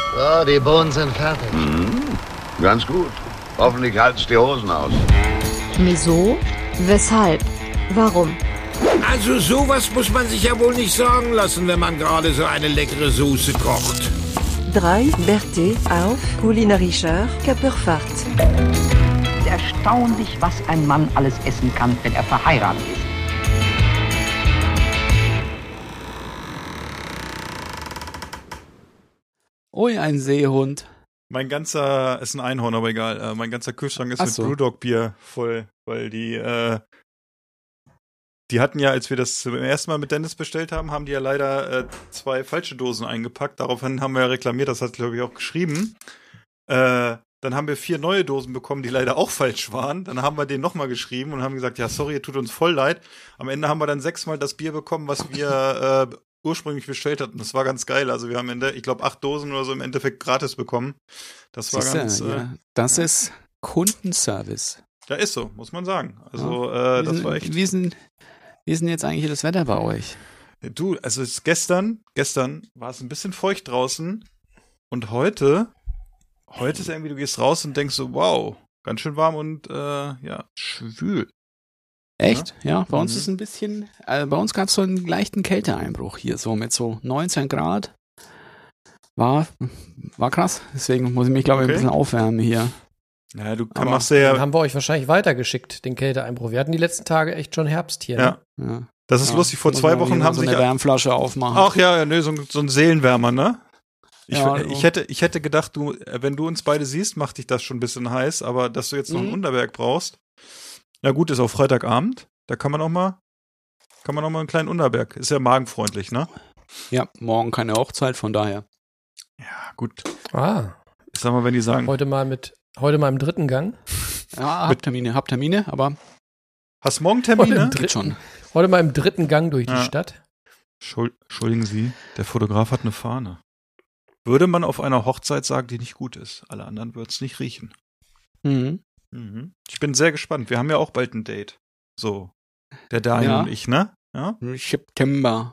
So, die Bohnen sind fertig. Ganz gut. Hoffentlich halten's die Hosen aus. Wieso? Weshalb? Warum? Also sowas muss man sich ja wohl nicht sagen lassen, wenn man gerade so eine leckere Soße kocht. 3 Berthe auf kulinarischer Körperfahrt. Erstaunlich, was ein Mann alles essen kann, wenn er verheiratet ist. Ui, ein Seehund. Mein ganzer, ist ein Einhorn, aber egal, mein ganzer Kühlschrank ist mit Brewdog-Bier voll, weil die hatten ja, als wir das zum ersten Mal mit Dennis bestellt haben, haben die ja leider 2 falsche Dosen eingepackt. Daraufhin haben wir ja reklamiert, das hat, glaube ich, auch geschrieben. Dann haben wir 4 neue Dosen bekommen, die leider auch falsch waren. Dann haben wir denen nochmal geschrieben und haben gesagt, ja, sorry, tut uns voll leid. Am Ende haben wir dann 6-mal das Bier bekommen, was wir ursprünglich bestellt hatten. Das war ganz geil. Also wir haben ich glaube, 8 Dosen oder so im Endeffekt gratis bekommen. Das war ganz... ja. Das ist Kundenservice. Ja, ist so, muss man sagen. Also das war echt... Wie ist denn jetzt eigentlich das Wetter bei euch? Du, also gestern war es ein bisschen feucht draußen und heute ist irgendwie, du gehst raus und denkst so, wow, ganz schön warm und schwül. Echt? Ja, bei uns ist ein bisschen, bei uns gab es so einen leichten Kälteeinbruch hier, so mit so 19 Grad. War krass, deswegen muss ich mich, glaube ich, ein bisschen aufwärmen hier. Ja, dann haben wir euch wahrscheinlich weitergeschickt, den Kälteeinbruch. Wir hatten die letzten Tage echt schon Herbst hier. Ja. Ne? Ja. Das ist lustig, vor 2 Wochen haben so sich eine Wärmflasche aufmachen. Ach ja, nee, so ein Seelenwärmer, ne? Ich hätte gedacht, wenn du uns beide siehst, macht dich das schon ein bisschen heiß, aber dass du jetzt noch ein Unterberg brauchst. Na gut, ist auch Freitagabend, da kann man auch mal einen kleinen Unterberg. Ist ja magenfreundlich, ne? Ja, morgen keine Hochzeit, von daher. Ja, gut. Ich sag mal, wenn die sagen. Heute mal im 3. Gang. Ja, hab Termine, aber. Hast morgen Termine? Heute mal im 3. Gang durch die Stadt. Entschuldigen Sie, der Fotograf hat eine Fahne. Würde man auf einer Hochzeit sagen, die nicht gut ist. Alle anderen würden es nicht riechen. Ich bin sehr gespannt. Wir haben ja auch bald ein Date. So, der Daniel und ich, ne? Ja? September.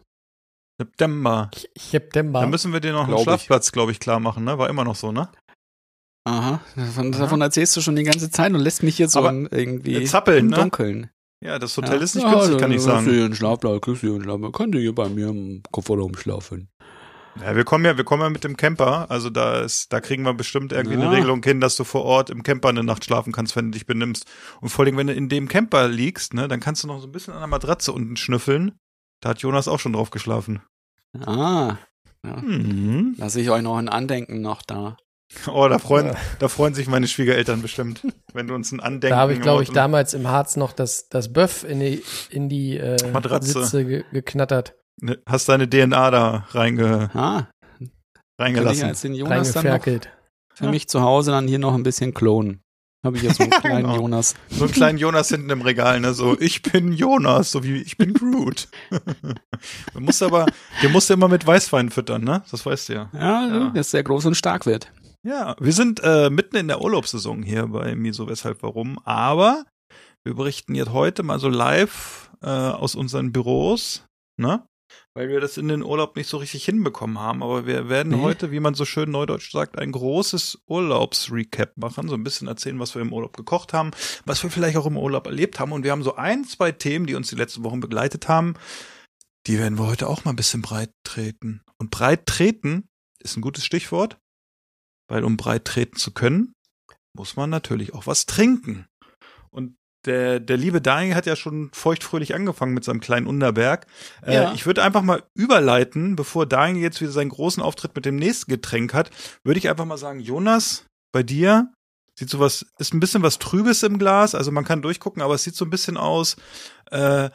Da müssen wir dir noch einen Schlafplatz, glaube ich, klar machen, ne? War immer noch so, ne? Aha, davon erzählst du schon die ganze Zeit und lässt mich hier so irgendwie zappeln, im ne? Dunkeln. Ja, das Hotel ist nicht günstig, kann ich sagen. Kriegst du einen Schlafplatz, kannst du hier bei mir im Kofferraum schlafen. Ja, wir kommen ja mit dem Camper, also da kriegen wir bestimmt irgendwie eine Regelung hin, dass du vor Ort im Camper eine Nacht schlafen kannst, wenn du dich benimmst. Und vor allem, wenn du in dem Camper liegst, ne, dann kannst du noch so ein bisschen an der Matratze unten schnüffeln. Da hat Jonas auch schon drauf geschlafen. Ja. Lasse ich euch noch ein Andenken noch da. Oh, da freuen sich meine Schwiegereltern bestimmt, wenn du uns ein Andenken. Da habe ich, glaube ich, damals im Harz noch das Böff in die Matratze. Sitze geknattert. Hast deine DNA da reingelassen. Kann ich als den Jonas dann noch für mich zu Hause dann hier noch ein bisschen klonen. Habe ich jetzt so einen kleinen Jonas. So einen kleinen Jonas hinten im Regal, ne? So, ich bin Jonas, so wie ich bin Groot. Den musst du immer mit Weißwein füttern, ne? Das weißt du ja. Ja, dass der groß und stark wird. Ja, wir sind mitten in der Urlaubssaison hier bei Wieso, Weshalb, Warum. Aber wir berichten jetzt heute mal so live aus unseren Büros, ne? Weil wir das in den Urlaub nicht so richtig hinbekommen haben. Aber wir werden heute, wie man so schön neudeutsch sagt, ein großes Urlaubsrecap machen. So ein bisschen erzählen, was wir im Urlaub gekocht haben, was wir vielleicht auch im Urlaub erlebt haben. Und wir haben so 2 Themen, die uns die letzten Wochen begleitet haben. Die werden wir heute auch mal ein bisschen breit treten. Und breit treten ist ein gutes Stichwort. Weil um breit treten zu können, muss man natürlich auch was trinken. Und der liebe Daniel hat ja schon feuchtfröhlich angefangen mit seinem kleinen Unterberg. Ich würde einfach mal überleiten, bevor Daniel jetzt wieder seinen großen Auftritt mit dem nächsten Getränk hat, würde ich einfach mal sagen, Jonas, bei dir ist ein bisschen was Trübes im Glas, also man kann durchgucken, aber es sieht so ein bisschen aus, weiß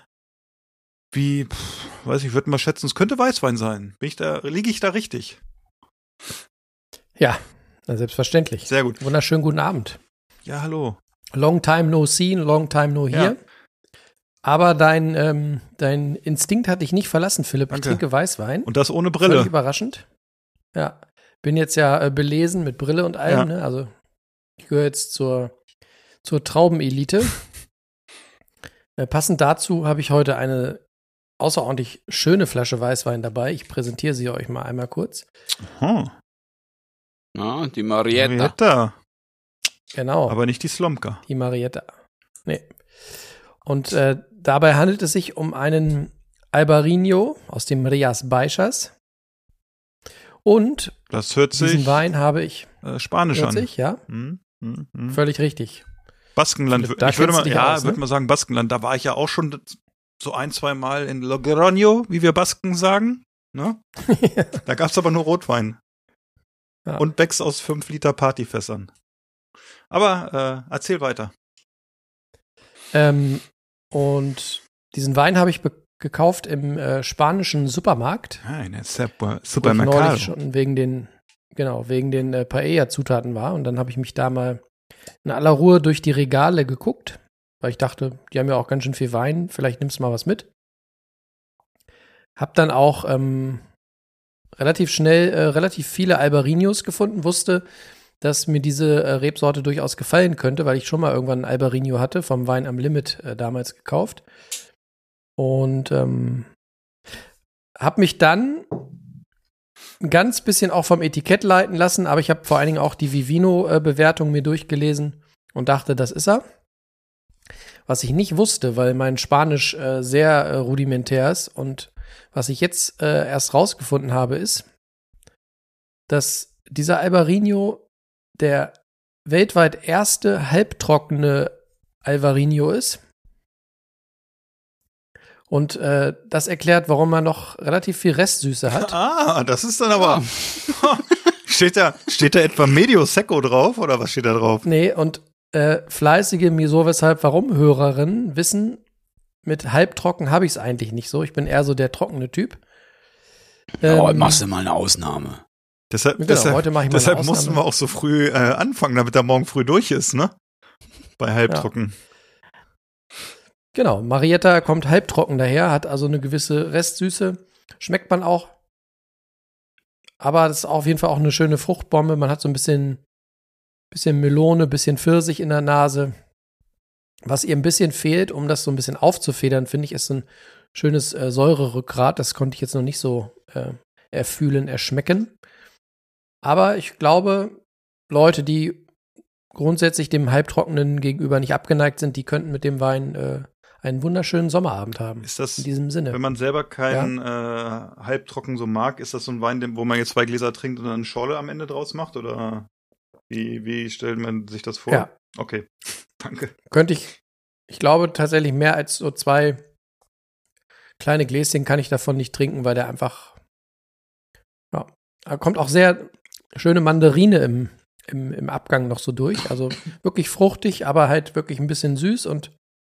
ich, würde mal schätzen, es könnte Weißwein sein. Liege ich da richtig? Ja, selbstverständlich. Sehr gut. Wunderschönen guten Abend. Ja, hallo. Long time no seen, long time no here. Ja. Aber dein Instinkt hat dich nicht verlassen, Philipp. Danke. Ich trinke Weißwein. Und das ohne Brille. Völlig überraschend. Ja. Bin jetzt ja belesen mit Brille und allem, ne? Also ich gehöre jetzt zur Traubenelite. Passend dazu habe ich heute eine außerordentlich schöne Flasche Weißwein dabei. Ich präsentiere sie euch mal einmal kurz. Aha. Ja, die Marietta. Marietta. Genau. Aber nicht die Slomka. Die Marietta. Nee. Und dabei handelt es sich um einen Albarino aus dem Rias Baixas. Und das hört sich diesen Wein habe ich. Spanisch hört an. sich, ja. Völlig richtig. Baskenland. Da Ich würde mal, aus, ne? würde mal sagen Baskenland. Da war ich ja auch schon so 1-2 Mal in Logroño, wie wir Basken sagen. Ne? Da gab's aber nur Rotwein. Ja. Und Becks aus 5 Liter Partyfässern. Aber erzähl weiter. Und diesen Wein habe ich gekauft im spanischen Supermarkt. In der Wo ich Supermercado. neulich schon wegen den Paella-Zutaten war. Und dann habe ich mich da mal in aller Ruhe durch die Regale geguckt, weil ich dachte, die haben ja auch ganz schön viel Wein, vielleicht nimmst du mal was mit. Hab dann auch relativ schnell relativ viele Albarinos gefunden, wusste, dass mir diese Rebsorte durchaus gefallen könnte, weil ich schon mal irgendwann einen Albarino hatte, vom Wein am Limit damals gekauft. Und habe mich dann ein ganz bisschen auch vom Etikett leiten lassen, aber ich habe vor allen Dingen auch die Vivino-Bewertung mir durchgelesen und dachte, das ist er. Was ich nicht wusste, weil mein Spanisch sehr rudimentär ist und was ich jetzt erst rausgefunden habe, ist, dass dieser Albarino der weltweit erste halbtrockene Albarino ist. Und das erklärt, warum er noch relativ viel Restsüße hat. Das ist dann aber. Steht da etwa Medio Secco drauf oder was steht da drauf? Nee, und fleißige Wieso, Weshalb, Warum-Hörerinnen wissen, mit halbtrocken habe ich es eigentlich nicht so. Ich bin eher so der trockene Typ. Heute machst du mal eine Ausnahme. Deshalb heute mache ich mal deshalb eine mussten wir auch so früh anfangen, damit er morgen früh durch ist, ne? Bei halbtrocken. Ja. Genau, Marietta kommt halbtrocken daher, hat also eine gewisse Restsüße. Schmeckt man auch. Aber das ist auf jeden Fall auch eine schöne Fruchtbombe. Man hat so ein bisschen Melone, bisschen Pfirsich in der Nase. Was ihr ein bisschen fehlt, um das so ein bisschen aufzufedern, finde ich, ist so ein schönes Säurerückgrat. Das konnte ich jetzt noch nicht so erschmecken. Aber ich glaube, Leute, die grundsätzlich dem Halbtrockenen gegenüber nicht abgeneigt sind, die könnten mit dem Wein einen wunderschönen Sommerabend haben. Ist das, in diesem Sinne? Wenn man selber keinen halbtrocken so mag, ist das so ein Wein, wo man jetzt 2 Gläser trinkt und dann eine Schorle am Ende draus macht? Oder wie stellt man sich das vor? Ja. Okay, danke. Könnte ich glaube tatsächlich mehr als so 2 kleine Gläschen kann ich davon nicht trinken, weil der einfach, ja, da kommt auch sehr schöne Mandarine im Abgang noch so durch. Also wirklich fruchtig, aber halt wirklich ein bisschen süß und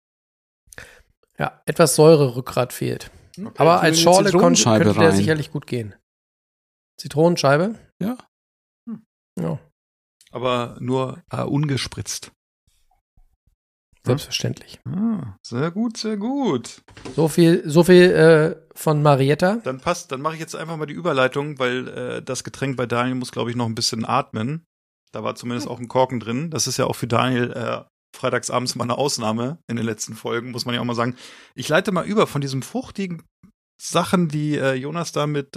ja, etwas Säurerückgrat fehlt. Okay, aber als Schorle könnte der rein. sicherlich gut gehen. Zitronenscheibe? Ja. Ja. Aber nur ungespritzt. Selbstverständlich. Sehr gut, sehr gut. So viel von Marietta. Dann mache ich jetzt einfach mal die Überleitung, weil das Getränk bei Daniel muss, glaube ich, noch ein bisschen atmen. Da war zumindest auch ein Korken drin. Das ist ja auch für Daniel freitagsabends mal eine Ausnahme in den letzten Folgen, muss man ja auch mal sagen. Ich leite mal über von diesen fruchtigen Sachen, die Jonas da mit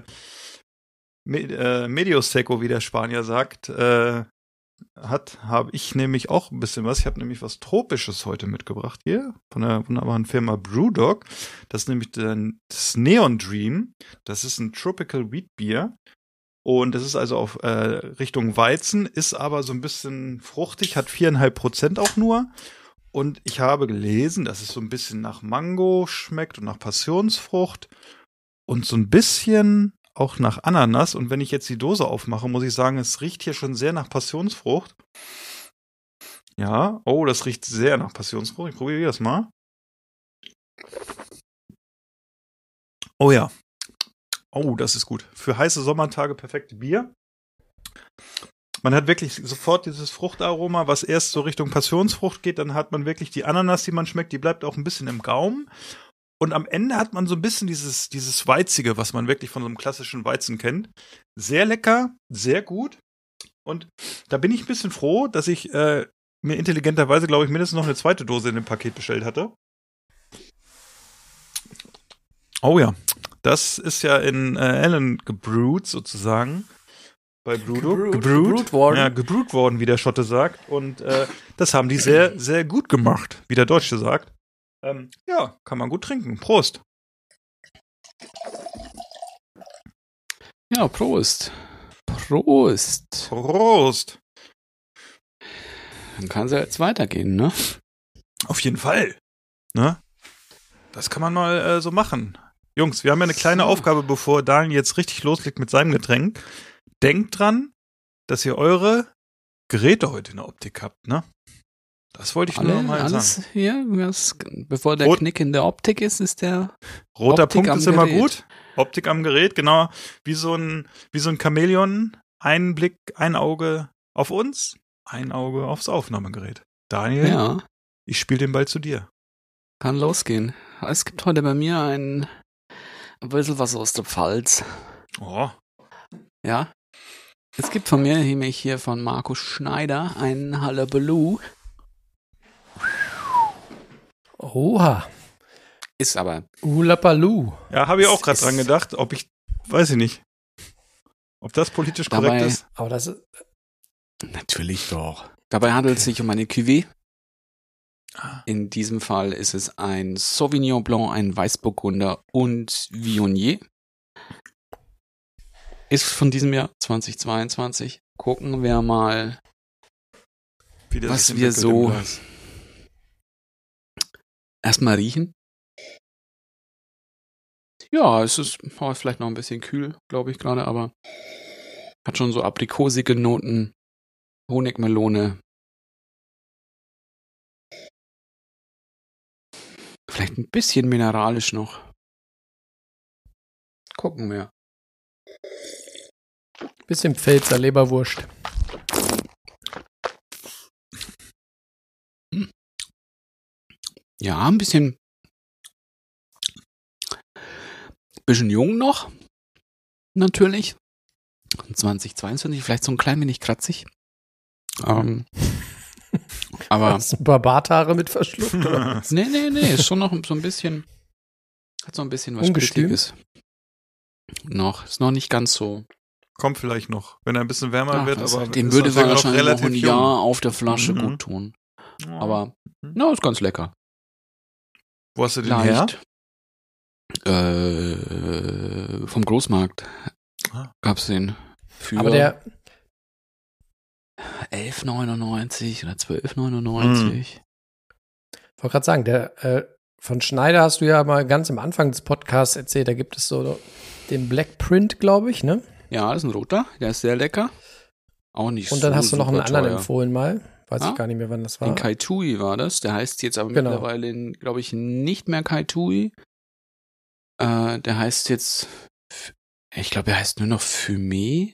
Medio Secco, wie der Spanier sagt, habe ich nämlich auch ein bisschen was. Ich habe nämlich was Tropisches heute mitgebracht hier von der wunderbaren Firma Brewdog. Das ist nämlich das Neon Dream. Das ist ein Tropical Wheat Beer. Und das ist also auf Richtung Weizen, ist aber so ein bisschen fruchtig, hat 4,5% auch nur. Und ich habe gelesen, dass es so ein bisschen nach Mango schmeckt und nach Passionsfrucht und so ein bisschen auch nach Ananas. Und wenn ich jetzt die Dose aufmache, muss ich sagen, es riecht hier schon sehr nach Passionsfrucht. Ja, oh, das riecht sehr nach Passionsfrucht. Ich probiere das mal. Oh ja. Oh, das ist gut. Für heiße Sommertage perfekte Bier. Man hat wirklich sofort dieses Fruchtaroma, was erst so Richtung Passionsfrucht geht. Dann hat man wirklich die Ananas, die man schmeckt, die bleibt auch ein bisschen im Gaumen. Und am Ende hat man so ein bisschen dieses Weizige, was man wirklich von so einem klassischen Weizen kennt. Sehr lecker, sehr gut. Und da bin ich ein bisschen froh, dass ich mir intelligenterweise, glaube ich, mindestens noch eine zweite Dose in dem Paket bestellt hatte. Oh ja, das ist ja in Allen gebrewt sozusagen. bei Brudo. Gebrüht worden. Ja, gebrüht worden, wie der Schotte sagt. Und das haben die sehr, sehr gut gemacht, wie der Deutsche sagt. Ja, kann man gut trinken. Prost. Ja, Prost. Prost. Prost. Dann kann es ja jetzt weitergehen, ne? Auf jeden Fall. Ne? Das kann man mal so machen. Jungs, wir haben ja eine kleine Aufgabe, bevor Daniel jetzt richtig loslegt mit seinem Getränk. Denkt dran, dass ihr eure Geräte heute in der Optik habt, ne? Das wollte ich nur mal alles sagen. Hier, bevor der Knick in der Optik ist der roter Optik Punkt am ist immer Gerät. gut. Optik am Gerät, genau. Wie so ein Chamäleon. Ein Blick, ein Auge auf uns, ein Auge aufs Aufnahmegerät. Daniel, Ja, ich spiele den Ball zu dir. kann losgehen. Es gibt heute bei mir ein bisschen was aus der Pfalz. Oh, Ja. Es gibt von mir, nämlich hier von Markus Schneider, einen Hullabaloo. Oha. Ist aber Ulapalu. ja, habe ich auch gerade Ist- dran gedacht, weiß ich nicht, ob das politisch korrekt Dabei- ist. Aber das ist, natürlich doch. Dabei handelt es sich um eine Cuvée. In diesem Fall ist es ein Sauvignon Blanc, ein Weißburgunder und Viognier. Ist von diesem Jahr 2022. Gucken wir mal, Wie der was sich wir entwickelt so im Glas. erstmal riechen. Ja, es ist vielleicht noch ein bisschen kühl, glaube ich gerade, aber hat schon so aprikosige Noten, Honigmelone. Vielleicht ein bisschen mineralisch noch. Gucken wir. bisschen Pfälzer Leberwurst. Ja, ein bisschen jung noch. Natürlich. 2022, vielleicht so ein klein wenig kratzig. Aber Hast du ein paar Barthaare mit verschluckt? Oder? nee, ist schon noch so ein bisschen, hat so ein bisschen was Ungestüm? Sprittiges. Ist noch nicht ganz so. Kommt vielleicht noch, wenn er ein bisschen wärmer Ach, wird, also aber dem ist würde natürlich wahrscheinlich noch ein jung. Jahr auf der Flasche Mhm. gut tun. Ja. Aber, na, ist ganz lecker. Wo hast du den her? Leicht. Vom Großmarkt Ah. gab's den für Aber der, 11,99 oder 12,99. wollte gerade sagen, der von Schneider hast du ja mal ganz am Anfang des Podcasts erzählt, da gibt es so den Black Print, glaube ich, ne? Ja, das ist ein roter, der ist sehr lecker. Auch nicht Und dann so hast du noch einen super anderen teuer. empfohlen mal. Weiß Ah? ich gar nicht mehr, wann das war. In Kaitui war das. Der heißt jetzt aber Genau. mittlerweile, glaube ich, nicht mehr Kaitui. Der heißt jetzt, ich glaube, er heißt nur noch Fumé.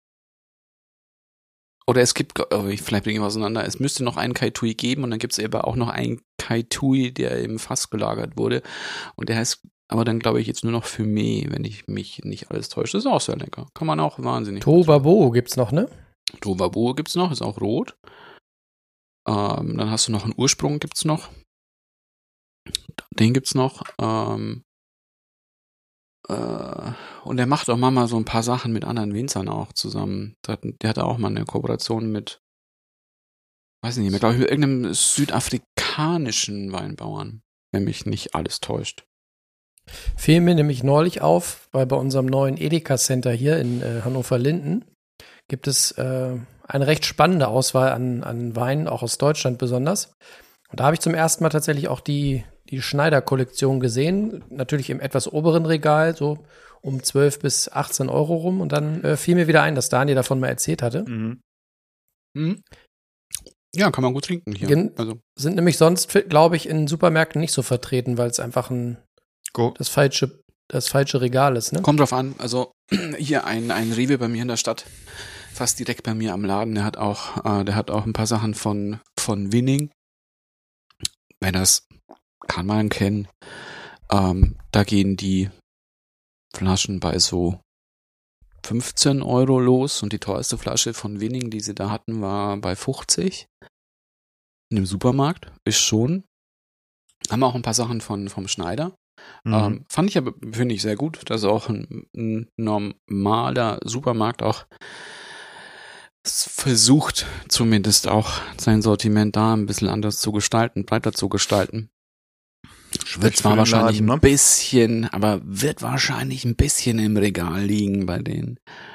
Oder es gibt, vielleicht bringe ich was auseinander, es müsste noch einen Kaitui geben und dann gibt es eben auch noch einen Kaitui, der im Fass gelagert wurde. Und der heißt aber dann, glaube ich, jetzt nur noch Fumé, wenn ich mich nicht alles täusche. Das ist auch sehr lecker. Kann man auch wahnsinnig. Tobabo gibt's noch, ne? Tovabo gibt's noch, ist auch rot. Dann hast du noch einen Ursprung, gibt's noch. Den gibt's noch. Und er macht auch manchmal so ein paar Sachen mit anderen Winzern auch zusammen. Der hatte auch mal eine Kooperation mit, weiß ich nicht mehr, glaube ich, mit irgendeinem südafrikanischen Weinbauern, wenn mich nicht alles täuscht. Fiel mir nämlich neulich auf, weil bei unserem neuen Edeka-Center hier in Hannover-Linden gibt es eine recht spannende Auswahl an Weinen, auch aus Deutschland besonders. Und da habe ich zum ersten Mal tatsächlich auch die Schneider-Kollektion gesehen. Natürlich im etwas oberen Regal, so um 12 bis 18 Euro rum. Und dann fiel mir wieder ein, dass Daniel davon mal erzählt hatte. Mhm. Mhm. Ja, kann man gut trinken hier. Also Sind nämlich sonst, glaube ich, in Supermärkten nicht so vertreten, weil es einfach das falsche Regal ist, ne? kommt drauf an. Also hier ein Rewe bei mir in der Stadt, fast direkt bei mir am Laden. Der hat auch ein paar Sachen von Winning. Wenn das kann man kennen. Da gehen die Flaschen bei so 15 Euro los und die teuerste Flasche von Winning, die sie da hatten, war bei 50. In dem Supermarkt ist schon. Haben auch ein paar Sachen vom Schneider. Mhm. Finde ich sehr gut, dass auch ein normaler Supermarkt auch versucht zumindest auch sein Sortiment da ein bisschen anders zu gestalten, breiter zu gestalten. Wird zwar wahrscheinlich ein bisschen, aber wird wahrscheinlich ein bisschen im Regal liegen bei denen.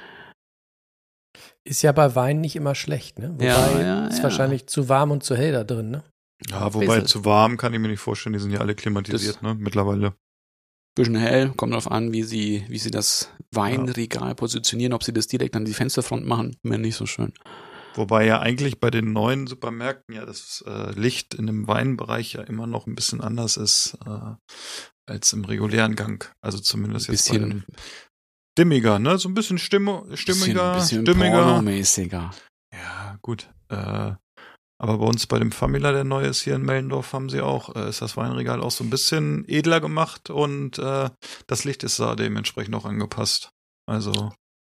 Ist ja bei Wein nicht immer schlecht, ne? Wobei ist wahrscheinlich zu warm und zu hell da drin, ne? Ja, wobei zu warm kann ich mir nicht vorstellen, die sind ja alle klimatisiert, ne? Mittlerweile. Bisschen hell, kommt drauf an, wie sie das Weinregal positionieren, ob sie das direkt an die Fensterfront machen, mir nicht so schön. Wobei ja eigentlich bei den neuen Supermärkten ja das Licht in dem Weinbereich ja immer noch ein bisschen anders ist als im regulären Gang. Also zumindest jetzt bei dem dimmiger, ne? So ein bisschen stimmiger. Bisschen pornomäßiger. Ja, gut. Aber bei uns bei dem Famila, der neu ist hier in Mellendorf, haben sie auch, ist das Weinregal auch so ein bisschen edler gemacht und das Licht ist da dementsprechend auch angepasst. Also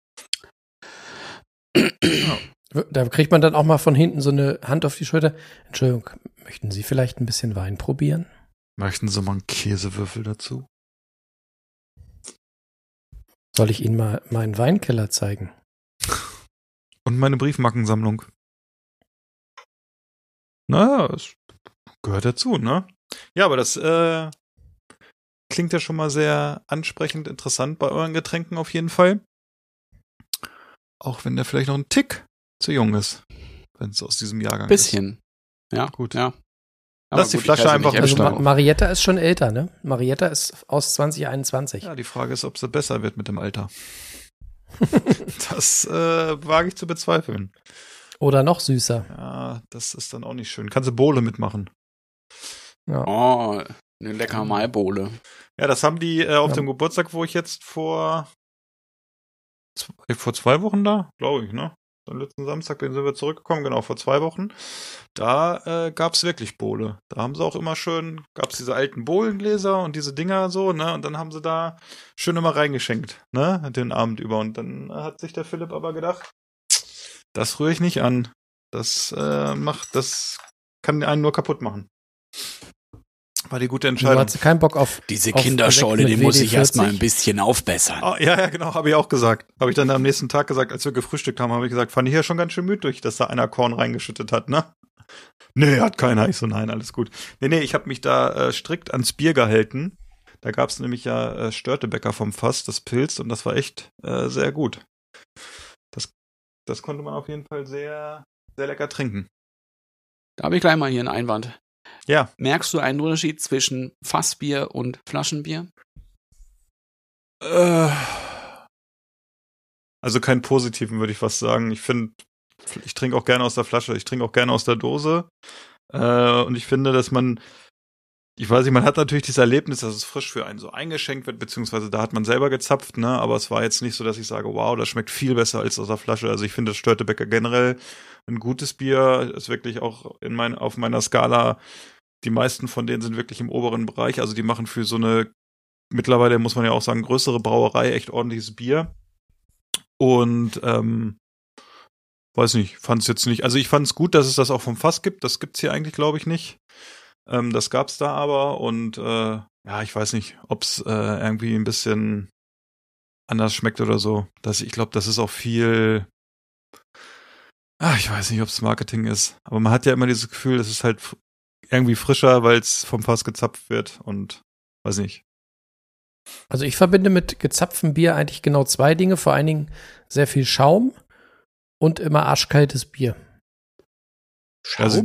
ja. Da kriegt man dann auch mal von hinten so eine Hand auf die Schulter. Entschuldigung, möchten Sie vielleicht ein bisschen Wein probieren? Möchten Sie mal einen Käsewürfel dazu? Soll ich Ihnen mal meinen Weinkeller zeigen? Und meine Briefmarkensammlung. Naja, es gehört dazu, ne? Ja, aber das klingt ja schon mal sehr ansprechend, interessant bei euren Getränken auf jeden Fall. Auch wenn der vielleicht noch ein Tick zu jung ist, wenn es aus diesem Jahrgang bisschen. ist. Ja, gut. Ja. Lass die Flasche einfach also Marietta ist schon älter, ne? Marietta ist aus 2021. Ja, die Frage ist, ob sie besser wird mit dem Alter. Das wage ich zu bezweifeln. Oder noch süßer. Ja, das ist dann auch nicht schön. Kannst du Bowle mitmachen. Ja. Oh, eine lecker Maibowle. Ja, das haben die auf dem Geburtstag, wo ich jetzt vor 2 Wochen da, glaube ich, ne? Am letzten Samstag, den sind wir zurückgekommen, genau, vor 2 Wochen. Da gab's wirklich Bowle. Da haben sie auch immer schön, gab's diese alten Bowlengläser und diese Dinger so, ne? Und dann haben sie da schön immer reingeschenkt, ne? Den Abend über. Und dann hat sich der Philipp aber gedacht, das rühre ich nicht an. Das kann einen nur kaputt machen. War die gute Entscheidung. Du hattest keinen Bock auf diese Kinderschorle, die muss ich erstmal ein bisschen aufbessern. Oh, ja, genau, habe ich auch gesagt. Habe ich dann am nächsten Tag gesagt, als wir gefrühstückt haben, habe ich gesagt, fand ich ja schon ganz schön müde, dass da einer Korn reingeschüttet hat, ne? Nee, hat keiner. Ich so, nein, alles gut. Nee, ich habe mich da strikt ans Bier gehalten. Da gab's nämlich ja Störtebecker vom Fass, das Pilz, und das war echt sehr gut. Das konnte man auf jeden Fall sehr, sehr lecker trinken. Da habe ich gleich mal hier einen Einwand. Ja. Merkst du einen Unterschied zwischen Fassbier und Flaschenbier? Also keinen positiven, würde ich fast sagen. Ich trinke auch gerne aus der Flasche, ich trinke auch gerne aus der Dose. Und ich finde, dass man hat natürlich dieses Erlebnis, dass es frisch für einen so eingeschenkt wird, beziehungsweise da hat man selber gezapft, ne? Aber es war jetzt nicht so, dass ich sage, wow, das schmeckt viel besser als aus der Flasche. Also ich finde das Störtebecker generell ein gutes Bier, ist wirklich auch auf meiner Skala, die meisten von denen sind wirklich im oberen Bereich, also die machen für so eine, mittlerweile muss man ja auch sagen, größere Brauerei echt ordentliches Bier. Und weiß nicht, fand es jetzt nicht, also ich fand es gut, dass es das auch vom Fass gibt, das gibt's hier eigentlich, glaube ich, nicht. Das gab's da aber und ja, ich weiß nicht, ob's irgendwie ein bisschen anders schmeckt oder so. Ich glaube, das ist auch viel, ich weiß nicht, ob's Marketing ist, aber man hat ja immer dieses Gefühl, es ist halt irgendwie frischer, weil es vom Fass gezapft wird und weiß nicht. Also ich verbinde mit gezapftem Bier eigentlich genau 2 Dinge, vor allen Dingen sehr viel Schaum und immer arschkaltes Bier. Schaum? Also,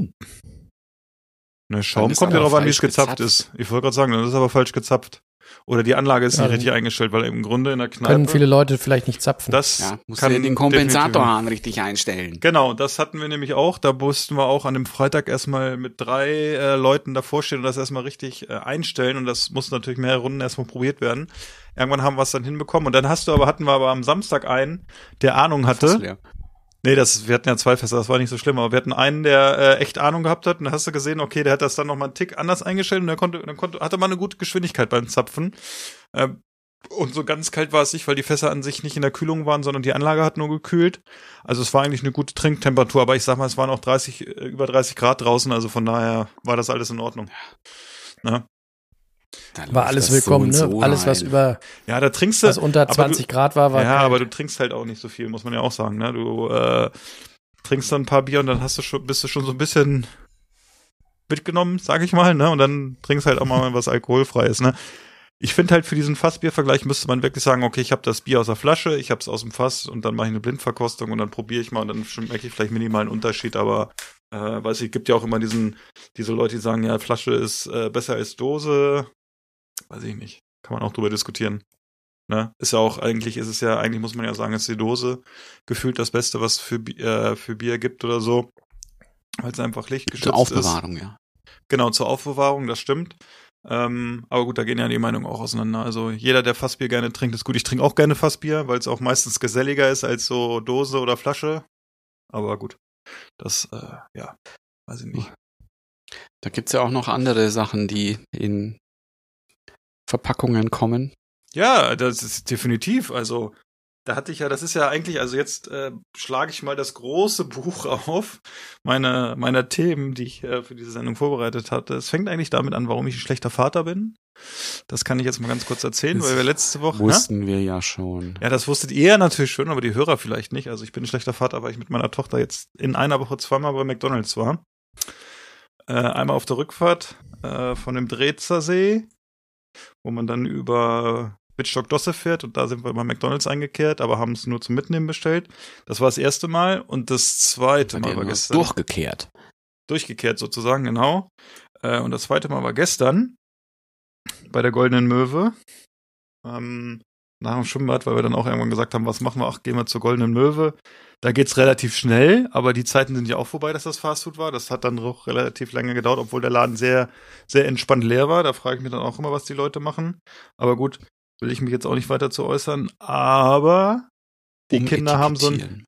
ne, Schaum kommt ja darauf an, wie es gezapft ist. Ich wollte gerade sagen, das ist aber falsch gezapft. Oder die Anlage ist nicht richtig eingestellt, weil im Grunde in der Kneipe können viele Leute vielleicht nicht zapfen. Musst du den Kompensatorhahn richtig einstellen. Genau, das hatten wir nämlich auch. Da mussten wir auch an dem Freitag erstmal mit 3 Leuten davor stehen und das erstmal richtig einstellen. Und das musste natürlich mehrere Runden erstmal probiert werden. Irgendwann haben wir es dann hinbekommen. Und dann hatten wir aber am Samstag einen, der Ahnung hatte. Nee, wir hatten ja 2 Fässer, das war nicht so schlimm, aber wir hatten einen, der echt Ahnung gehabt hat und da hast du gesehen, okay, der hat das dann nochmal einen Tick anders eingestellt und hatte mal eine gute Geschwindigkeit beim Zapfen. Und so ganz kalt war es nicht, weil die Fässer an sich nicht in der Kühlung waren, sondern die Anlage hat nur gekühlt. Also es war eigentlich eine gute Trinktemperatur, aber ich sag mal, es waren auch über 30 Grad draußen, also von daher war das alles in Ordnung. Ja. War alles willkommen, ne? Alles, was da trinkst du, was unter 20 Grad war ja, kalt. aber du trinkst halt auch nicht so viel, muss man ja auch sagen, ne? trinkst dann ein paar Bier und dann bist du schon so ein bisschen mitgenommen, sag ich mal, ne? Und dann trinkst halt auch mal was Alkoholfreies, ne? Ich finde halt, für diesen Fassbiervergleich müsste man wirklich sagen, okay, ich habe das Bier aus der Flasche, ich habe es aus dem Fass und dann mache ich eine Blindverkostung und dann probiere ich mal und dann merke ich vielleicht minimal einen Unterschied, aber weiß ich, gibt ja auch immer diese Leute, die sagen, ja, Flasche ist besser als Dose, weiß ich nicht, kann man auch drüber diskutieren. Ne? Ist ja auch, eigentlich muss man ja sagen, ist die Dose gefühlt das Beste, was für Bier gibt oder so, weil es einfach lichtgeschützt ist. Zur Aufbewahrung, ja. Genau, zur Aufbewahrung, das stimmt. Aber gut, da gehen ja die Meinungen auch auseinander. Also jeder, der Fassbier gerne trinkt, ist gut. Ich trinke auch gerne Fassbier, weil es auch meistens geselliger ist als so Dose oder Flasche. Aber gut, das, weiß ich nicht. Da gibt's ja auch noch andere Sachen, die in Verpackungen kommen. Ja, das ist definitiv. Also das ist ja eigentlich, also jetzt schlage ich mal das große Buch auf meiner Themen, die ich für diese Sendung vorbereitet hatte. Es fängt eigentlich damit an, warum ich ein schlechter Vater bin. Das kann ich jetzt mal ganz kurz erzählen, weil wir letzte Woche... Wussten wir ja schon. Ja, das wusstet ihr natürlich schon, aber die Hörer vielleicht nicht. Also ich bin ein schlechter Vater, weil ich mit meiner Tochter jetzt in einer Woche zweimal bei McDonald's war. Einmal auf der Rückfahrt von dem Drezer See, wo man dann über Wittstock-Dosse fährt und da sind wir bei McDonald's eingekehrt, aber haben es nur zum Mitnehmen bestellt. Das war das erste Mal und das zweite Mal war gestern. Durchgekehrt sozusagen, genau. Und das zweite Mal war gestern bei der Goldenen Möwe. Nach dem Schwimmbad, weil wir dann auch irgendwann gesagt haben, was machen wir? Ach, gehen wir zur Goldenen Möwe. Da geht's relativ schnell, aber die Zeiten sind ja auch vorbei, dass das Fastfood war. Das hat dann auch relativ lange gedauert, obwohl der Laden sehr, sehr entspannt leer war. Da frage ich mich dann auch immer, was die Leute machen. Aber gut, will ich mich jetzt auch nicht weiter zu äußern. Aber die Kinder haben so ein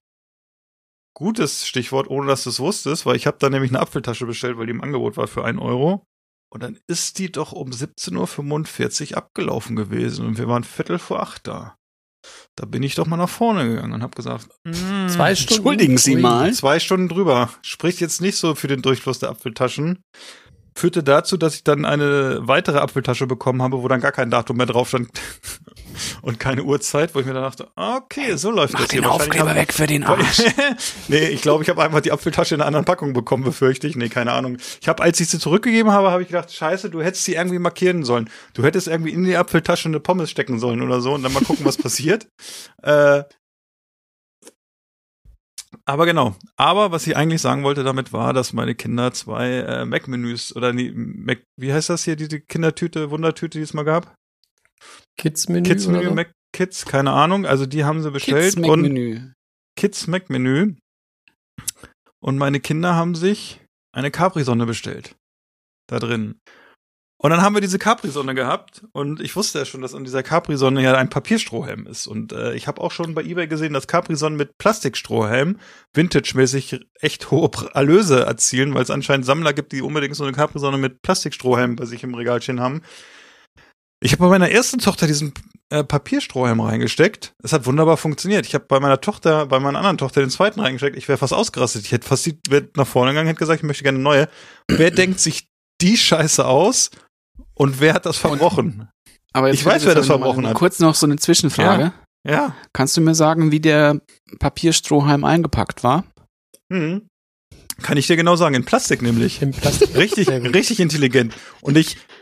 gutes Stichwort, ohne dass du es wusstest, weil ich habe da nämlich eine Apfeltasche bestellt, weil die im Angebot war für 1 Euro. Und dann ist die doch um 17:45 Uhr abgelaufen gewesen und wir waren 7:45 da. Da bin ich doch mal nach vorne gegangen und habe gesagt, 2 Stunden. Entschuldigen Sie mal. 2 Stunden drüber. Spricht jetzt nicht so für den Durchfluss der Apfeltaschen. Führte dazu, dass ich dann eine weitere Apfeltasche bekommen habe, wo dann gar kein Datum mehr drauf stand und keine Uhrzeit, wo ich mir dann dachte, okay, so läuft das hier. Mach den Aufkleber weg für den Arsch. Nee, ich glaube, ich habe einfach die Apfeltasche in einer anderen Packung bekommen, befürchte ich. Nee, keine Ahnung. Als ich sie zurückgegeben habe, habe ich gedacht, scheiße, du hättest sie irgendwie markieren sollen. Du hättest irgendwie in die Apfeltasche eine Pommes stecken sollen oder so und dann mal gucken, was passiert. Aber genau. Aber was ich eigentlich sagen wollte damit war, dass meine Kinder 2 Mac-Menüs oder wie heißt das hier, diese Kindertüte, Wundertüte, die es mal gab? Kids-Menü, so? Mac-Kids, keine Ahnung. Also die haben sie bestellt. Kids Mac-Menü. Und meine Kinder haben sich eine Capri-Sonne bestellt. Da drin. Und dann haben wir diese Capri-Sonne gehabt und ich wusste ja schon, dass an dieser Capri-Sonne ja ein Papierstrohhalm ist. Und ich habe auch schon bei eBay gesehen, dass Capri-Sonnen mit Plastikstrohhalm vintage-mäßig echt hohe Erlöse erzielen, weil es anscheinend Sammler gibt, die unbedingt so eine Capri-Sonne mit Plastikstrohhalm bei sich im Regal stehen haben. Ich habe bei meiner ersten Tochter diesen Papierstrohhalm reingesteckt. Es hat wunderbar funktioniert. Ich habe bei meiner anderen Tochter den zweiten reingesteckt. Ich wäre fast ausgerastet. Ich hätte fast nach vorne gegangen, hätte gesagt, ich möchte gerne eine neue. Wer denkt sich die Scheiße aus? Und wer hat das verbrochen? Aber jetzt ich weiß, wer das verbrochen hat. Kurz noch so eine Zwischenfrage. Ja. Kannst du mir sagen, wie der Papierstrohhalm eingepackt war? Kann ich dir genau sagen. In Plastik nämlich. In Plastik. Richtig intelligent. Und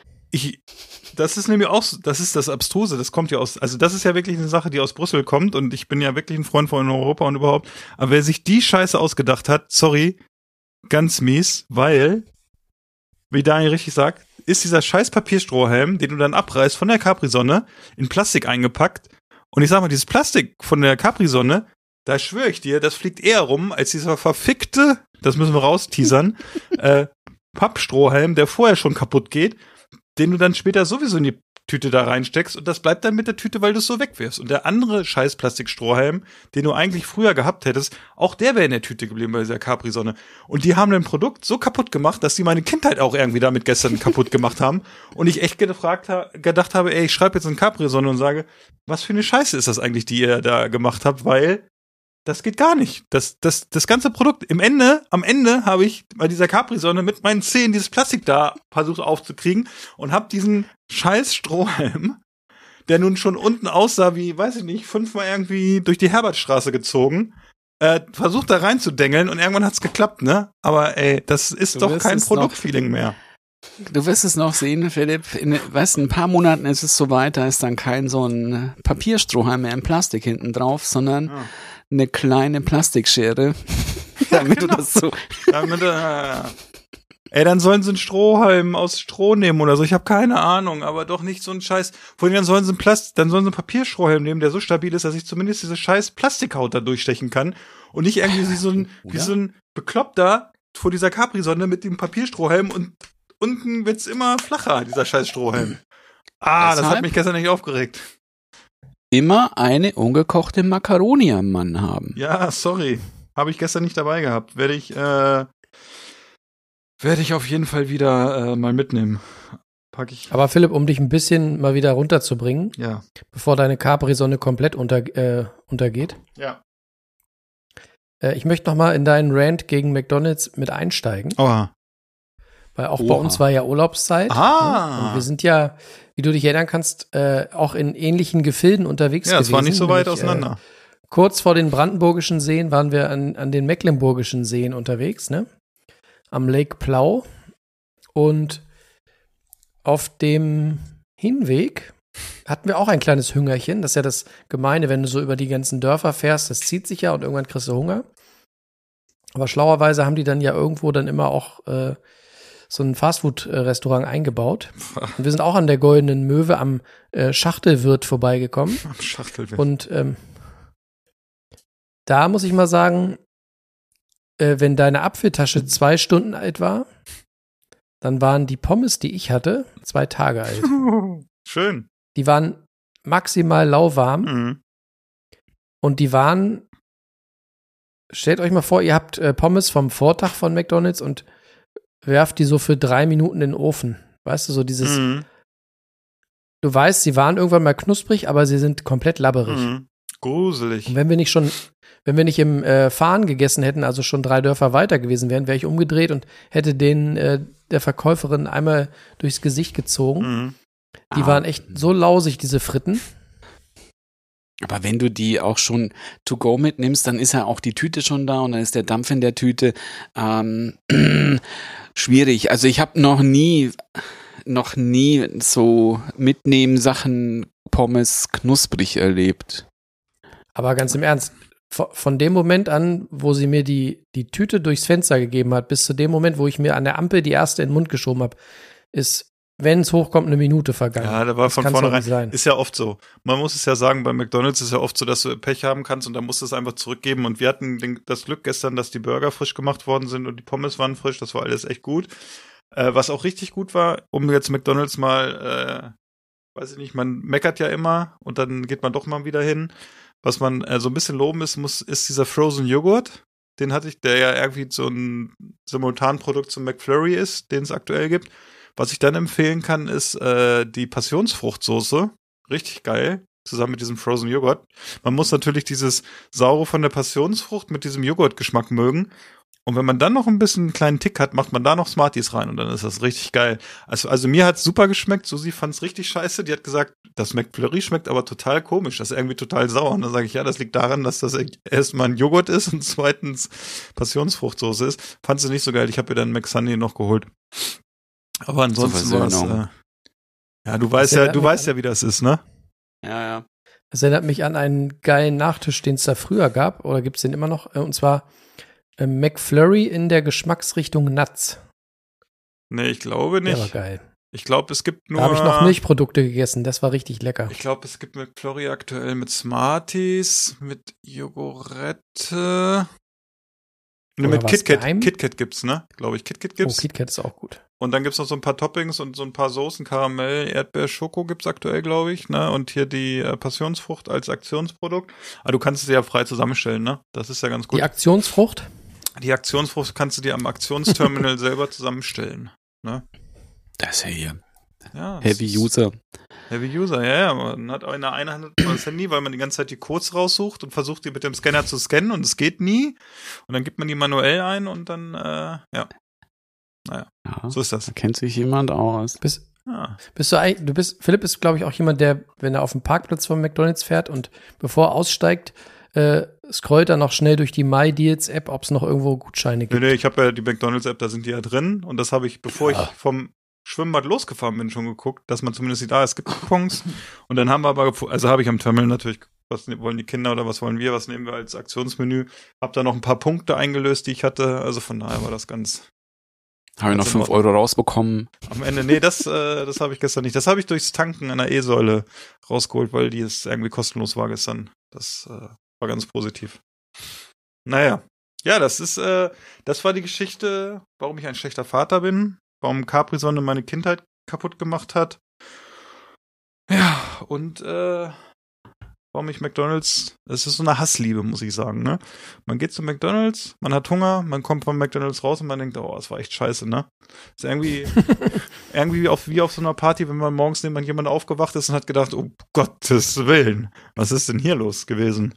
das ist nämlich auch, das ist das Abstruse, das kommt ja also das ist ja wirklich eine Sache, die aus Brüssel kommt und ich bin ja wirklich ein Freund von Europa und überhaupt. Aber wer sich die Scheiße ausgedacht hat, sorry, ganz mies, weil, wie Daniel richtig sagt, ist dieser scheiß Papierstrohhalm, den du dann abreißt von der Capri-Sonne, in Plastik eingepackt. Und ich sag mal, dieses Plastik von der Capri-Sonne, da schwöre ich dir, das fliegt eher rum, als dieser verfickte, das müssen wir rausteasern, Pappstrohhalm, der vorher schon kaputt geht, den du dann später sowieso in die Tüte da reinsteckst und das bleibt dann mit der Tüte, weil du es so wegwirfst. Und der andere scheiß Plastikstrohhalm, den du eigentlich früher gehabt hättest, auch der wäre in der Tüte geblieben bei dieser Capri-Sonne. Und die haben ein Produkt so kaputt gemacht, dass die meine Kindheit auch irgendwie damit gestern kaputt gemacht haben. Und ich echt gedacht habe, ey, ich schreibe jetzt eine Capri-Sonne und sage, was für eine Scheiße ist das eigentlich, die ihr da gemacht habt, weil das geht gar nicht. Das ganze Produkt, am Ende habe ich bei dieser Capri-Sonne mit meinen Zähnen dieses Plastik da versucht aufzukriegen und habe diesen scheiß Strohhalm, der nun schon unten aussah wie, weiß ich nicht, 5-mal irgendwie durch die Herbertstraße gezogen, versucht da reinzudengeln und irgendwann hat's geklappt, ne? Aber ey, das ist doch kein Produktfeeling mehr. Du wirst es noch sehen, Philipp. In ein paar Monaten ist es soweit, da ist dann kein so ein Papierstrohhalm mehr in Plastik hinten drauf, sondern eine kleine Plastikschere. Damit du das so. Ey, dann sollen sie einen Strohhalm aus Stroh nehmen oder so. Ich habe keine Ahnung, aber doch nicht so ein Scheiß. Vorhin dann sollen sie einen Papierstrohhalm nehmen, der so stabil ist, dass ich zumindest diese scheiß Plastikhaut da durchstechen kann und nicht irgendwie wie so ein Bekloppter vor dieser Capri-Sonne mit dem Papierstrohhalm und unten wird's immer flacher, dieser scheiß Strohhalm. Das hat mich gestern nicht aufgeregt. Immer eine ungekochte Macaroni am Mann haben. Ja, sorry. Habe ich gestern nicht dabei gehabt. Werde ich auf jeden Fall wieder mal mitnehmen. Pack ich. Aber Philipp, um dich ein bisschen mal wieder runterzubringen, bevor deine Capri-Sonne komplett untergeht. Ja. Ich möchte noch mal in deinen Rant gegen McDonald's mit einsteigen. Oha. Weil auch bei uns war ja Urlaubszeit. Ne? Und wir sind ja, wie du dich erinnern kannst, auch in ähnlichen Gefilden unterwegs gewesen. Ja, es war nicht so weit auseinander. Kurz vor den brandenburgischen Seen waren wir an den mecklenburgischen Seen unterwegs, ne? Am Lake Plau. Und auf dem Hinweg hatten wir auch ein kleines Hüngerchen. Das ist ja das Gemeine, wenn du so über die ganzen Dörfer fährst. Das zieht sich ja und irgendwann kriegst du Hunger. Aber schlauerweise haben die dann ja irgendwo dann immer auch so ein Fastfood-Restaurant eingebaut. Und wir sind auch an der Goldenen Möwe am Schachtelwirt vorbeigekommen. Am Schachtelwirt. Und da muss ich mal sagen, wenn deine Apfeltasche 2 Stunden alt war, dann waren die Pommes, die ich hatte, 2 Tage alt. Schön. Die waren maximal lauwarm. Mhm. Und die waren, stellt euch mal vor, ihr habt Pommes vom Vortag von McDonald's und werft die so für 3 Minuten in den Ofen. Weißt du, so dieses, du weißt, sie waren irgendwann mal knusprig, aber sie sind komplett labberig. Mhm. Gruselig. Und wenn wir nicht im Fahren gegessen hätten, also schon 3 Dörfer weiter gewesen wären, wäre ich umgedreht und hätte der Verkäuferin einmal durchs Gesicht gezogen. Mhm. Die waren echt so lausig, diese Fritten. Aber wenn du die auch schon to go mitnimmst, dann ist ja auch die Tüte schon da und dann ist der Dampf in der Tüte. Schwierig. Also ich habe noch nie so mitnehmen Sachen Pommes knusprig erlebt. Aber ganz im Ernst, von dem Moment an, wo sie mir die Tüte durchs Fenster gegeben hat, bis zu dem Moment, wo ich mir an der Ampel die erste in den Mund geschoben habe, ist, wenn es hochkommt, 1 Minute vergangen. Ja, da war das von vornherein. Ist ja oft so. Man muss es ja sagen, bei McDonald's ist ja oft so, dass du Pech haben kannst und dann musst du es einfach zurückgeben. Und wir hatten das Glück gestern, dass die Burger frisch gemacht worden sind und die Pommes waren frisch. Das war alles echt gut. Was auch richtig gut war, um jetzt McDonald's mal, weiß ich nicht, man meckert ja immer und dann geht man doch mal wieder hin. Was man so ein bisschen loben ist dieser Frozen Joghurt. Den hatte ich, der ja irgendwie so ein Simultanprodukt zum McFlurry ist, den es aktuell gibt. Was ich dann empfehlen kann, ist die Passionsfruchtsoße. Richtig geil. Zusammen mit diesem Frozen Joghurt. Man muss natürlich dieses Saure von der Passionsfrucht mit diesem Joghurtgeschmack mögen. Und wenn man dann noch ein bisschen einen kleinen Tick hat, macht man da noch Smarties rein und dann ist das richtig geil. Also mir hat's super geschmeckt. Susi fand's richtig scheiße. Die hat gesagt, das McFlurry schmeckt aber total komisch. Das ist irgendwie total sauer. Und dann sage ich, ja, das liegt daran, dass das erstmal ein Joghurt ist und zweitens Passionsfruchtsoße ist. Fand sie nicht so geil. Ich habe ihr dann McSunny noch geholt. Aber ansonsten war es, ja, du weißt ja, wie das ist, ne? Ja. Das erinnert mich an einen geilen Nachtisch, den es da früher gab, oder gibt's den immer noch? Und zwar McFlurry in der Geschmacksrichtung Nuts. Nee, ich glaube nicht. Der war geil. Ich glaube, es gibt nur. Da habe ich noch Milchprodukte gegessen, das war richtig lecker. Ich glaube, es gibt McFlurry aktuell mit Smarties, mit Jogurette. Ne, mit KitKat. KitKat gibt's, ne? Glaube ich, KitKat gibt's. Oh, KitKat ist auch gut. Und dann gibt's noch so ein paar Toppings und so ein paar Soßen, Karamell, Erdbeer, Schoko gibt's aktuell, glaube ich, ne? Und hier die Passionsfrucht als Aktionsprodukt. Aber du kannst es ja frei zusammenstellen, ne? Das ist ja ganz gut. Die Aktionsfrucht? Die Aktionsfrucht kannst du dir am Aktionsterminal selber zusammenstellen, ne? Das ist ja hier. Ja, Heavy User. Heavy User, ja. Man hat in der einen Hand das Handy, weil man die ganze Zeit die Codes raussucht und versucht, die mit dem Scanner zu scannen und es geht nie. Und dann gibt man die manuell ein und dann, ja. Naja, so ist das. Da kennt sich jemand aus. Philipp ist, glaube ich, auch jemand, der, wenn er auf dem Parkplatz von McDonald's fährt und bevor er aussteigt, scrollt dann noch schnell durch die My Deals App, ob es noch irgendwo Gutscheine gibt. Nee, ich habe ja die McDonalds App, da sind die ja drin und das habe ich, bevor ich vom Schwimmbad losgefahren bin, schon geguckt, dass man zumindest sieht, es gibt Coupons und dann haben wir aber, also habe ich am Terminal natürlich, was wollen die Kinder oder was wollen wir, was nehmen wir als Aktionsmenü, habe da noch ein paar Punkte eingelöst, die ich hatte, also von daher war das ganz... Habe ich noch 5 Euro rausbekommen. Am Ende, nee, das habe ich gestern nicht. Das habe ich durchs Tanken an der E-Säule rausgeholt, weil die es irgendwie kostenlos war gestern. Das war ganz positiv. Naja. Ja, das war die Geschichte, warum ich ein schlechter Vater bin, warum Capri-Sonne meine Kindheit kaputt gemacht hat. Ja, und warum ich McDonald's, es ist so eine Hassliebe, muss ich sagen, ne? Man geht zu McDonald's, man hat Hunger, man kommt von McDonald's raus und man denkt, das war echt scheiße, ne? Ist irgendwie wie auf so einer Party, wenn man morgens neben jemand aufgewacht ist und hat gedacht, oh Gottes Willen, was ist denn hier los gewesen?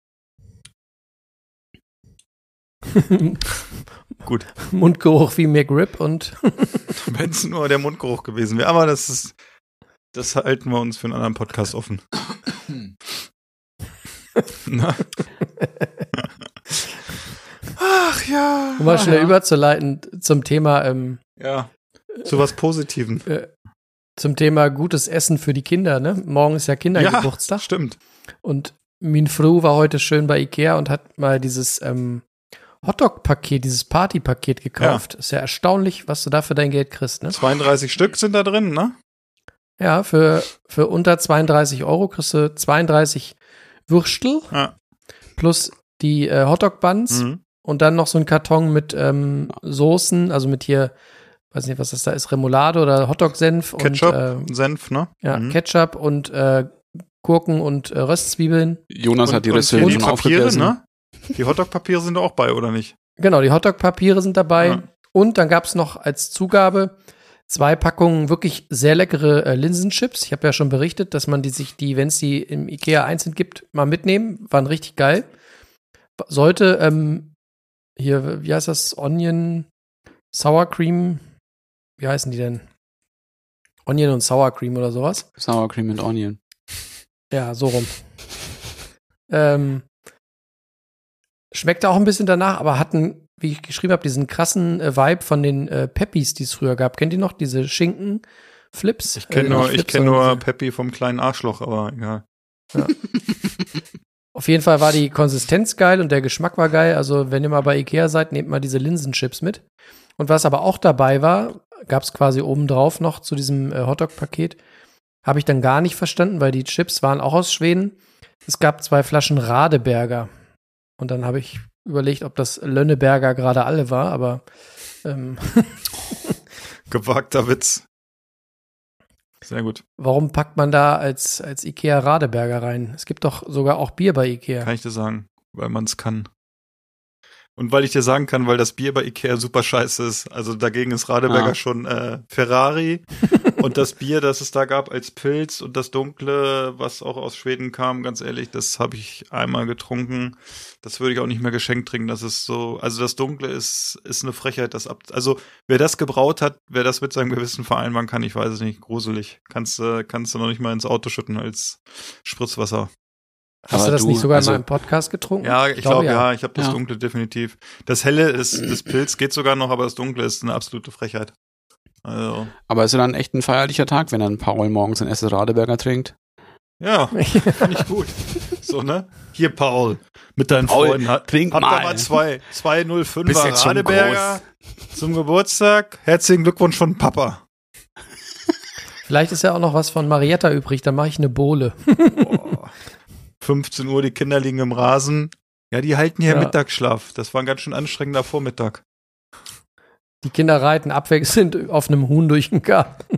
Gut. Mundgeruch wie McRib und wenn es nur der Mundgeruch gewesen wäre, aber das halten wir uns für einen anderen Podcast offen. Na? Ach ja. Um mal schnell überzuleiten zum Thema zu was Positivem. Zum Thema gutes Essen für die Kinder, ne? Morgen ist ja Kindergeburtstag. Ja, stimmt. Und mein Frau war heute schön bei Ikea und hat mal dieses Hotdog-Paket, dieses Party-Paket gekauft. Ja. Ist ja erstaunlich, was du da für dein Geld kriegst, ne? 32 Stück sind da drin, ne? Ja, für unter 32 Euro kriegst du 32 Würstel plus die Hotdog-Buns und dann noch so ein Karton mit Soßen, also mit hier, weiß nicht, was das da ist, Remoulade oder Hotdog-Senf. Ketchup, und, Senf, ne? Ja, Ketchup und Gurken und Röstzwiebeln. Jonas hat die Röstzwiebeln schon aufgegessen. Ne? Die Hotdog-Papiere sind da auch bei, oder nicht? Genau, die Hotdog-Papiere sind dabei. Ja. Und dann gab es noch als Zugabe 2 Packungen wirklich sehr leckere Linsenchips. Ich habe ja schon berichtet, dass man die, wenn es die im Ikea einzeln gibt, mal mitnehmen. Waren richtig geil. Sollte hier, wie heißt das? Onion, Sour Cream. Wie heißen die denn? Onion und Sour Cream oder sowas? Sour Cream und Onion. Ja, so rum. Schmeckte auch ein bisschen danach, aber hatten, wie ich geschrieben habe, diesen krassen Vibe von den Peppis, die es früher gab. Kennt ihr noch diese Schinken-Flips? Ich kenne nur Peppi vom kleinen Arschloch, aber egal. Ja. Auf jeden Fall war die Konsistenz geil und der Geschmack war geil. Also wenn ihr mal bei Ikea seid, nehmt mal diese Linsenchips mit. Und was aber auch dabei war, gab es quasi obendrauf noch zu diesem Hotdog-Paket. Habe ich dann gar nicht verstanden, weil die Chips waren auch aus Schweden. Es gab 2 Flaschen Radeberger. Und dann habe ich überlegt, ob das Lönneberger gerade alle war, aber gewagter Witz. Sehr gut. Warum packt man da als Ikea Radeberger rein? Es gibt doch sogar auch Bier bei Ikea. Kann ich dir sagen, weil man es kann. Und weil ich dir sagen kann, weil das Bier bei Ikea super scheiße ist. Also dagegen ist Radeberger schon Ferrari. Und das Bier, das es da gab als Pilz und das Dunkle, was auch aus Schweden kam, ganz ehrlich, das habe ich einmal getrunken. Das würde ich auch nicht mehr geschenkt trinken. Das ist so, also das Dunkle ist eine Frechheit. Also wer das gebraut hat, wer das mit seinem Gewissen vereinbaren kann, ich weiß es nicht, gruselig. Kannst du noch nicht mal ins Auto schütten als Spritzwasser. Hast du das nicht sogar in meinem Podcast getrunken? Ja, ich glaube, ja. Ich habe das Dunkle definitiv. Das Helle das Pilz geht sogar noch, aber das Dunkle ist eine absolute Frechheit. Also. Aber ist ja dann echt ein feierlicher Tag, wenn dann Paul morgens ein erstes Radeberger trinkt? Ja, finde ich gut. So, ne? Hier, Paul, mit deinen Freunden. Trink mal. Habt da mal 205er Radeberger zum Geburtstag. Herzlichen Glückwunsch von Papa. Vielleicht ist ja auch noch was von Marietta übrig, dann mache ich eine Bohle. 15 Uhr, die Kinder liegen im Rasen. Ja, die halten hier Mittagsschlaf. Das war ein ganz schön anstrengender Vormittag. Die Kinder reiten abwechselnd auf einem Huhn durch den Garten.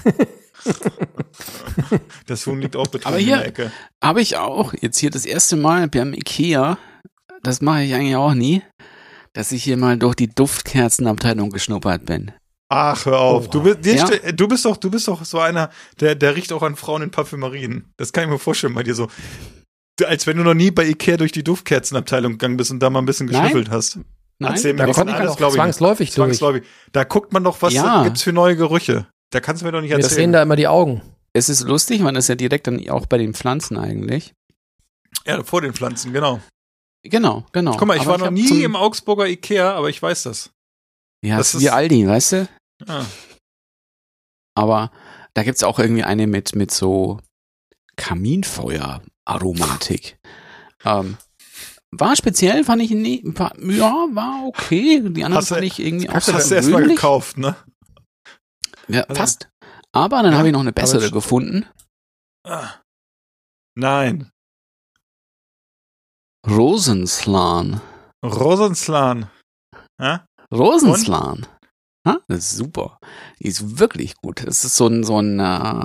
Das Huhn liegt auch betroffen in der Ecke. Habe ich auch jetzt hier das erste Mal beim Ikea, das mache ich eigentlich auch nie, dass ich hier mal durch die Duftkerzenabteilung geschnuppert bin. Ach, hör auf. Du bist doch so einer, der riecht auch an Frauen in Parfümerien. Das kann ich mir vorstellen bei dir so. Als wenn du noch nie bei Ikea durch die Duftkerzenabteilung gegangen bist und da mal ein bisschen geschnüffelt hast. Nein, erzähl da mir kommt man auch zwangsläufig durch. Da guckt man doch, was gibt's für neue Gerüche. Da kannst du mir doch nicht erzählen. Wir sehen da immer die Augen. Es ist lustig, man ist ja direkt dann auch bei den Pflanzen eigentlich. Ja, vor den Pflanzen, genau. Genau. Guck mal, ich war noch nie im Augsburger Ikea, aber ich weiß das. Ja, das ist wie Aldi, weißt du? Ja. Aber da gibt's auch irgendwie eine mit so Kaminfeuer-Aromatik. War speziell, fand ich war okay. Die anderen fand ich irgendwie auch so hast du erstmal gekauft, ne? Ja, fast. Aber dann habe ich noch eine bessere gefunden. Nein. Rosenslan. Ja? Rosenslan. Ha? Das ist super. Die ist wirklich gut. Das ist so ein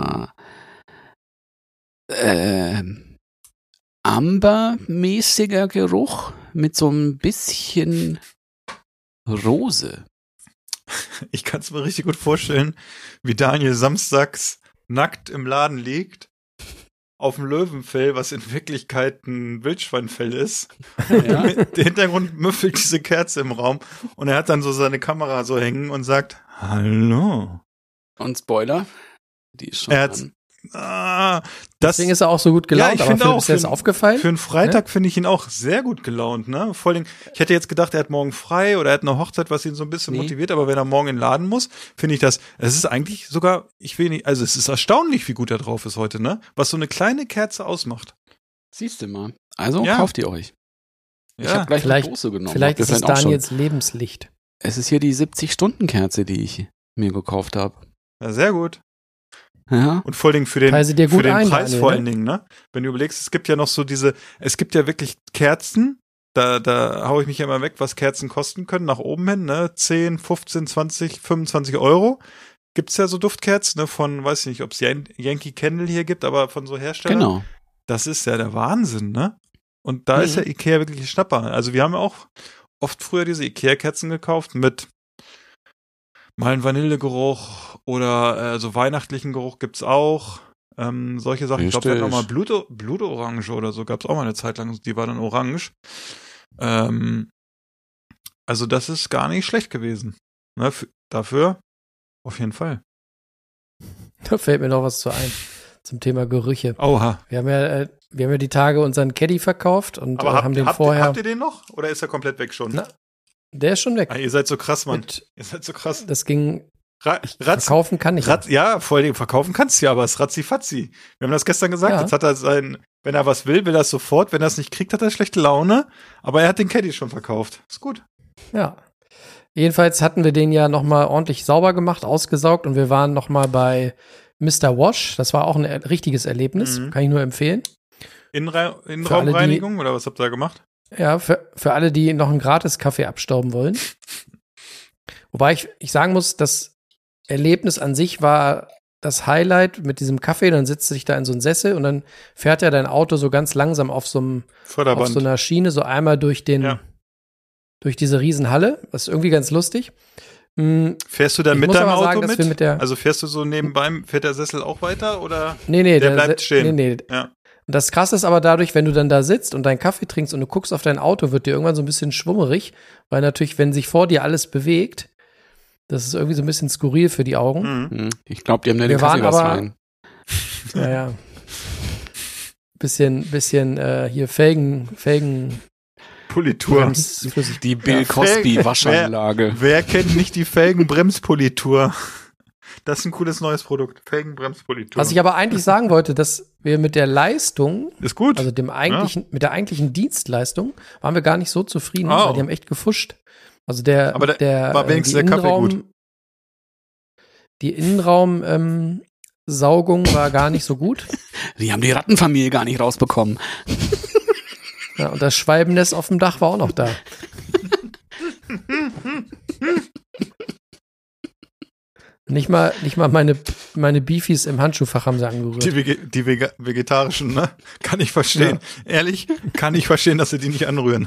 ambermäßiger Geruch mit so ein bisschen Rose. Ich kann es mir richtig gut vorstellen, wie Daniel samstags nackt im Laden liegt, auf dem Löwenfell, was in Wirklichkeit ein Wildschweinfell ist. Ja. Der Hintergrund müffelt diese Kerze im Raum und er hat dann so seine Kamera so hängen und sagt, hallo. Und Spoiler, die ist schon an. Deswegen ist er auch so gut gelaunt, aber für ist aufgefallen. Für einen Freitag finde ich ihn auch sehr gut gelaunt, ne? Vor allem, ich hätte jetzt gedacht, er hat morgen frei oder er hat eine Hochzeit, was ihn so ein bisschen motiviert, aber wenn er morgen in den Laden muss, finde ich es ist eigentlich sogar, es ist erstaunlich, wie gut er drauf ist heute, ne? Was so eine kleine Kerze ausmacht. Siehst du mal. Also kauft ihr euch. Ich habe gleich eine Dose genommen. Vielleicht ist es Daniels Lebenslicht. Es ist hier die 70-Stunden-Kerze, die ich mir gekauft habe. Ja, sehr gut. Ja. Und vor allem für den Preis Daniel, vor allen Dingen, ne? Wenn du überlegst, es gibt ja noch so es gibt ja wirklich Kerzen, da hau ich mich ja immer weg, was Kerzen kosten können, nach oben hin, ne? 10, 15, 20, 25 Euro. Gibt's ja so Duftkerzen, ne? Von, weiß ich nicht, ob es Yankee Candle hier gibt, aber von so Herstellern. Genau. Das ist ja der Wahnsinn, ne? Und da ist ja Ikea wirklich ein Schnapper. Also wir haben ja auch oft früher diese Ikea-Kerzen gekauft mit mal einen Vanillegeruch oder so weihnachtlichen Geruch gibt's auch. Solche Sachen. Ich glaube, wir hatten auch mal Blutorange oder so. Gab's auch mal eine Zeit lang. Die war dann orange. Also das ist gar nicht schlecht gewesen. Ne? Dafür auf jeden Fall. Da fällt mir noch was zu ein. Zum Thema Gerüche. Oha. Wir haben ja die Tage unseren Caddy verkauft und haben den vorher. Habt ihr den noch? Oder ist er komplett weg schon? Na, der ist schon weg. Ihr seid so krass, Mann. Ihr seid so krass. Das ging. Verkaufen kann ich. Ja, vor allem verkaufen kannst du ja, aber es ist ratzi-fatzi. Wir haben das gestern gesagt. Ja. Jetzt hat er wenn er was will er es sofort. Wenn er es nicht kriegt, hat er schlechte Laune. Aber er hat den Caddy schon verkauft. Ist gut. Ja. Jedenfalls hatten wir den ja nochmal ordentlich sauber gemacht, ausgesaugt und wir waren nochmal bei Mr. Wash. Das war auch ein richtiges Erlebnis. Kann ich nur empfehlen. Innenraumreinigung oder was habt ihr da gemacht? Ja, für alle, die noch einen Gratis-Kaffee abstauben wollen. Wobei ich sagen muss, das Erlebnis an sich war das Highlight mit diesem Kaffee. Dann sitzt du dich da in so einen Sessel und dann fährt ja dein Auto so ganz langsam auf so einer Schiene so einmal durch diese Riesenhalle. Das ist irgendwie ganz lustig. Fährst du dann mit deinem Auto mit? Also fährst du so nebenbei, fährt der Sessel auch weiter oder? Nee, der bleibt stehen. Nee. Ja. Und das Krasse ist aber dadurch, wenn du dann da sitzt und deinen Kaffee trinkst und du guckst auf dein Auto, wird dir irgendwann so ein bisschen schwummerig, weil natürlich, wenn sich vor dir alles bewegt, das ist irgendwie so ein bisschen skurril für die Augen. Ich glaube, die haben da den Kaffee was rein. Ja. Bisschen hier Felgen Politur. Die Bill Cosby Waschanlage. Wer kennt nicht die Felgenbremspolitur? Das ist ein cooles neues Produkt. Felgenbremspolitur. Was ich aber eigentlich sagen wollte, dass wir mit der Leistung, ist gut. Also mit der eigentlichen Dienstleistung, waren wir gar nicht so zufrieden, weil die haben echt gefuscht. Also war wenigstens der Kaffee gut. Die Innenraumsaugung war gar nicht so gut. Die haben die Rattenfamilie gar nicht rausbekommen. Ja, und das Schwalbennest auf dem Dach war auch noch da. Nicht mal meine Beefies im Handschuhfach haben sie angerührt. Die vegetarischen, ne? Kann ich verstehen. Ja. Ehrlich, kann ich verstehen, dass sie die nicht anrühren.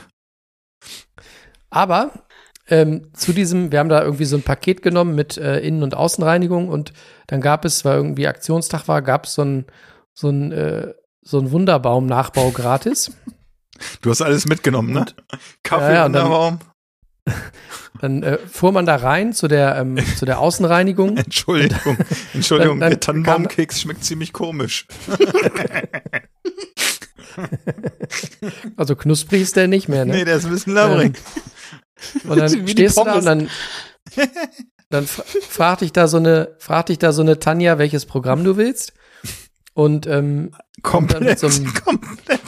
Aber wir haben da irgendwie so ein Paket genommen mit Innen- und Außenreinigung und dann gab es, weil irgendwie Aktionstag war, gab es so ein Wunderbaum-Nachbau gratis. Du hast alles mitgenommen, ne? Kaffee, Wunderbaum. Dann fuhr man da rein zu der Außenreinigung. Entschuldigung, der Tannenbaumkeks schmeckt ziemlich komisch. Also knusprig ist der nicht mehr, ne? Nee, der ist ein bisschen labbrig. Und dann Wie die stehst du da und Pommes. dann fragt dich da so eine Tanja, welches Programm du willst. Und kommt dann mit so einem komplett.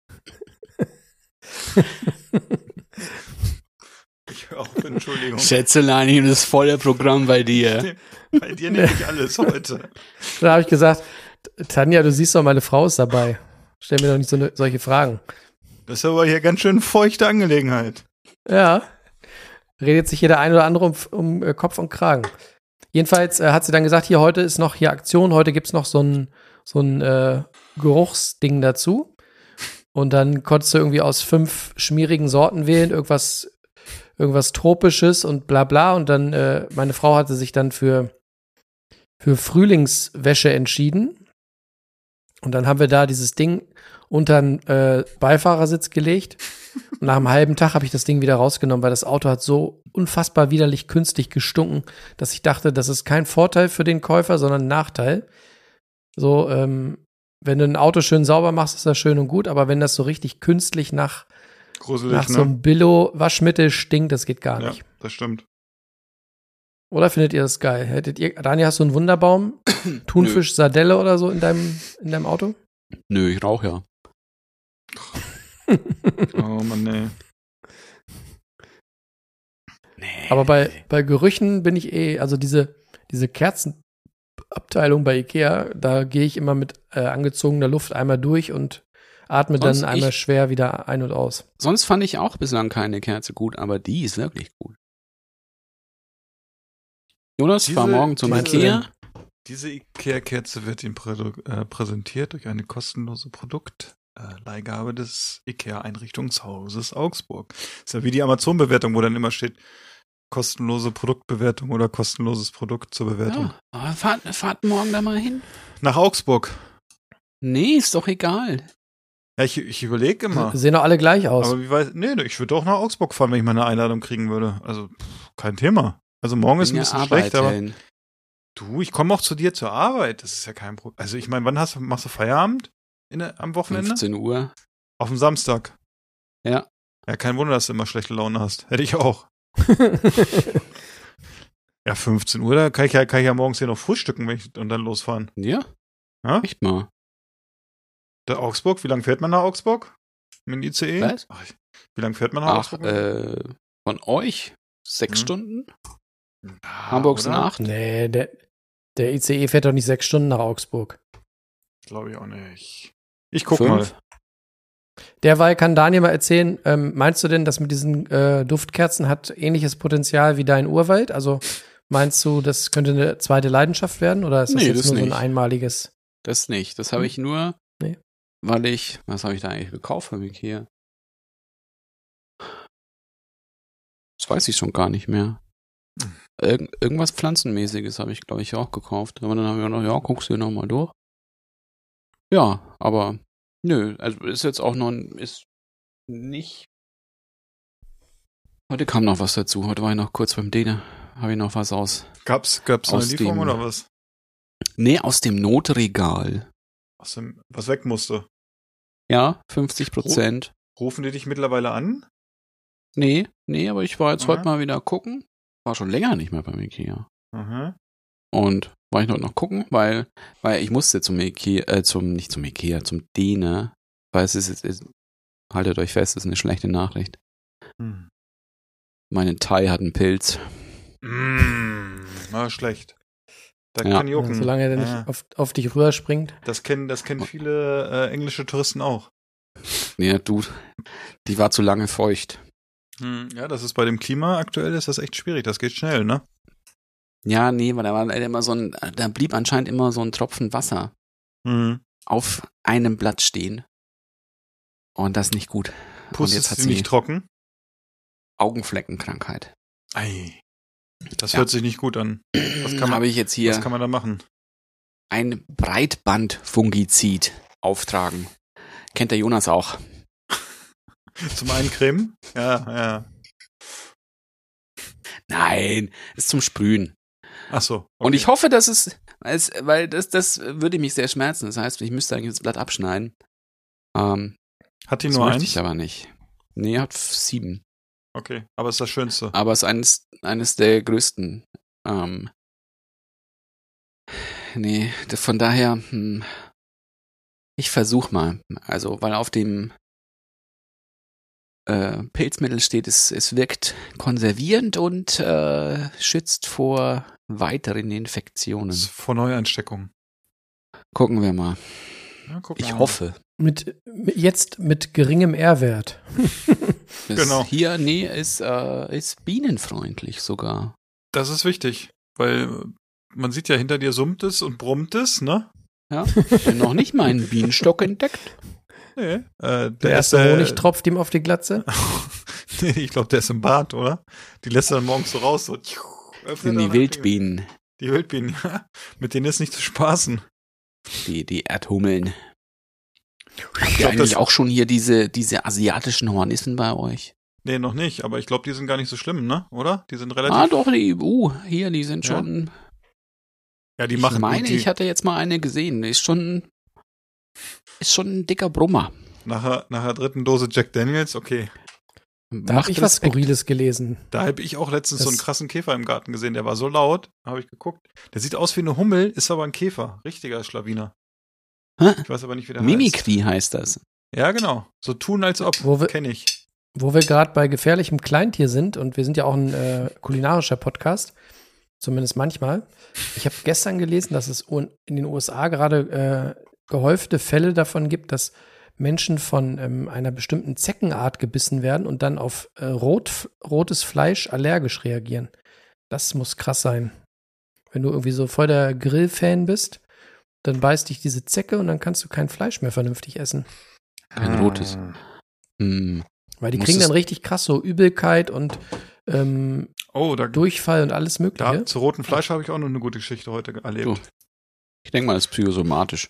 Ich höre auf, Entschuldigung. Schätzelein, das volle Programm bei dir. Bei dir nehme ich alles heute. Da habe ich gesagt, Tanja, du siehst doch, meine Frau ist dabei. Stell mir doch nicht solche Fragen. Das ist aber hier ganz schön feuchte Angelegenheit. Ja. Redet sich jeder ein oder andere um Kopf und Kragen. Jedenfalls hat sie dann gesagt, hier heute ist noch hier Aktion, heute gibt's noch so ein Geruchsding dazu. Und dann konntest du irgendwie aus 5 schmierigen Sorten wählen, irgendwas Tropisches und bla bla. Und dann, meine Frau hatte sich dann für Frühlingswäsche entschieden. Und dann haben wir da dieses Ding unter den Beifahrersitz gelegt. Und nach einem halben Tag habe ich das Ding wieder rausgenommen, weil das Auto hat so unfassbar widerlich künstlich gestunken, dass ich dachte, das ist kein Vorteil für den Käufer, sondern ein Nachteil. So, wenn du ein Auto schön sauber machst, ist das schön und gut, aber wenn das so richtig künstlich nach Gruselig, so einem Billo-Waschmittel stinkt, das geht gar nicht. Ja, das stimmt. Oder findet ihr das geil? Daniel, hast du einen Wunderbaum? Thunfisch, Sardelle oder so in deinem Auto? Nö, ich rauche ja. Oh Mann, nee. Aber bei Gerüchen bin ich also diese Kerzenabteilung bei Ikea, da gehe ich immer mit angezogener Luft einmal durch und atme Sonst dann einmal schwer wieder ein und aus. Sonst fand ich auch bislang keine Kerze gut, aber die ist wirklich gut. Jonas, fahr morgen zum Ikea. Diese Ikea-Kerze wird Ihnen präsentiert durch eine kostenlose Produktleihgabe des Ikea-Einrichtungshauses Augsburg. Ist ja wie die Amazon-Bewertung, wo dann immer steht, kostenlose Produktbewertung oder kostenloses Produkt zur Bewertung. Ja, aber fahrt morgen da mal hin. Nach Augsburg. Nee, ist doch egal. Ja, ich überlege immer. Sehen doch alle gleich aus. Aber ich würde auch nach Augsburg fahren, wenn ich mal eine Einladung kriegen würde. Also, kein Thema. Also morgen ist ein bisschen schlecht, aber du, ich komme auch zu dir zur Arbeit. Das ist ja kein Problem. Also ich meine, wann machst du Feierabend am Wochenende? 15 Uhr. Auf dem Samstag. Ja. Ja, kein Wunder, dass du immer schlechte Laune hast. Hätte ich auch. Ja, 15 Uhr, da kann ich ja morgens hier noch frühstücken und dann losfahren. Ja? Ja? Echt mal. Der Augsburg, wie lange fährt man nach Augsburg? Mit dem ICE? Was? Wie lange fährt man nach Augsburg? Von euch 6 Stunden? Ja, Hamburg sind oder? 8. Nee, der ICE fährt doch nicht 6 Stunden nach Augsburg. Glaube ich auch nicht. Ich guck mal. Derweil kann Daniel mal erzählen, meinst du denn, dass mit diesen Duftkerzen hat ähnliches Potenzial wie dein Urwald? Also meinst du, das könnte eine zweite Leidenschaft werden? Oder ist das Nee, jetzt das nur so ein nicht. einmaliges? Das nicht. Das habe ich nur, Nee. weil was habe ich da eigentlich gekauft für mich hier? Das weiß ich schon gar nicht mehr. Irgendwas Pflanzenmäßiges habe ich, glaube ich, auch gekauft. Aber dann haben wir noch, ja, guckst du hier nochmal durch. Ja, aber nö, also ist jetzt auch noch, ist nicht. Heute kam noch was dazu. Heute war ich noch kurz beim Däne. Habe ich noch was aus. Gab's eine aus Lieferung dem- oder was? Nee, aus dem Notregal. Was weg musste? Ja, 50%. Rufen die dich mittlerweile an? Nee, aber ich war jetzt Aha. heute mal wieder gucken. War schon länger nicht mehr beim Ikea. Aha. Und war ich heute noch gucken, weil ich musste zum Ikea, zum Däne, weil es ist, haltet euch fest, es ist eine schlechte Nachricht. Hm. Meine Thai hat einen Pilz. Na, schlecht. Da Ja. kann jucken. Solange der nicht auf dich rüberspringt. Das kennen viele englische Touristen auch. Ja, du, die war zu lange feucht. Ja, das ist bei dem Klima aktuell ist das echt schwierig. Das geht schnell, ne? Ja, nee, weil da war leider immer da blieb anscheinend immer so ein Tropfen Wasser auf einem Blatt stehen. Und das ist nicht gut. Und jetzt Pustest hat sie nicht trocken? Augenfleckenkrankheit. Ei. Das Ja. hört sich nicht gut an. Was kann man, Habe ich jetzt hier was kann man da machen? ein Breitbandfungizid auftragen. Kennt der Jonas auch. Zum Eincremen? Ja. Nein, ist zum Sprühen. Ach so. Okay. Und ich hoffe, dass weil das würde mich sehr schmerzen. Das heißt, ich müsste eigentlich das Blatt abschneiden. Hat die das nur möchte 1? ich aber nicht. Nee, hat 7. Okay, aber ist das Schönste. Aber ist eines der größten. Nee, von daher, ich versuch mal. Also, weil auf dem Pilzmittel steht, es wirkt konservierend und schützt vor weiteren Infektionen. Das ist vor Neuansteckungen. Gucken wir mal. Ja, guck Ich mal. hoffe. Jetzt mit geringem R-Wert. Genau. Hier, ist bienenfreundlich sogar. Das ist wichtig, weil man sieht ja, hinter dir summt es und brummt es, ne? Ja, noch nicht meinen Bienenstock entdeckt. Nee. Der erste Honig tropft ihm auf die Glatze. Nee, ich glaube, der ist im Bad, oder? Die lässt er dann morgens so raus. So, öffnet Sind er die Wildbienen. Die Wildbienen, ja. Mit denen ist nicht zu spaßen. Die Erdhummeln. Habt Ich ihr glaub, eigentlich auch schon hier diese asiatischen Hornissen bei euch? Nee, noch nicht, aber ich glaube, die sind gar nicht so schlimm, ne? Oder? Die sind relativ. Doch, die sind Ja? schon. Ja, die Ich machen meine, gut, die, ich hatte jetzt mal eine gesehen. Ist schon ein dicker Brummer. nach der dritten Dose Jack Daniels, okay. Da habe ich was Respekt. Skurriles gelesen. Da habe ich auch letztens so einen Das- krassen Käfer im Garten gesehen, der war so laut, habe ich geguckt. Der sieht aus wie eine Hummel, ist aber ein Käfer. Richtiger Schlawiner. Hä? Ich weiß aber nicht, wie der heißt. Mimikry heißt das. Ja, genau. So tun, als ob. Wo wir- Kenne ich. Wo wir gerade bei gefährlichem Kleintier sind, und wir sind ja auch ein kulinarischer Podcast, zumindest manchmal. Ich habe gestern gelesen, dass es in den USA gerade gehäufte Fälle davon gibt, dass Menschen von einer bestimmten Zeckenart gebissen werden und dann auf rotes Fleisch allergisch reagieren. Das muss krass sein. Wenn du irgendwie so voll der Grillfan bist, dann beißt dich diese Zecke und dann kannst du kein Fleisch mehr vernünftig essen. Kein rotes. Weil die Muss kriegen es- dann richtig krass so Übelkeit und Oh, Durchfall und alles Mögliche. zu rotem Fleisch habe ich auch noch eine gute Geschichte heute erlebt. So. Ich denke mal, das ist psychosomatisch.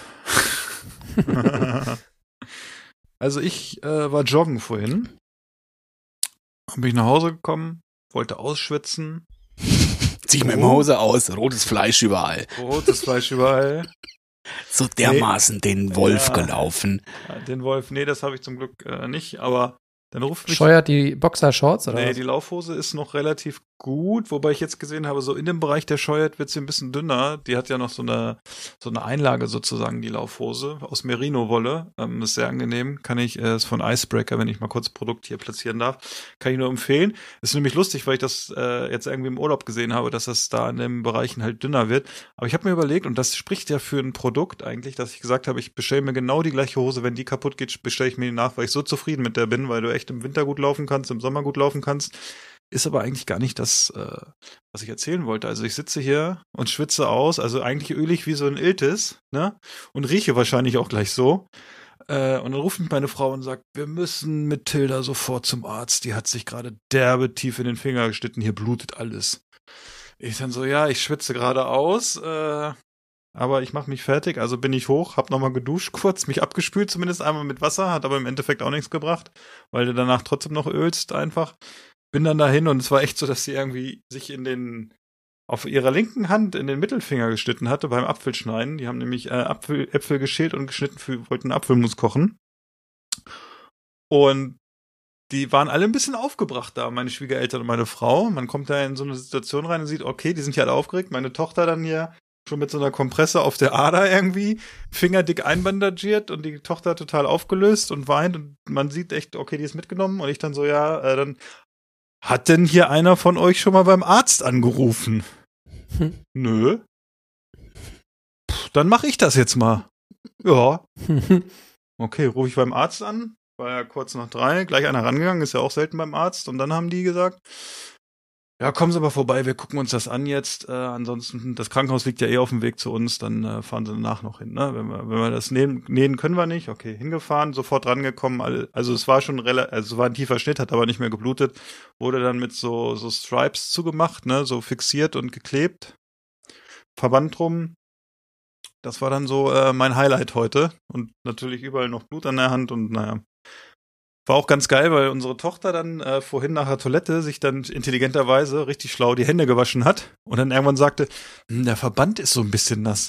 Also ich war joggen vorhin. Bin ich nach Hause gekommen, wollte ausschwitzen. Zieh mir Hose aus, rotes Fleisch überall. Rotes Fleisch überall. So dermaßen den Wolf Ja. gelaufen. Ja, den Wolf, nee, das habe ich zum Glück nicht, aber dann ruft mich... Scheuert die Boxershorts oder Nee, was? die Laufhose ist noch relativ gut, wobei ich jetzt gesehen habe, so in dem Bereich der scheuert wird sie ein bisschen dünner. Die hat ja noch so eine Einlage sozusagen, die Laufhose aus Merino-Wolle. Ist sehr angenehm. Ist von Icebreaker, wenn ich mal kurz Produkt hier platzieren darf. Kann ich nur empfehlen. Ist nämlich lustig, weil ich das jetzt irgendwie im Urlaub gesehen habe, dass das da in den Bereichen halt dünner wird. Aber ich habe mir überlegt, und das spricht ja für ein Produkt eigentlich, dass ich gesagt habe, ich bestelle mir genau die gleiche Hose. Wenn die kaputt geht, bestelle ich mir die nach, weil ich so zufrieden mit der bin, weil du echt im Winter gut laufen kannst, im Sommer gut laufen kannst. Ist aber eigentlich gar nicht das, was ich erzählen wollte. Also ich sitze hier und schwitze aus, also eigentlich ölig wie so ein Iltis, ne? Und rieche wahrscheinlich auch gleich so. Und dann ruft mich meine Frau und sagt, wir müssen mit Tilda sofort zum Arzt. Die hat sich gerade derbe tief in den Finger geschnitten, hier blutet alles. Ich dann so, ja, ich schwitze gerade aus, aber ich mache mich fertig, also bin ich hoch, hab nochmal geduscht kurz, mich abgespült zumindest einmal mit Wasser, hat aber im Endeffekt auch nichts gebracht, weil du danach trotzdem noch ölst einfach. Bin dann dahin und es war echt so, dass sie irgendwie sich auf ihrer linken Hand in den Mittelfinger geschnitten hatte beim Apfelschneiden. Die haben nämlich Äpfel geschält und geschnitten, wollten Apfelmus kochen. Und die waren alle ein bisschen aufgebracht da, meine Schwiegereltern und meine Frau. Man kommt da in so eine Situation rein und sieht, okay, die sind ja alle aufgeregt. Meine Tochter dann hier schon mit so einer Kompresse auf der Ader irgendwie, fingerdick einbandagiert und die Tochter total aufgelöst und weint und man sieht echt, okay, die ist mitgenommen und ich dann so, ja, dann hat denn hier einer von euch schon mal beim Arzt angerufen? Nö. Dann mache ich das jetzt mal. Ja. Okay, rufe ich beim Arzt an. War ja kurz nach 3, gleich einer rangegangen, ist ja auch selten beim Arzt. Und dann haben die gesagt, ja, kommen Sie mal vorbei, wir gucken uns das an jetzt. Ansonsten, das Krankenhaus liegt ja eh auf dem Weg zu uns, dann fahren Sie danach noch hin. Ne? Wenn wir das nähen können wir nicht. Okay, hingefahren, sofort rangekommen. Also es war schon es war ein tiefer Schnitt, hat aber nicht mehr geblutet. Wurde dann mit so Stripes zugemacht, ne, so fixiert und geklebt. Verband drum. Das war dann so mein Highlight heute. Und natürlich überall noch Blut an der Hand und naja. War auch ganz geil, weil unsere Tochter dann vorhin nach der Toilette sich dann intelligenterweise richtig schlau die Hände gewaschen hat und dann irgendwann sagte, der Verband ist so ein bisschen nass.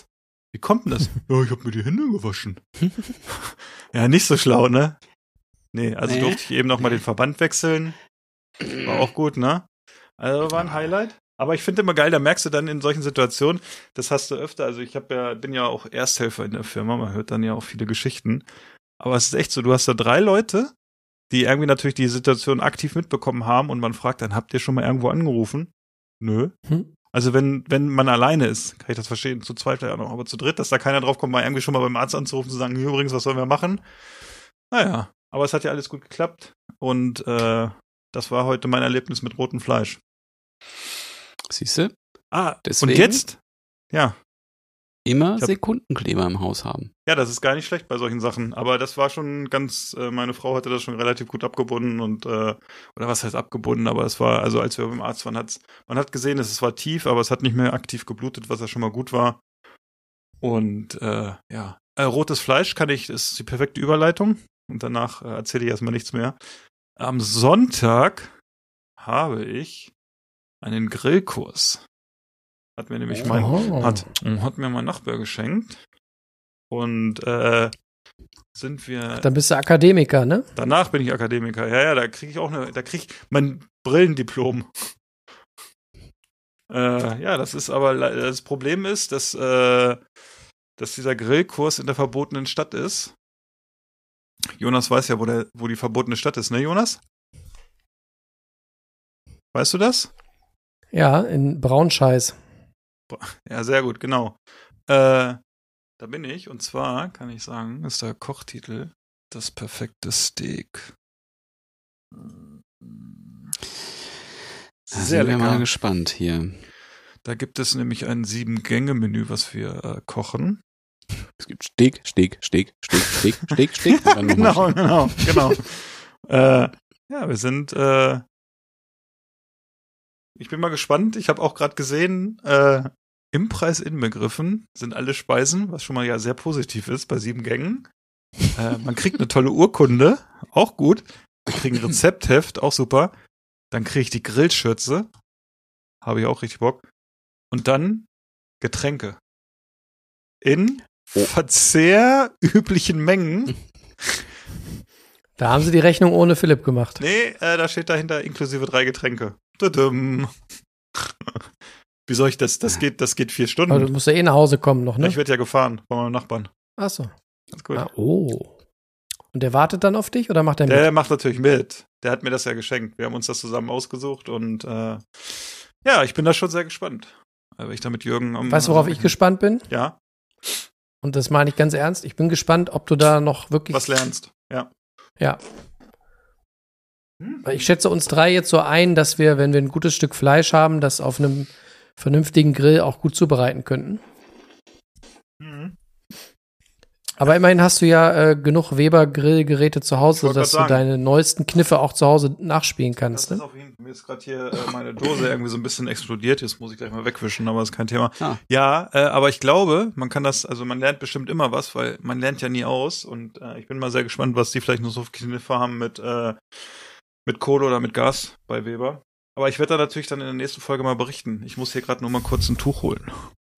Wie kommt denn das? Ja, ich habe mir die Hände gewaschen. Ja, nicht so schlau, ne? Nee, also durfte ich eben noch mal den Verband wechseln. War auch gut, ne? Also war ein Highlight. Aber ich finde immer geil, da merkst du dann in solchen Situationen, das hast du öfter, also bin ja auch Ersthelfer in der Firma, man hört dann ja auch viele Geschichten. Aber es ist echt so, du hast da 3 Leute, die irgendwie natürlich die Situation aktiv mitbekommen haben und man fragt dann, habt ihr schon mal irgendwo angerufen? Nö. Also wenn man alleine ist, kann ich das verstehen, zu zweit ja noch, aber zu dritt, dass da keiner drauf kommt, mal irgendwie schon mal beim Arzt anzurufen, zu sagen, hier übrigens, was sollen wir machen? Naja, aber es hat ja alles gut geklappt und das war heute mein Erlebnis mit rotem Fleisch. Siehste? Und jetzt? Ja. Immer Sekundenkleber im Haus haben. Ja, das ist gar nicht schlecht bei solchen Sachen. Aber das war schon ganz, meine Frau hatte das schon relativ gut abgebunden und, oder was heißt abgebunden, aber es war, also als wir beim Arzt waren, man hat gesehen, es war tief, aber es hat nicht mehr aktiv geblutet, was ja schon mal gut war. Und, ja. Rotes Fleisch ist die perfekte Überleitung. Und danach erzähle ich erstmal nichts mehr. Am Sonntag habe ich einen Grillkurs. Hat mir nämlich hat mir mein Nachbar geschenkt. Und sind wir. Dann bist du Akademiker, ne? Danach bin ich Akademiker. Ja, da kriege ich mein Brillendiplom. Ja, das Problem ist, dass dieser Grillkurs in der verbotenen Stadt ist. Jonas weiß ja, wo die verbotene Stadt ist, ne, Jonas? Weißt du das? Ja, in Braunscheiß. Ja, sehr gut, genau. Da bin ich, und zwar, kann ich sagen, ist der Kochtitel Das perfekte Steak. Sehr lecker. Ich bin mal gespannt hier. Da gibt es nämlich ein 7-Gänge-Menü, was wir kochen. Es gibt Steak. Genau. Ja, wir sind, ich bin mal gespannt. Ich habe auch gerade gesehen, im Preis inbegriffen sind alle Speisen, was schon mal ja sehr positiv ist bei 7 Gängen. Man kriegt eine tolle Urkunde, auch gut. Wir kriegen ein Rezeptheft, auch super. Dann kriege ich die Grillschürze, habe ich auch richtig Bock. Und dann Getränke. In verzehrüblichen Mengen. Da haben sie die Rechnung ohne Philipp gemacht. Nee, da steht dahinter inklusive 3 Getränke. Tudum. Wie soll ich das? Das geht 4 Stunden. Aber du musst ja nach Hause kommen noch, ne? Ich werde ja gefahren von meinem Nachbarn. Ach so. Ganz gut. Und der wartet dann auf dich oder macht er mit? Der macht natürlich mit. Der hat mir das ja geschenkt. Wir haben uns das zusammen ausgesucht und ja, ich bin da schon sehr gespannt. Weil ich da mit Jürgen Weißt du, worauf ich gespannt bin? Ja. Und das meine ich ganz ernst. Ich bin gespannt, ob du da noch wirklich was lernst. Ja. Ja. Weil ich schätze uns 3 jetzt so ein, dass wir, wenn wir ein gutes Stück Fleisch haben, das auf einem vernünftigen Grill auch gut zubereiten könnten. Mhm. Aber immerhin hast du ja genug Weber-Grillgeräte zu Hause, dass du deine neuesten Kniffe auch zu Hause nachspielen kannst. Das ist auf jeden Fall, mir ist gerade hier meine Dose irgendwie so ein bisschen explodiert. Jetzt muss ich gleich mal wegwischen, aber das ist kein Thema. Ja, aber ich glaube, man lernt bestimmt immer was, weil man lernt ja nie aus. Und ich bin mal sehr gespannt, was die vielleicht noch so Kniffe haben mit Kohle oder mit Gas bei Weber. Aber ich werde da natürlich dann in der nächsten Folge mal berichten. Ich muss hier gerade nur mal kurz ein Tuch holen.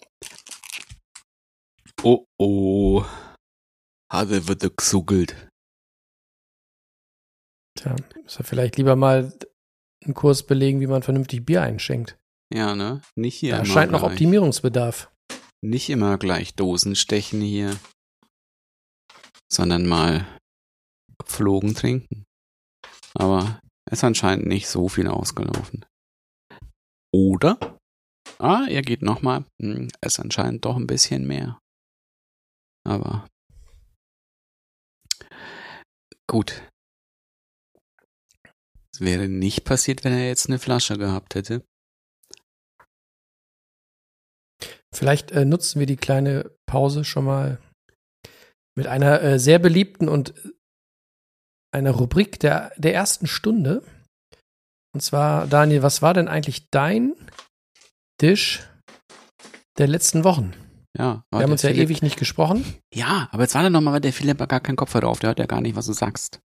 Oh. Hade wird gesuggelt. Tja, muss er vielleicht lieber mal einen Kurs belegen, wie man vernünftig Bier einschenkt. Ja, ne? Nicht hier. Da scheint noch Optimierungsbedarf. Nicht immer gleich Dosen stechen hier, sondern mal gepflogen trinken. Aber es ist anscheinend nicht so viel ausgelaufen. Oder? Er geht nochmal. Es ist anscheinend doch ein bisschen mehr. Aber gut. Es wäre nicht passiert, wenn er jetzt eine Flasche gehabt hätte. Vielleicht nutzen wir die kleine Pause schon mal mit einer sehr beliebten und einer Rubrik der ersten Stunde. Und zwar, Daniel, was war denn eigentlich dein Dish der letzten Wochen? Ja. Wir haben uns ja ewig nicht gesprochen. Ja, aber jetzt war dann nochmal, weil der Philipp gar keinen Kopf drauf. Der hört ja gar nicht, was du sagst.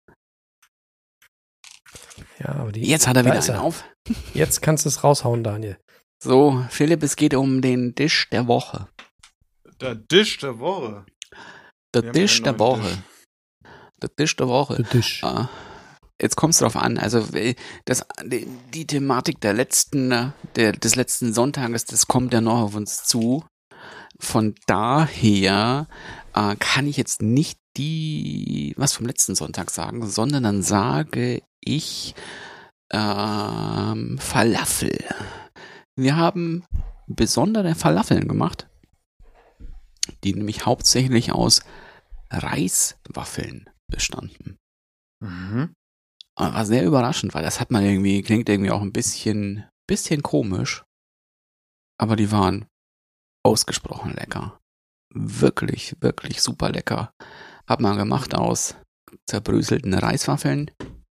Ja, aber jetzt hat er wieder einen auf. Jetzt kannst du es raushauen, Daniel. So, Philipp, es geht um den Dish der Woche. Der Tisch der Woche. Der Tisch der Woche. Der Tisch der Woche. Der Tisch. Jetzt kommt es drauf an, also die Thematik des letzten Sonntages, das kommt ja noch auf uns zu. Von daher kann ich jetzt nicht was vom letzten Sonntag sagen, sondern dann sage ich Falafel. Wir haben besondere Falafeln gemacht, die nämlich hauptsächlich aus Reiswaffeln bestanden. Mhm. War sehr überraschend, weil das klingt irgendwie auch ein bisschen komisch, aber die waren ausgesprochen lecker. Wirklich, wirklich super lecker. Hab man gemacht aus zerbröselten Reiswaffeln,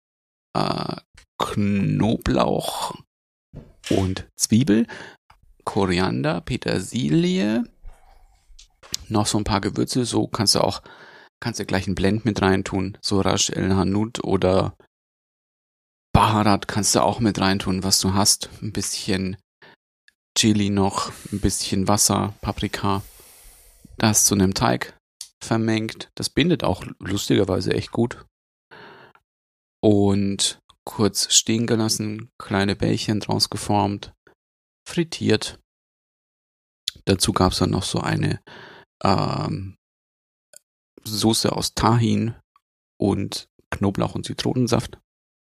Knoblauch und Zwiebel, Koriander, Petersilie, noch so ein paar Gewürze, so kannst du gleich einen Blend mit reintun, so Ras El Hanout oder Baharat kannst du auch mit reintun, was du hast. Ein bisschen Chili noch, ein bisschen Wasser, Paprika. Das zu einem Teig vermengt. Das bindet auch lustigerweise echt gut. Und kurz stehen gelassen, kleine Bällchen draus geformt, frittiert. Dazu gab es dann noch so eine Soße aus Tahin und Knoblauch und Zitronensaft.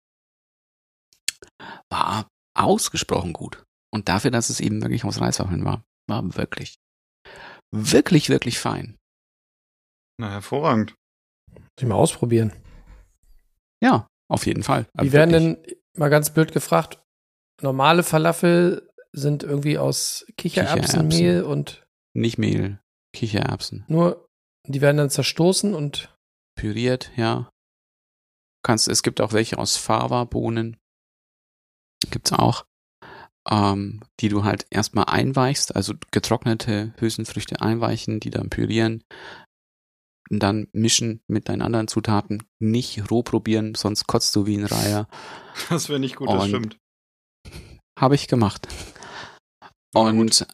War ausgesprochen gut. Und dafür, dass es eben wirklich aus Reiswaffeln war wirklich, wirklich, wirklich fein. Na, hervorragend. Muss ich mal ausprobieren. Ja, auf jeden Fall. Wie werden denn, mal ganz blöd gefragt, normale Falafel sind irgendwie aus Kichererbsenmehl und nicht Mehl, Kichererbsen. Nur, die werden dann zerstoßen und püriert, ja. Es gibt auch welche aus Fava-Bohnen. Gibt's auch. Die du halt erstmal einweichst, also getrocknete Hülsenfrüchte einweichen, die dann pürieren. Und dann mischen mit deinen anderen Zutaten. Nicht roh probieren, sonst kotzt du wie ein Reiher. Das wäre nicht gut, das stimmt. Habe ich gemacht. Und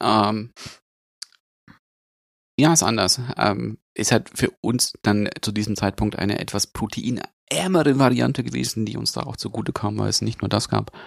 ja, ist anders. Ist halt für uns dann zu diesem Zeitpunkt eine etwas proteinärmere Variante gewesen, die uns da auch zugute kam, weil es nicht nur das gab.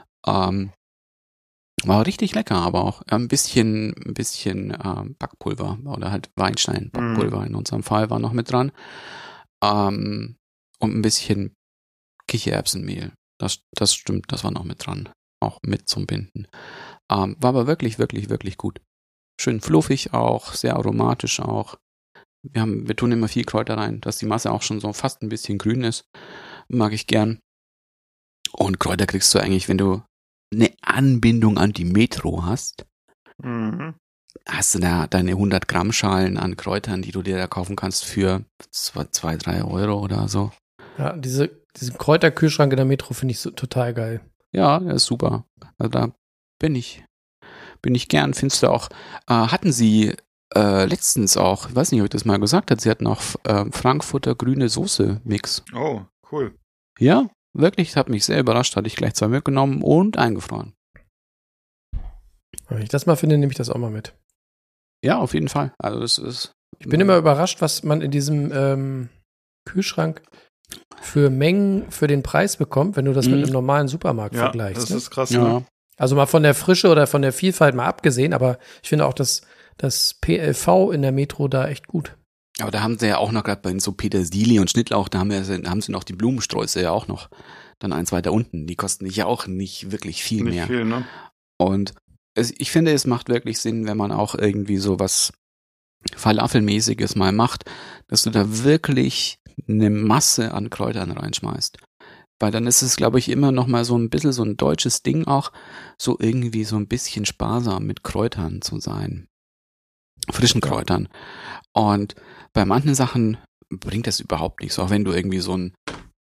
War richtig lecker, aber auch ein bisschen Backpulver oder halt Weinstein-Backpulver in unserem Fall war noch mit dran. Und ein bisschen Kichererbsenmehl. Das stimmt, das war noch mit dran. Auch mit zum Binden. War aber wirklich, wirklich, wirklich gut. Schön fluffig auch, sehr aromatisch auch. Wir tun immer viel Kräuter rein, dass die Masse auch schon so fast ein bisschen grün ist. Mag ich gern. Und Kräuter kriegst du eigentlich, wenn du eine Anbindung an die Metro hast, hast du da deine 100 Gramm Schalen an Kräutern, die du dir da kaufen kannst für 2-3 Euro oder so. Ja, diesen Kräuterkühlschrank in der Metro finde ich so total geil. Ja, der ist super. Also da bin ich gern. Findest du auch, hatten sie letztens auch, ich weiß nicht, ob ich das mal gesagt habe, sie hatten auch Frankfurter grüne Soße Mix. Oh, cool. Ja, wirklich, hat mich sehr überrascht, hatte ich gleich 2 mitgenommen und eingefroren. Wenn ich das mal finde, nehme ich das auch mal mit. Ja, auf jeden Fall. Also das ist. Ich bin immer überrascht, was man in diesem Kühlschrank für Mengen für den Preis bekommt, wenn du das mit einem normalen Supermarkt vergleichst. Das ist krass. Ja. Ne? Also mal von der Frische oder von der Vielfalt mal abgesehen, aber ich finde auch das PLV in der Metro da echt gut. Aber da haben sie ja auch noch gerade bei so Petersilie und Schnittlauch, da haben sie noch die Blumensträuße ja auch noch. Dann eins weiter unten. Die kosten ja auch nicht wirklich viel mehr. Nicht viel, ne? Und ich finde, es macht wirklich Sinn, wenn man auch irgendwie so was Falafelmäßiges mal macht, dass du da wirklich eine Masse an Kräutern reinschmeißt. Weil dann ist es, glaube ich, immer noch mal so ein bisschen so ein deutsches Ding auch, so irgendwie so ein bisschen sparsam mit Kräutern zu sein. Frischen Kräutern. Und bei manchen Sachen bringt das überhaupt nichts. Auch wenn du irgendwie so einen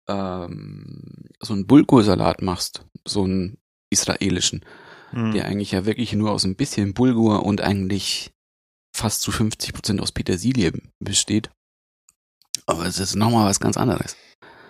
Bulgursalat machst, so einen israelischen, der eigentlich ja wirklich nur aus ein bisschen Bulgur und eigentlich fast zu 50% aus Petersilie besteht. Aber es ist nochmal was ganz anderes.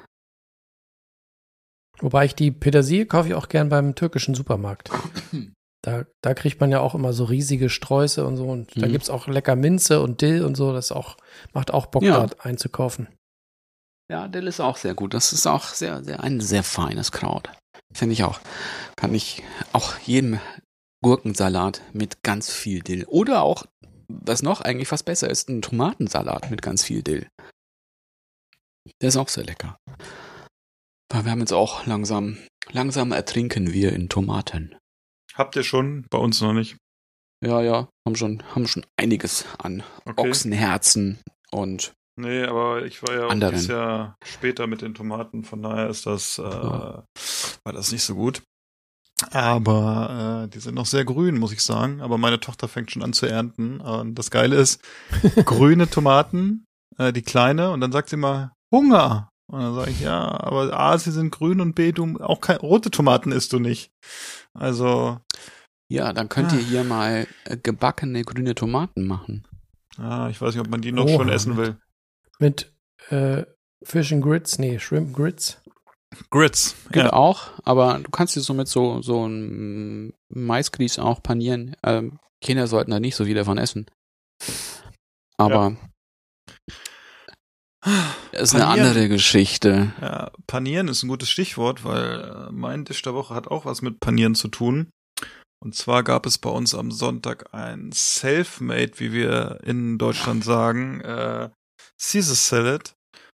Wobei die Petersilie kaufe ich auch gern beim türkischen Supermarkt. Da kriegt man ja auch immer so riesige Sträuße und so. Und da Mhm. gibt's auch lecker Minze und Dill und so. Macht auch Bock, Ja. da einzukaufen. Ja, Dill ist auch sehr gut. Das ist auch ein sehr feines Kraut. Finde ich auch. Kann ich auch jedem Gurkensalat mit ganz viel Dill. Oder auch, was noch eigentlich fast besser ist, ein Tomatensalat mit ganz viel Dill. Der ist auch sehr lecker. Aber wir haben jetzt auch langsam ertrinken wir in Tomaten. Habt ihr schon? Bei uns noch nicht. Ja, haben schon einiges an Okay. Ochsenherzen und Nee, aber ich war ja auch Anderen. dieses Jahr später mit den Tomaten, von daher ist war das nicht so gut. Aber die sind noch sehr grün, muss ich sagen. Aber meine Tochter fängt schon an zu ernten. Und das Geile ist, grüne Tomaten, die kleine, und dann sagt sie mal, Hunger. Und dann sage ich, ja, aber A, sie sind grün und B, du auch rote Tomaten isst du nicht. Also, ja, dann könnt ihr hier mal gebackene grüne Tomaten machen. ich weiß nicht, ob man die noch Oha, schon essen will. Mit Fish and Grits, Shrimp Grits. Grits, Geht ja. auch, aber du kannst die so mit so einem Maisgrieß auch panieren. Kinder sollten da nicht so viel davon essen. Aber ist eine Panieren. andere Geschichte. Ja, Panieren ist ein gutes Stichwort, weil mein Tisch der Woche hat auch was mit Panieren zu tun. Und zwar gab es bei uns am Sonntag ein Selfmade, wie wir in Deutschland sagen, Caesar Salad.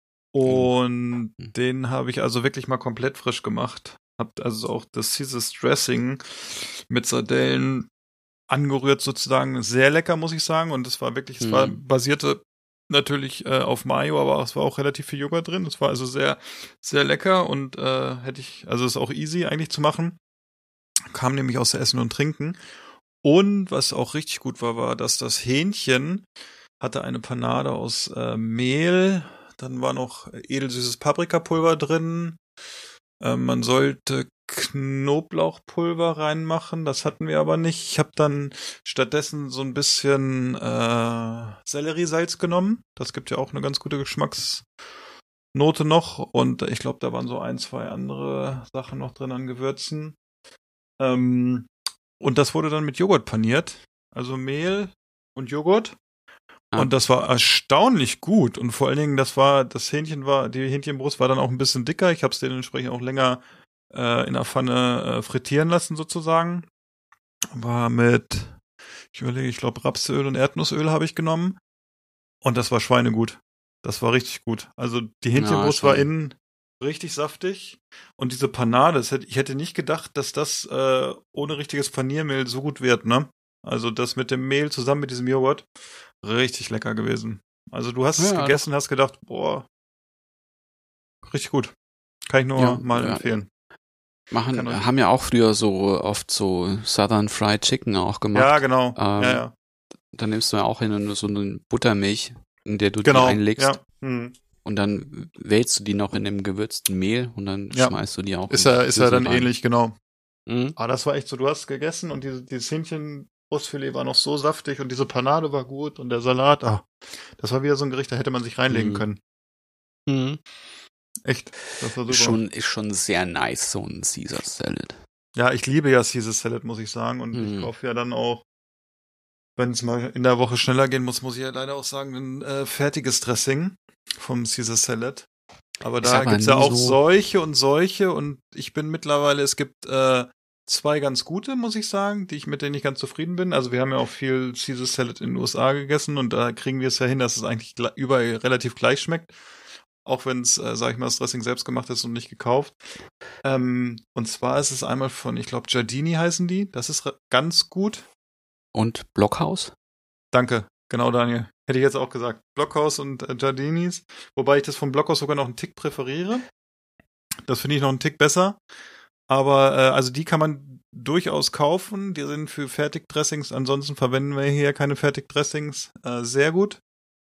Und den habe ich also wirklich mal komplett frisch gemacht. Hab also auch das Caesar Dressing mit Sardellen angerührt sozusagen. Sehr lecker, muss ich sagen. Und es war wirklich, es war basierte natürlich auf Mayo, aber es war auch relativ viel Joghurt drin. Es war also sehr, sehr lecker und also ist auch easy eigentlich zu machen. Kam nämlich aus der Essen und Trinken. Und was auch richtig gut war, dass das Hähnchen hatte eine Panade aus Mehl. Dann war noch edelsüßes Paprikapulver drin. Man sollte Knoblauchpulver reinmachen. Das hatten wir aber nicht. Ich habe dann stattdessen so ein bisschen Selleriesalz genommen. Das gibt ja auch eine ganz gute Geschmacksnote noch. Und ich glaube, da waren so 1, 2 andere Sachen noch drin an Gewürzen. Und das wurde dann mit Joghurt paniert. Also Mehl und Joghurt. Und das war erstaunlich gut. Und vor allen Dingen, die Hähnchenbrust war dann auch ein bisschen dicker. Ich habe es dementsprechend auch länger in der Pfanne frittieren lassen sozusagen. War ich glaube Rapsöl und Erdnussöl habe ich genommen. Und das war schweinegut. Das war richtig gut. Also die Hähnchenbrust war innen richtig saftig. Und diese Panade, ich hätte nicht gedacht, dass das ohne richtiges Paniermehl so gut wird, ne? Also das mit dem Mehl zusammen mit diesem Joghurt, richtig lecker gewesen. Also du hast es gegessen, hast gedacht, boah, richtig gut. Kann ich nur mal empfehlen. Haben ja auch früher so oft so Southern Fried Chicken auch gemacht. Ja, genau. Da nimmst du ja auch so eine Buttermilch, in der du die einlegst. Ja. Und dann wälzt du die noch in dem gewürzten Mehl und dann schmeißt du die auch. Ist ja dann rein. Ähnlich, genau. Mhm. Aber das war echt so, du hast gegessen und dieses Hähnchenbrustfilet war noch so saftig und diese Panade war gut und der Salat, das war wieder so ein Gericht, da hätte man sich reinlegen können. Mhm. Echt, das war super. Ist schon sehr nice, so ein Caesar Salad. Ja, ich liebe ja Caesar Salad, muss ich sagen. Und ich kaufe ja dann auch, wenn es mal in der Woche schneller gehen muss ich ja leider auch sagen, ein fertiges Dressing vom Caesar Salad. Aber da gibt's ja auch solche und ich bin mittlerweile, es gibt 2 ganz gute, muss ich sagen, mit denen ich ganz zufrieden bin. Also wir haben ja auch viel Caesar Salad in den USA gegessen und da kriegen wir es ja hin, dass es eigentlich überall relativ gleich schmeckt. Auch wenn es, sag ich mal, das Dressing selbst gemacht ist und nicht gekauft. Und zwar ist es einmal von, ich glaube, Giardini heißen die. Das ist ganz gut. Und Blockhaus? Danke, genau, Daniel. Hätte ich jetzt auch gesagt. Blockhaus und Giardinis. Wobei ich das vom Blockhaus sogar noch einen Tick präferiere. Das finde ich noch einen Tick besser. Aber also die kann man durchaus kaufen. Die sind für Fertigdressings. Ansonsten verwenden wir hier keine Fertigdressings. Sehr gut.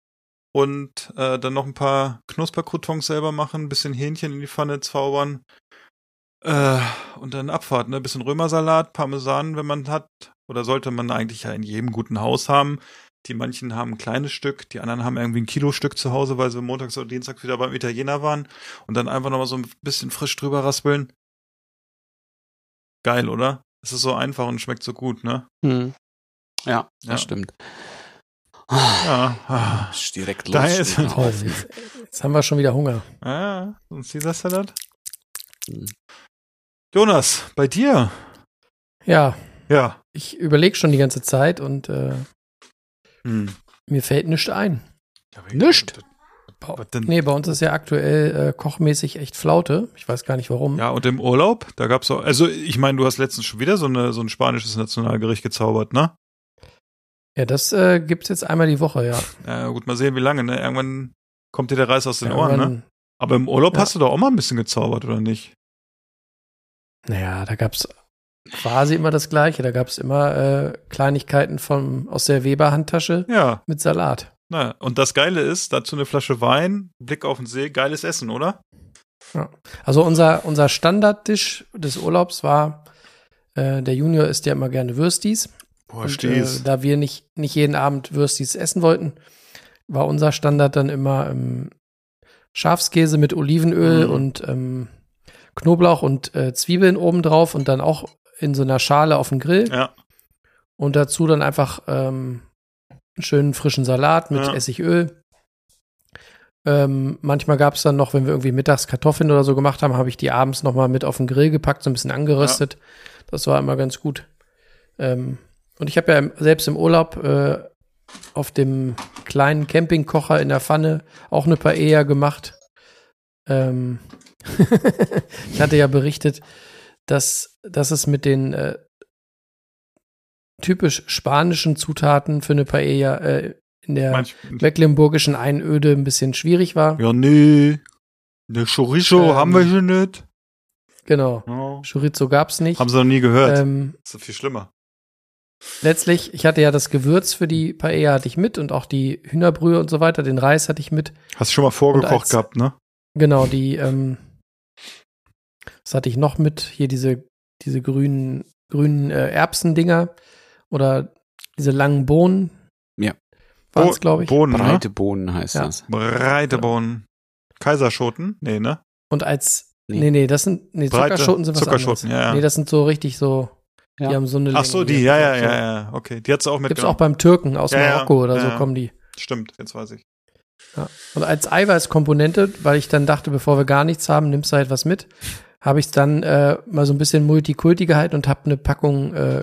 Und dann noch ein paar Knuspercroutons selber machen, ein bisschen Hähnchen in die Pfanne zaubern und dann Abfahrt, ne? Ein bisschen Römersalat, Parmesan, wenn man hat, oder sollte man eigentlich ja in jedem guten Haus haben. Die manchen haben ein kleines Stück, die anderen haben irgendwie ein Kilostück zu Hause, weil sie montags oder dienstags wieder beim Italiener waren und dann einfach nochmal so ein bisschen frisch drüber raspeln. Geil, oder? Es ist so einfach und schmeckt so gut, ne? Ja, Ja. das stimmt. Ja. Ist direkt Da los. ist schon es. auf. Jetzt haben wir schon wieder Hunger. Ja, so ein Caesar-Salat. Hm. Jonas, bei dir? Ja, Ja. ich überlege schon die ganze Zeit und mir fällt nichts ein. Nischt? Was denn? Nee, bei uns ist ja aktuell kochmäßig echt Flaute. Ich weiß gar nicht warum. Ja, und im Urlaub, da gab's auch, also ich meine, du hast letztens schon wieder so ein spanisches Nationalgericht gezaubert, ne? Ja, das gibt's jetzt einmal die Woche, ja. Ja, gut, mal sehen, wie lange, ne? Irgendwann kommt dir der Reis aus den Ja, Ohren, ne? irgendwann- Aber im Urlaub Ja. hast du doch auch mal ein bisschen gezaubert, oder nicht? Naja, da gab's quasi immer das Gleiche. Da gab's immer Kleinigkeiten aus der Weber-Handtasche Ja, mit Salat. na, und das Geile ist, dazu eine Flasche Wein, Blick auf den See, geiles Essen, oder? Also unser Standardtisch des Urlaubs war, der Junior isst ja immer gerne Würstis. Boah, Und, steh's. da wir nicht jeden Abend Würstis essen wollten, war unser Standard dann immer Schafskäse mit Olivenöl und Knoblauch und Zwiebeln obendrauf und dann auch in so einer Schale auf dem Grill. Ja. Und dazu dann einfach einen schönen frischen Salat mit Ja. Essigöl. Manchmal gab es dann noch, wenn wir irgendwie mittags Kartoffeln oder so gemacht haben, habe ich die abends noch mal mit auf den Grill gepackt, so ein bisschen angeröstet. Das war immer ganz gut. Und ich habe ja selbst im Urlaub auf dem kleinen Campingkocher in der Pfanne auch eine Paella gemacht. Ich hatte ja berichtet, dass es mit den typisch spanischen Zutaten für eine Paella in der mecklenburgischen Einöde ein bisschen schwierig war. Ja, nee. Ne Chorizo haben wir hier nicht. Genau. Ja. Chorizo gab's nicht. Haben sie noch nie gehört. Das ist doch viel schlimmer. Letztlich, ich hatte ja das Gewürz für die Paella hatte ich mit und auch die Hühnerbrühe und so weiter. Den Reis hatte ich mit. Hast du schon mal vorgekocht gehabt, ne? Genau, was hatte ich noch mit? Hier diese grünen Erbsendinger oder diese langen Bohnen. Ja. Waren es, glaube ich. Bohnen, Breite Bohnen heißt Ja. das. Breite Bohnen. Kaiserschoten? Nee, ne? Und nee, das sind, Breite Zuckerschoten sind was Zuckerschoten, anderes. ja. Nee, das sind so richtig so, Ja. die haben so eine Ach so, Länge. die, ja, okay. Die hat's auch Gibt's mitgenommen. auch beim Türken aus Ja, ja. Marokko oder so Ja. kommen die. Stimmt, jetzt weiß ich. Ja. Und als Eiweißkomponente, weil ich dann dachte, bevor wir gar nichts haben, nimmst du halt was mit, habe ich es dann mal so ein bisschen Multikulti gehalten und habe eine Packung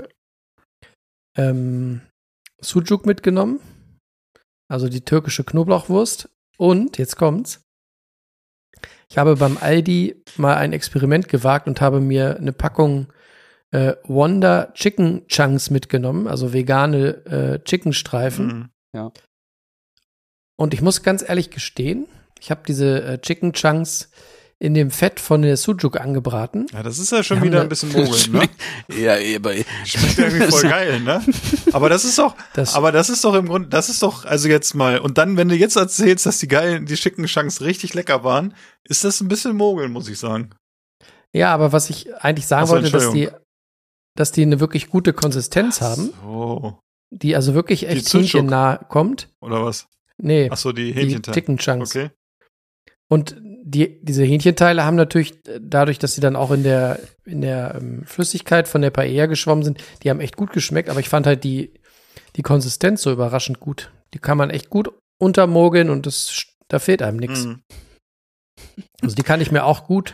Sucuk mitgenommen. Also die türkische Knoblauchwurst. Und, jetzt kommt's, ich habe beim Aldi mal ein Experiment gewagt und habe mir eine Packung Wonder Chicken Chunks mitgenommen, also vegane Chickenstreifen. Mhm. Ja. Und ich muss ganz ehrlich gestehen, ich habe diese Chicken Chunks in dem Fett von der Sucuk angebraten. Ja, das ist ja schon Die haben wieder eine- ein bisschen mogeln, ne? Ja, aber Schmeckt irgendwie voll geil, ne? Aber das ist doch, Das- im Grunde, das ist doch, also jetzt mal, und dann, wenn du jetzt erzählst, dass die schicken Chunks richtig lecker waren, ist das ein bisschen mogeln, muss ich sagen. Ja, aber was ich eigentlich sagen Ach so, wollte, dass die eine wirklich gute Konsistenz haben, Oh, die also wirklich echt Sucuk. hähnchennah kommt. oder was? Nee, Ach so, die die Hähnchenteile. Chicken Chunks. Okay. Und diese Hähnchenteile haben natürlich, dadurch, dass sie dann auch in der Flüssigkeit von der Paella geschwommen sind, die haben echt gut geschmeckt, aber ich fand halt die Konsistenz so überraschend gut. Die kann man echt gut untermogeln und da fehlt einem nichts. Mhm. Also die kann ich mir auch gut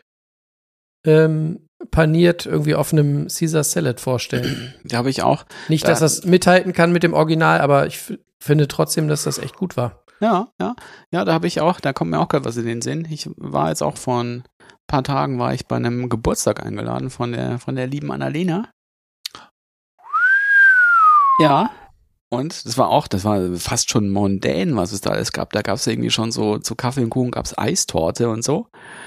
paniert irgendwie auf einem Caesar Salad vorstellen. da habe ich auch. Nicht, dass das mithalten kann mit dem Original, aber ich finde trotzdem, dass das echt gut war. Ja, da kommt mir auch gerade was in den Sinn. Ich war jetzt auch vor ein paar Tagen bei einem Geburtstag eingeladen von der lieben Annalena. Ja. Und das war fast schon mondän, was es da alles gab. Da gab es irgendwie schon so, zu Kaffee und Kuchen gab es Eistorte und so.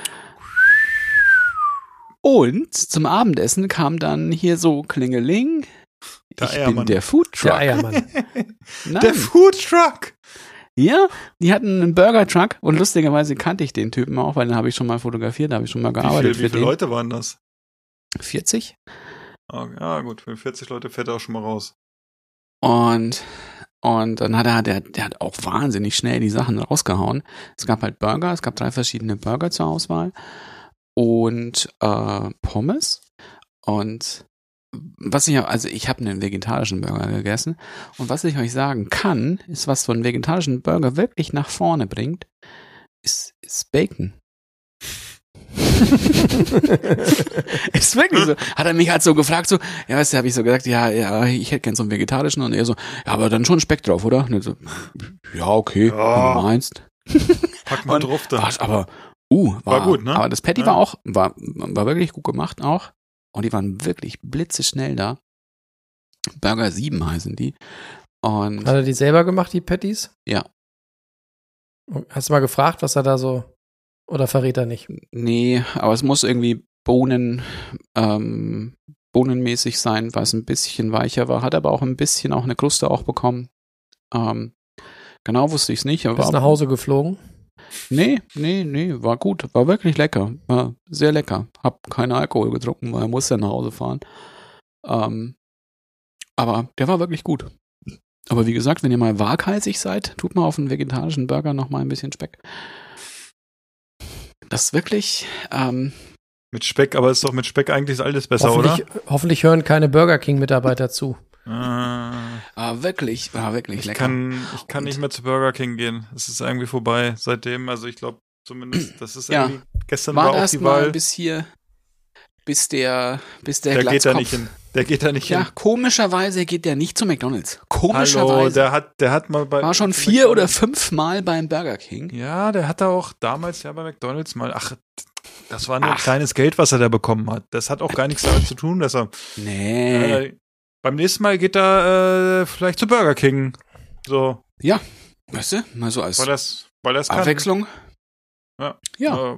Und zum Abendessen kam dann hier so Klingeling. Der Ich Eiermann. bin der Foodtruck. Der Eiermann. Nein. Der Foodtruck! Ja, die hatten einen Burger-Truck und lustigerweise kannte ich den Typen auch, weil den habe ich schon mal fotografiert, da habe ich schon mal gearbeitet Wie viele Leute waren das? 40. Oh, ja, gut, für 40 Leute fährt er auch schon mal raus. Und dann hat der hat auch wahnsinnig schnell die Sachen rausgehauen. Es gab halt Burger, es gab 3 verschiedene Burger zur Auswahl und Pommes und ich habe einen vegetarischen Burger gegessen und was ich euch sagen kann, ist, was so einen vegetarischen Burger wirklich nach vorne bringt, ist Bacon. Ist wirklich so. Hat er mich halt so gefragt, so, ja, weißt du, habe ich so gesagt, ja, ich hätte gern so einen vegetarischen und er so, ja, aber dann schon Speck drauf, oder? Und so, ja, okay, wenn du meinst. Pack mal drauf da. Aber, war gut, ne? Aber das Patty war wirklich gut gemacht auch. Und die waren wirklich blitzeschnell da. Burger 7 heißen die. Und hat er die selber gemacht, die Patties? Ja. Hast du mal gefragt, was er da so, oder verrät er nicht? Nee, aber es muss irgendwie bohnenmäßig sein, weil es ein bisschen weicher war. Hat aber auch ein bisschen auch eine Kruste auch bekommen. Genau wusste ich es nicht. Bist nach Hause geflogen? Nee, war gut. War wirklich lecker. War sehr lecker. Hab keinen Alkohol getrunken, weil er musste nach Hause fahren. Aber der war wirklich gut. Aber wie gesagt, wenn ihr mal waghalsig seid, tut mal auf einen vegetarischen Burger noch mal ein bisschen Speck. Das ist wirklich mit Speck, aber ist doch mit Speck eigentlich alles besser, oder? Hoffentlich hören keine Burger King-Mitarbeiter zu. Wirklich lecker. Ich kann nicht mehr zu Burger King gehen. Es ist irgendwie vorbei seitdem. Also ich glaube zumindest, das ist irgendwie, gestern war auch die Wahl. Bis der der geht da nicht hin. Der geht da nicht hin. Ja, komischerweise geht der nicht zu McDonald's. Komischerweise. Hallo, der hat mal war schon 4 oder 5 Mal beim Burger King. Ja, der hat da auch damals bei McDonald's mal, das war nur kleines Geld, was er da bekommen hat. Das hat auch gar nichts damit zu tun, dass er beim nächsten Mal geht er vielleicht zu Burger King. So. Ja, weißt du, mal so als weil das Abwechslung. Kann. Ja.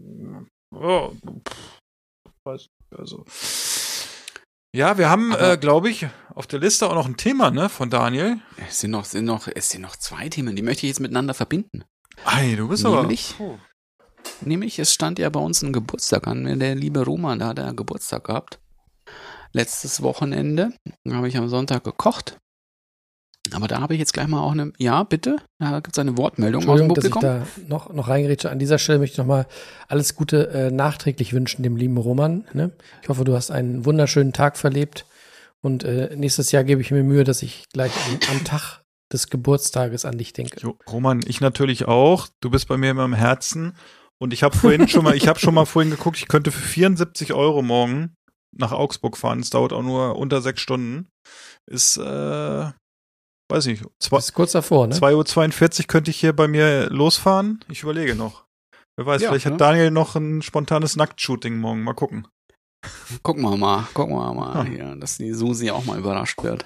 Also. Ja, wir haben, glaube ich, auf der Liste auch noch ein Thema, ne, von Daniel. Es sind noch 2 Themen, die möchte ich jetzt miteinander verbinden. Ei, du bist Nämlich, es stand ja bei uns ein Geburtstag an. Der liebe Roman, da hat er Geburtstag gehabt. Letztes Wochenende. Da habe ich am Sonntag gekocht. Aber da habe ich jetzt gleich mal auch eine. Ja, bitte? Da gibt es eine Wortmeldung aus dem Publikum. Dass ich da noch reingerätsche. An dieser Stelle möchte ich nochmal alles Gute nachträglich wünschen, dem lieben Roman. Ne? Ich hoffe, du hast einen wunderschönen Tag verlebt. Und nächstes Jahr gebe ich mir Mühe, dass ich gleich am Tag des Geburtstages an dich denke. Jo, Roman, ich natürlich auch. Du bist bei mir immer im Herzen. Und ich habe schon mal vorhin geguckt, ich könnte für 74 € morgen nach Augsburg fahren. Es dauert auch nur unter 6 Stunden. Ist, weiß nicht, ist kurz davor, ne? 2:42 Uhr könnte ich hier bei mir losfahren. Ich überlege noch. Wer weiß, vielleicht hat Daniel noch ein spontanes Nacktshooting morgen. Mal gucken. Gucken wir mal, hier, dass die Susi auch mal überrascht wird.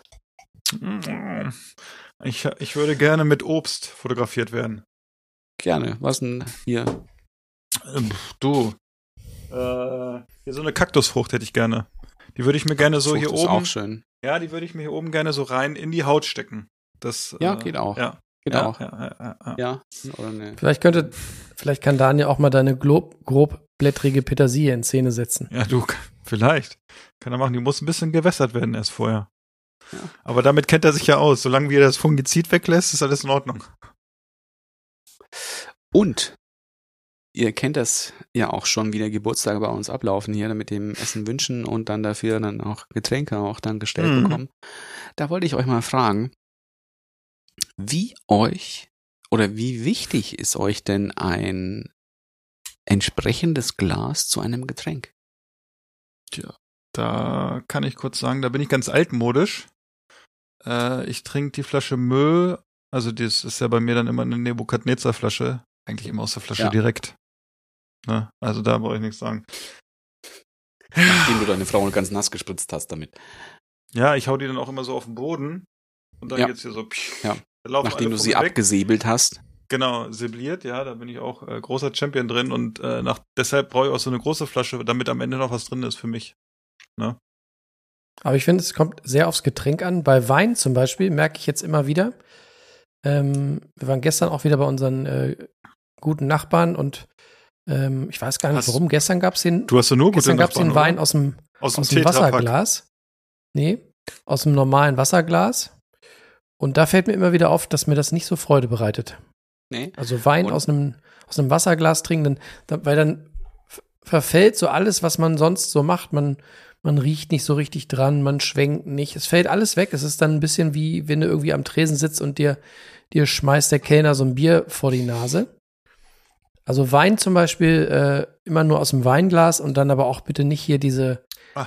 Ich würde gerne mit Obst fotografiert werden. Gerne. Was denn hier? Du. Hier so eine Kaktusfrucht hätte ich gerne. Die würde ich mir gerne so hier oben. Ist auch schön. Ja, die würde ich mir hier oben gerne so rein in die Haut stecken. Das, geht auch. Ja. Geht auch. Ja. Oder nee. Vielleicht kann Daniel auch mal deine grobblättrige Petersilie in Szene setzen. Ja, vielleicht. Kann er machen. Die muss ein bisschen gewässert werden erst vorher. Ja. Aber damit kennt er sich ja aus. Solange wie er das Fungizid weglässt, ist alles in Ordnung. Und ihr kennt das ja auch schon, wie der Geburtstage bei uns ablaufen hier, mit dem Essen wünschen und dann dafür dann auch Getränke auch dann gestellt bekommen. Da wollte ich euch mal fragen, wie wichtig ist euch denn ein entsprechendes Glas zu einem Getränk? Tja, da kann ich kurz sagen, da bin ich ganz altmodisch. Ich trinke die Flasche Müll, also das ist ja bei mir dann immer eine Nebukadnezar-Flasche, eigentlich immer aus der Flasche direkt. Ne? Also da brauche ich nichts sagen. Nachdem du deine Frau ganz nass gespritzt hast damit. Ja, ich hau die dann auch immer so auf den Boden und dann geht's hier so. Nachdem du sie abgesäbelt hast. Genau, säbliert, ja, da bin ich auch großer Champion drin und deshalb brauche ich auch so eine große Flasche, damit am Ende noch was drin ist für mich. Ne? Aber ich finde, es kommt sehr aufs Getränk an. Bei Wein zum Beispiel merke ich jetzt immer wieder. Wir waren gestern auch wieder bei unseren guten Nachbarn und ich weiß gar nicht warum. Gestern gab es den. Du hast ja nur gute Nachbarn. Gestern gab es den Wein aus dem Wasserglas. Nee, aus dem normalen Wasserglas. Und da fällt mir immer wieder auf, dass mir das nicht so Freude bereitet. Nee. Also Wein aus einem Wasserglas trinken, weil dann verfällt so alles, was man sonst so macht. Man Man riecht nicht so richtig dran, man schwenkt nicht. Es fällt alles weg. Es ist dann ein bisschen wie, wenn du irgendwie am Tresen sitzt und dir schmeißt der Kellner so ein Bier vor die Nase. Also Wein zum Beispiel immer nur aus dem Weinglas und dann aber auch bitte nicht hier diese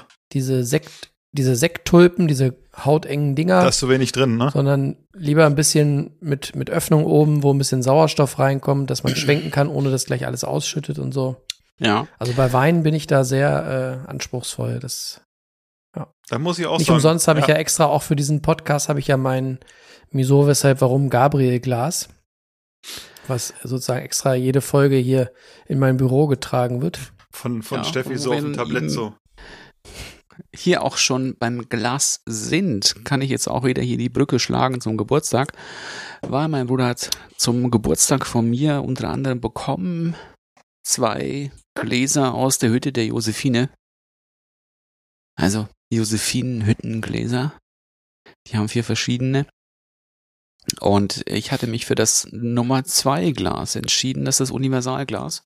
Sekttulpen, diese hautengen Dinger. Da ist zu wenig drin, ne? Sondern lieber ein bisschen mit Öffnung oben, wo ein bisschen Sauerstoff reinkommt, dass man schwenken kann, ohne dass gleich alles ausschüttet und so. Ja. Also bei Wein bin ich da sehr anspruchsvoll. Da muss ich auch nicht sagen. Umsonst habe ich ja extra auch für diesen Podcast habe ich ja mein Wieso, Weshalb, Warum Gabriel-Glas, was sozusagen extra jede Folge hier in mein Büro getragen wird. Von Steffi so auf dem Tablett so. Hier auch schon beim Glas sind, kann ich jetzt auch wieder hier die Brücke schlagen zum Geburtstag, weil mein Bruder hat zum Geburtstag von mir unter anderem bekommen 2 Gläser aus der Hütte der Josephine. Also Josephinen-Hüttengläser. Die haben 4 verschiedene. Und ich hatte mich für das Nummer 2 Glas entschieden, das ist das Universalglas.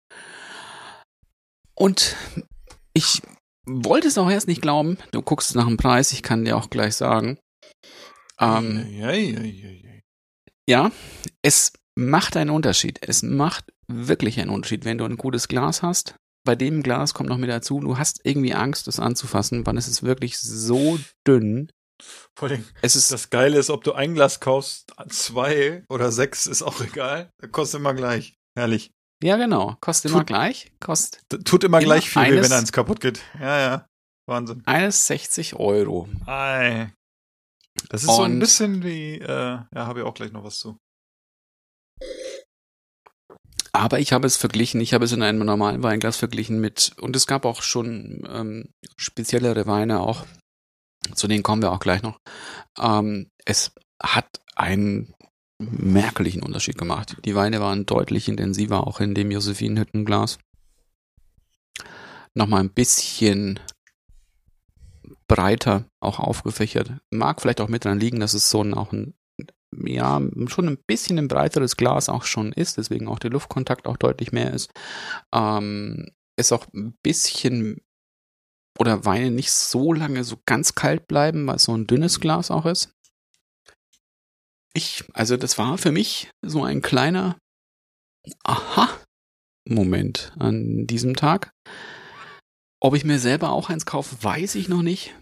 Und ich wollte es auch erst nicht glauben. Du guckst nach dem Preis, ich kann dir auch gleich sagen. Ja, es macht einen Unterschied. Es macht wirklich einen Unterschied, wenn du ein gutes Glas hast. Bei dem Glas kommt noch mit dazu, du hast irgendwie Angst, das anzufassen, weil es ist wirklich so dünn. Vor allem, das Geile ist, ob du ein Glas kaufst, 2 oder 6, ist auch egal. Kostet immer gleich. Herrlich. Ja, genau. Kostet immer gleich. Tut immer gleich viel, wenn eins kaputt geht. Ja. Wahnsinn. Eines 60 €. Ei. Das ist so ein bisschen wie, habe ich auch gleich noch was zu. Aber ich habe es in einem normalen Weinglas verglichen mit, und es gab auch schon speziellere Weine auch, zu denen kommen wir auch gleich noch. Es hat einen merklichen Unterschied gemacht. Die Weine waren deutlich intensiver, auch in dem Josephinenhüttenglas. Nochmal ein bisschen breiter auch aufgefächert. Mag vielleicht auch mit dran liegen, dass es schon ein bisschen ein breiteres Glas auch schon ist, deswegen auch der Luftkontakt auch deutlich mehr ist. Ist auch ein bisschen, oder Weine nicht so lange so ganz kalt bleiben, weil es so ein dünnes Glas auch ist. Also das war für mich so ein kleiner Aha-Moment an diesem Tag. Ob ich mir selber auch eins kaufe, weiß ich noch nicht.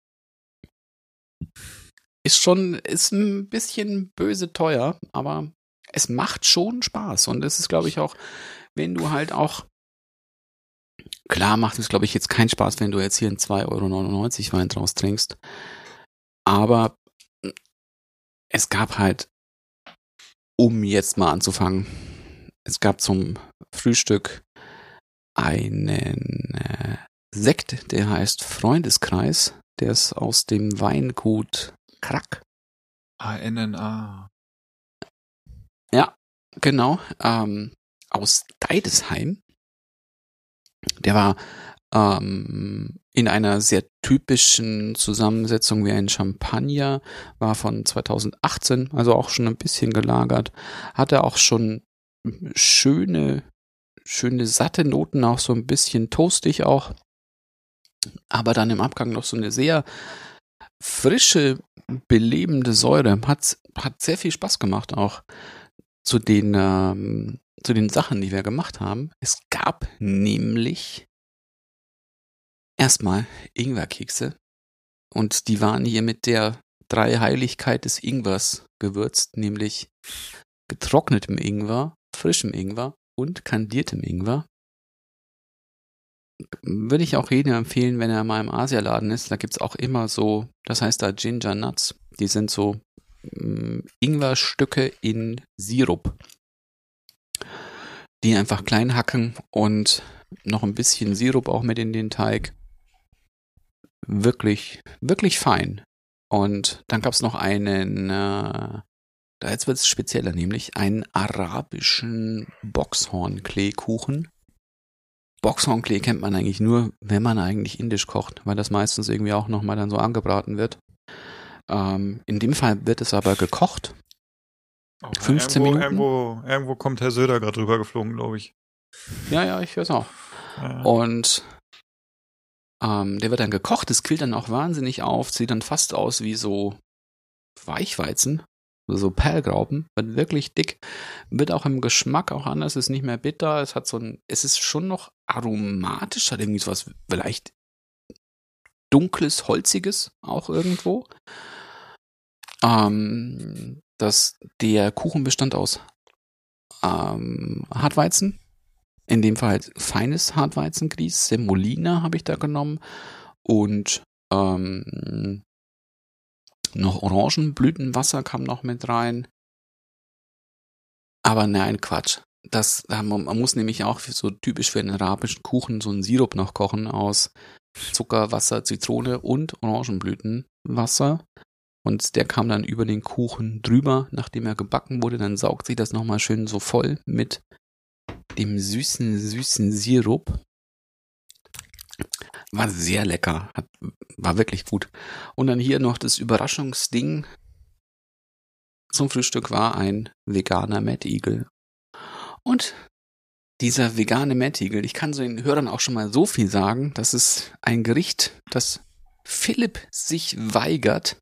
Ist ein bisschen böse teuer, aber es macht schon Spaß. Und es ist, glaube ich, auch, wenn du halt auch, klar macht es, glaube ich, jetzt keinen Spaß, wenn du jetzt hier einen 2,99 € Wein draus trinkst. Aber es gab halt, um jetzt mal anzufangen, es gab zum Frühstück einen Sekt, der heißt Freundeskreis. Der ist aus dem Weingut Krack. ANNA. Ja, genau. Aus Deidesheim. Der war in einer sehr typischen Zusammensetzung wie ein Champagner, war von 2018, also auch schon ein bisschen gelagert, hatte auch schon schöne satte Noten, auch so ein bisschen toastig auch, aber dann im Abgang noch so eine sehr frische, belebende Säure. Hat sehr viel Spaß gemacht auch zu den Sachen, die wir gemacht haben. Es gab nämlich erstmal Ingwerkekse und die waren hier mit der Dreiheiligkeit des Ingwers gewürzt, nämlich getrocknetem Ingwer, frischem Ingwer und kandiertem Ingwer. Würde ich auch jedem empfehlen, wenn er mal im Asialaden ist. Da gibt's auch immer so, das heißt da Ginger Nuts. Die sind so Ingwerstücke in Sirup. Die einfach klein hacken und noch ein bisschen Sirup auch mit in den Teig. Wirklich, wirklich fein. Und dann gab's noch einen, jetzt wird's spezieller, nämlich einen arabischen Boxhornkleekuchen. Boxhornklee kennt man eigentlich nur, wenn man eigentlich indisch kocht, weil das meistens irgendwie auch nochmal dann so angebraten wird. In dem Fall wird es aber gekocht. 15 Minuten. Irgendwo kommt Herr Söder gerade drüber geflogen, glaube ich. Ja, ich höre es auch. Ja. Und Der wird dann gekocht, das quillt dann auch wahnsinnig auf, sieht dann fast aus wie so Weichweizen, so Perlgraupen, wird wirklich dick, wird auch im Geschmack auch anders, ist nicht mehr bitter, es ist schon noch aromatisch, hat irgendwie sowas vielleicht dunkles, holziges auch irgendwo. Der Kuchen bestand aus Hartweizen, in dem Fall halt feines Hartweizengrieß, Semolina habe ich da genommen und noch Orangenblütenwasser kam noch mit rein. Aber nein, Quatsch. Man muss nämlich auch so typisch für einen arabischen Kuchen so einen Sirup noch kochen aus Zucker, Wasser, Zitrone und Orangenblütenwasser. Und der kam dann über den Kuchen drüber, nachdem er gebacken wurde. Dann saugt sich das nochmal schön so voll mit dem süßen Sirup. War sehr lecker. War wirklich gut. Und dann hier noch das Überraschungsding zum Frühstück war ein veganer Mettigel. Und dieser vegane Mettigel, ich kann so den Hörern auch schon mal so viel sagen, das ist ein Gericht, das Philipp sich weigert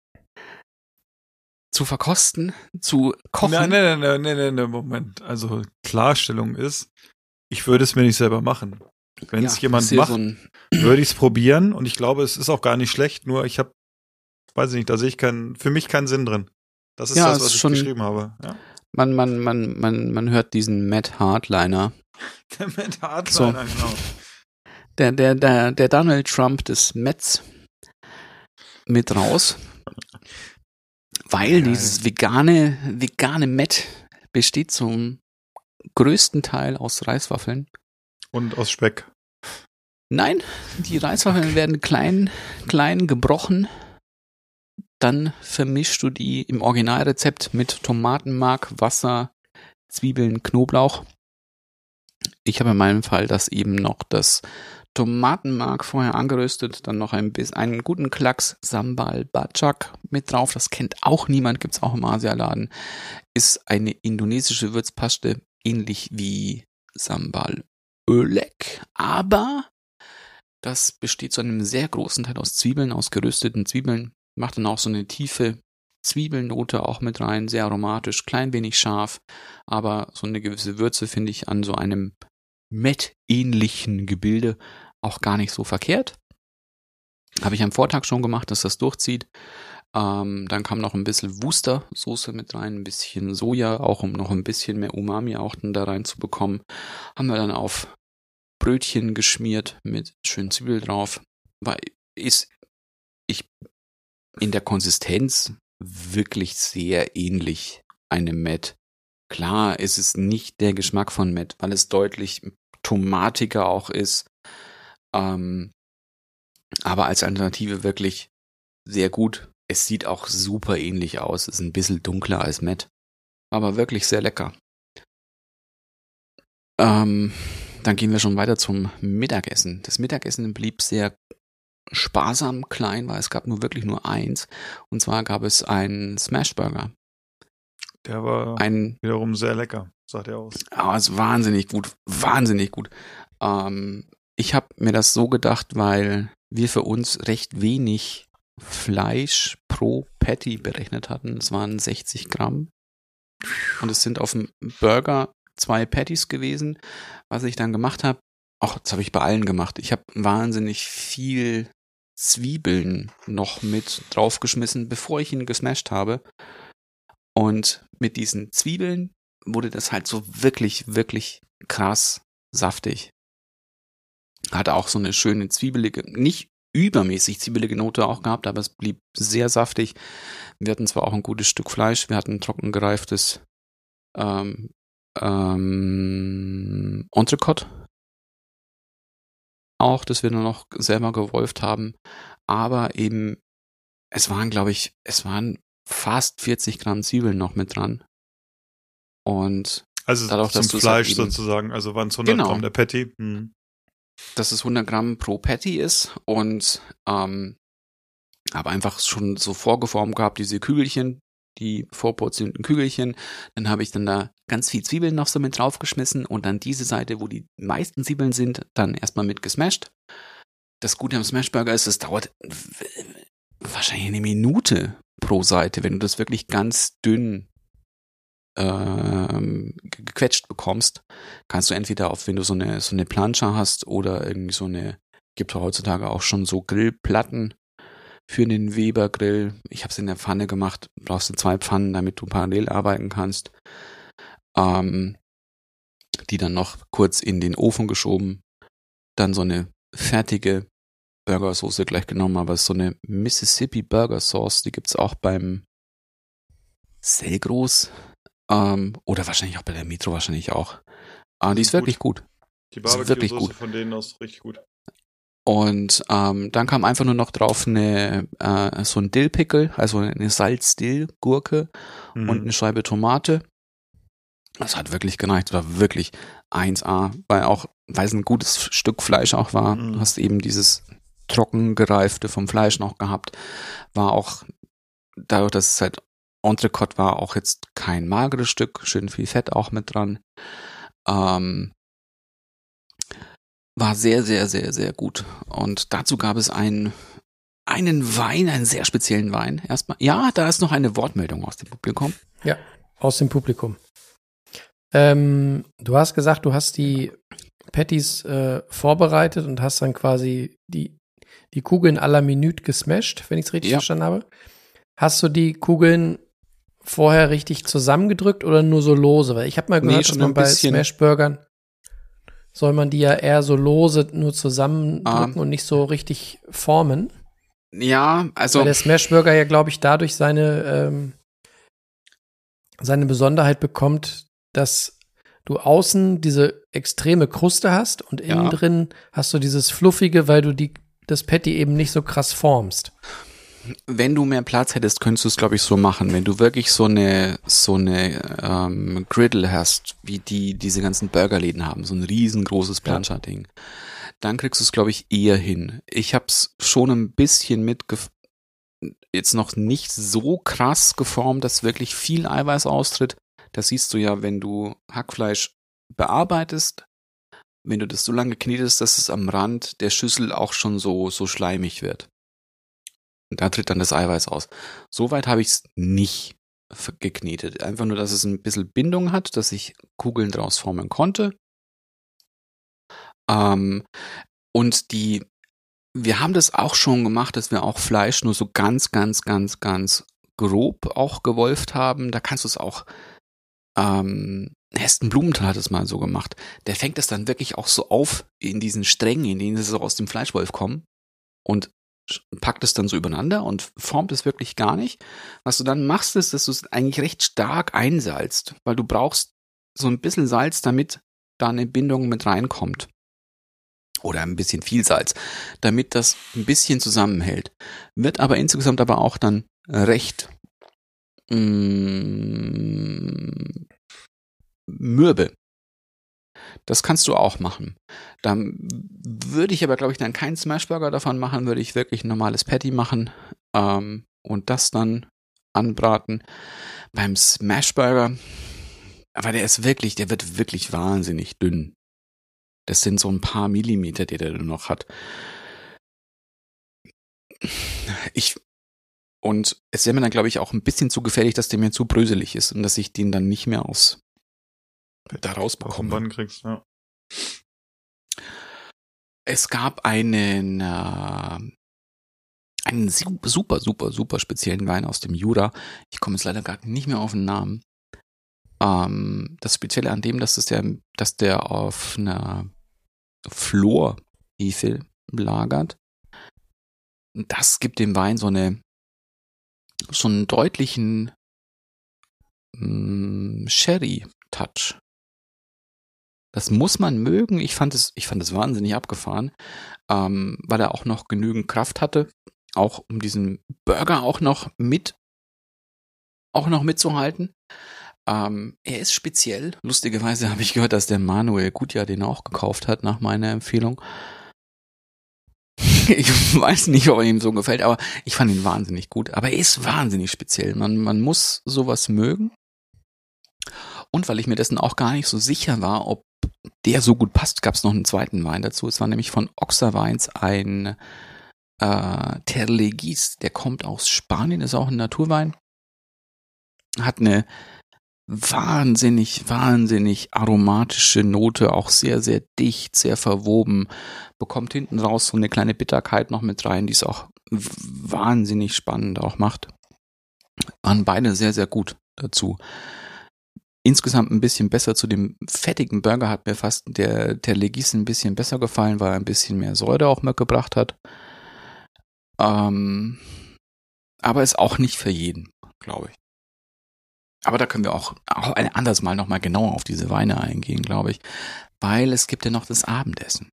zu verkosten, zu kochen. Nein, Moment. Also Klarstellung ist, ich würde es mir nicht selber machen. Wenn es jemand macht, würde ich es probieren und ich glaube, es ist auch gar nicht schlecht, nur weiß ich nicht, da sehe ich für mich keinen Sinn drin. Das ist das, was ich geschrieben habe. Ja. Man hört diesen Matt Hardliner. Der Matt Hardliner, genau. Der Donald Trump des Mets mit raus. Weil dieses vegane Met besteht zum größten Teil aus Reiswaffeln. Und aus Speck. Nein, die Reiswaffeln werden klein gebrochen. Dann vermischst du die im Originalrezept mit Tomatenmark, Wasser, Zwiebeln, Knoblauch. Ich habe in meinem Fall eben noch das Tomatenmark vorher angeröstet, dann noch einen guten Klacks Sambal Bacak mit drauf. Das kennt auch niemand, gibt's auch im Asialaden. Ist eine indonesische Würzpaste, ähnlich wie Sambal Ölek, aber das besteht zu einem sehr großen Teil aus Zwiebeln, aus gerösteten Zwiebeln. Macht dann auch so eine tiefe Zwiebelnote auch mit rein, sehr aromatisch, klein wenig scharf, aber so eine gewisse Würze finde ich an so einem Met-ähnlichen Gebilde auch gar nicht so verkehrt. Habe ich am Vortag schon gemacht, dass das durchzieht. Dann kam noch ein bisschen Worcester-Soße mit rein, ein bisschen Soja, auch um noch ein bisschen mehr Umami auch dann da rein zu bekommen. Haben wir dann auf Brötchen geschmiert mit schön Zwiebel drauf. Ist in der Konsistenz wirklich sehr ähnlich einem Met. Klar ist es nicht der Geschmack von Met, weil es deutlich tomatiger auch ist. Aber als Alternative wirklich sehr gut. Es sieht auch super ähnlich aus. Ist ein bisschen dunkler als Met. Aber wirklich sehr lecker. Dann gehen wir schon weiter zum Mittagessen. Das Mittagessen blieb sehr sparsam klein, weil es gab wirklich nur eins. Und zwar gab es einen Smashburger. Der war wiederum sehr lecker, sagt er aus. Es ist wahnsinnig gut, wahnsinnig gut. Ich habe mir das so gedacht, weil wir für uns recht wenig Fleisch pro Patty berechnet hatten. Es waren 60 Gramm. Und es sind auf dem Burger 2 Patties gewesen. Was ich dann gemacht habe, das habe ich bei allen gemacht. Ich habe wahnsinnig viel Zwiebeln noch mit draufgeschmissen, bevor ich ihn gesmashed habe. Und mit diesen Zwiebeln wurde das halt so wirklich, wirklich krass saftig. Hatte auch so eine schöne zwiebelige, nicht übermäßig zwiebelige Note auch gehabt, aber es blieb sehr saftig. Wir hatten zwar auch ein gutes Stück Fleisch, wir hatten trocken gereiftes Entrecote auch, das wir nur noch selber gewolft haben, aber eben es waren fast 40 Gramm Zwiebeln noch mit dran. Und also dadurch, zum dass Fleisch sozusagen, also waren es 100 Gramm der Patty. Dass es 100 Gramm pro Patty ist und habe einfach schon so vorgeformt gehabt, diese Kügelchen, die vorportionierten Kügelchen. Dann habe ich dann da ganz viel Zwiebeln noch so mit draufgeschmissen und dann diese Seite, wo die meisten Zwiebeln sind, dann erstmal mit gesmashed. das Gute am Smashburger ist, es dauert wahrscheinlich eine Minute pro Seite, wenn du das wirklich ganz dünn gequetscht bekommst, kannst du entweder wenn du so eine Plancha hast oder irgendwie gibt es heutzutage auch schon so Grillplatten für den Weber-Grill. Ich habe es in der Pfanne gemacht, brauchst du 2 Pfannen, damit du parallel arbeiten kannst. Die dann noch kurz in den Ofen geschoben, dann so eine fertige Burgersoße gleich genommen, aber es ist so eine Mississippi Burger Sauce, die gibt's auch beim Selgros oder wahrscheinlich auch bei der Metro wahrscheinlich auch. Die ist wirklich gut. Die Barbecue-Soße von denen ist richtig gut. Und dann kam einfach nur noch drauf so ein Dill-Pickle, also eine Salz-Dill-Gurke und eine Scheibe Tomate. Das hat wirklich gereicht, war wirklich 1A, weil es ein gutes Stück Fleisch auch war. Du hast eben dieses trocken gereifte vom Fleisch noch gehabt. War auch, dadurch, dass es halt Entrecote war, auch jetzt kein mageres Stück, schön viel Fett auch mit dran. War sehr, sehr, sehr, sehr gut. Und dazu gab es einen Wein, einen sehr speziellen Wein. Erstmal, ja, da ist noch eine Wortmeldung aus dem Publikum. Ja, aus dem Publikum. Du hast gesagt, du hast die Patties vorbereitet und hast dann quasi die Kugeln à la Minute gesmashed, wenn ich es richtig verstanden habe. Hast du die Kugeln vorher richtig zusammengedrückt oder nur so lose? Weil ich habe mal gehört, dass man bei Smashburgern soll man die ja eher so lose nur zusammendrücken und nicht so richtig formen. Ja, also. Weil der Smashburger ja, glaube ich, dadurch seine Besonderheit bekommt, dass du außen diese extreme Kruste hast und innen drin hast du dieses Fluffige, weil du das Patty eben nicht so krass formst. Wenn du mehr Platz hättest, könntest du es, glaube ich, so machen. Wenn du wirklich so eine Griddle hast, wie diese ganzen Burgerläden haben, so ein riesengroßes Plancha-Ding, dann kriegst du es, glaube ich, eher hin. Ich habe es schon ein bisschen jetzt noch nicht so krass geformt, dass wirklich viel Eiweiß austritt. Das siehst du ja, wenn du Hackfleisch bearbeitest, wenn du das so lange knetest, dass es am Rand der Schüssel auch schon so schleimig wird. Und da tritt dann das Eiweiß aus. Soweit habe ich es nicht geknetet. Einfach nur, dass es ein bisschen Bindung hat, dass ich Kugeln draus formen konnte. Und wir haben das auch schon gemacht, dass wir auch Fleisch nur so ganz, ganz, ganz, ganz grob auch gewolft haben. Da kannst du es auch Heston Blumenthal hat es mal so gemacht. Der fängt es dann wirklich auch so auf in diesen Strängen, in denen sie so aus dem Fleischwolf kommen und packt es dann so übereinander und formt es wirklich gar nicht. Was du dann machst, ist, dass du es eigentlich recht stark einsalzt, weil du brauchst so ein bisschen Salz, damit da eine Bindung mit reinkommt. Oder ein bisschen viel Salz, damit das ein bisschen zusammenhält. Wird aber insgesamt auch dann recht mürbe. Das kannst du auch machen. Dann würde ich aber, glaube ich, dann keinen Smashburger davon machen, würde ich wirklich ein normales Patty machen und das dann anbraten. Beim Smashburger, aber der wird wirklich wahnsinnig dünn. Das sind so ein paar Millimeter, die der noch hat. Und es wäre mir dann, glaube ich, auch ein bisschen zu gefährlich, dass der mir zu bröselig ist und dass ich den dann nicht mehr da rausbekomme. Wann kriegst du, ja. Es gab einen super, super, super speziellen Wein aus dem Jura. Ich komme jetzt leider gar nicht mehr auf den Namen. Das Spezielle an dem, dass der auf einer Flor-Hefe lagert. Das gibt dem Wein so einen deutlichen Sherry-Touch. Das muss man mögen. Ich fand es wahnsinnig abgefahren, weil er auch noch genügend Kraft hatte, auch um diesen Burger auch noch mitzuhalten. Er ist speziell. Lustigerweise habe ich gehört, dass der Manuel Gutjahr den auch gekauft hat, nach meiner Empfehlung. Ich weiß nicht, ob er ihm so gefällt, aber ich fand ihn wahnsinnig gut. Aber er ist wahnsinnig speziell. Man muss sowas mögen. Und weil ich mir dessen auch gar nicht so sicher war, ob der so gut passt, gab es noch einen zweiten Wein dazu. Es war nämlich von Oxa Weins ein Terlegis, der kommt aus Spanien, ist auch ein Naturwein. Hat eine wahnsinnig aromatische Note, auch sehr, sehr dicht, sehr verwoben. Bekommt hinten raus so eine kleine Bitterkeit noch mit rein, die es auch wahnsinnig spannend auch macht. Waren beide sehr, sehr gut dazu. Insgesamt ein bisschen besser zu dem fettigen Burger hat mir fast der Terlegis ein bisschen besser gefallen, weil er ein bisschen mehr Säure auch mitgebracht hat. Aber ist auch nicht für jeden, glaube ich. Aber da können wir auch ein anderes Mal nochmal genauer auf diese Weine eingehen, glaube ich. Weil es gibt ja noch das Abendessen.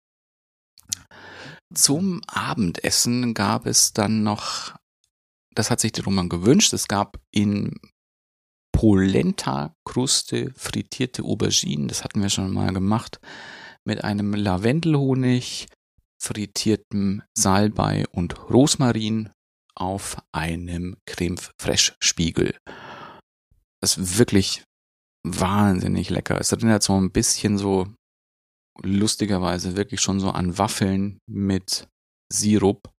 Zum Abendessen gab es dann noch, das hat sich der Roman gewünscht, es gab in Polenta-Kruste frittierte Auberginen, das hatten wir schon mal gemacht, mit einem Lavendelhonig, frittiertem Salbei und Rosmarin auf einem Creme Fraiche Spiegel. Das ist wirklich wahnsinnig lecker. Es erinnert so ein bisschen so lustigerweise wirklich schon so an Waffeln mit Sirup.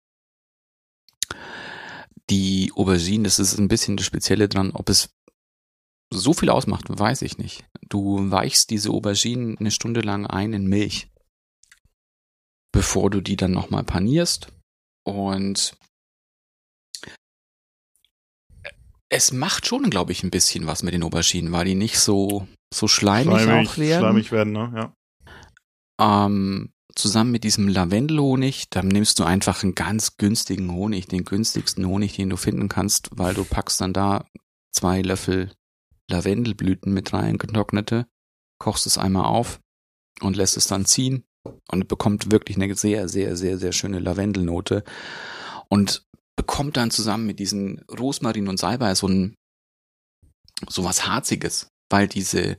Die Auberginen, das ist ein bisschen das Spezielle dran. Ob es so viel ausmacht, weiß ich nicht. Du weichst diese Auberginen eine Stunde lang ein in Milch, bevor du die dann nochmal panierst. Und es macht schon, glaube ich, ein bisschen was mit den Auberginen, weil die nicht so schleimig auch werden. Schleimig werden, ne? Ja. Zusammen mit diesem Lavendelhonig, dann nimmst du einfach einen ganz günstigen Honig, den günstigsten Honig, den du finden kannst, weil du packst dann da 2 Löffel Lavendelblüten mit rein, getrocknete, kochst es einmal auf und lässt es dann ziehen und bekommt wirklich eine sehr, sehr, sehr, sehr schöne Lavendelnote und bekommt dann zusammen mit diesen Rosmarin und Salbei so was Harziges, weil diese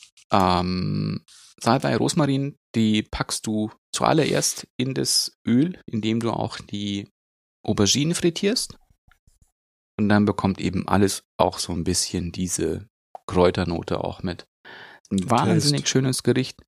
Salbei, Rosmarin, die packst du zuallererst in das Öl, indem du auch die Auberginen frittierst und dann bekommt eben alles auch so ein bisschen diese Kräuternote auch mit. Ein wahnsinnig schönes Gericht.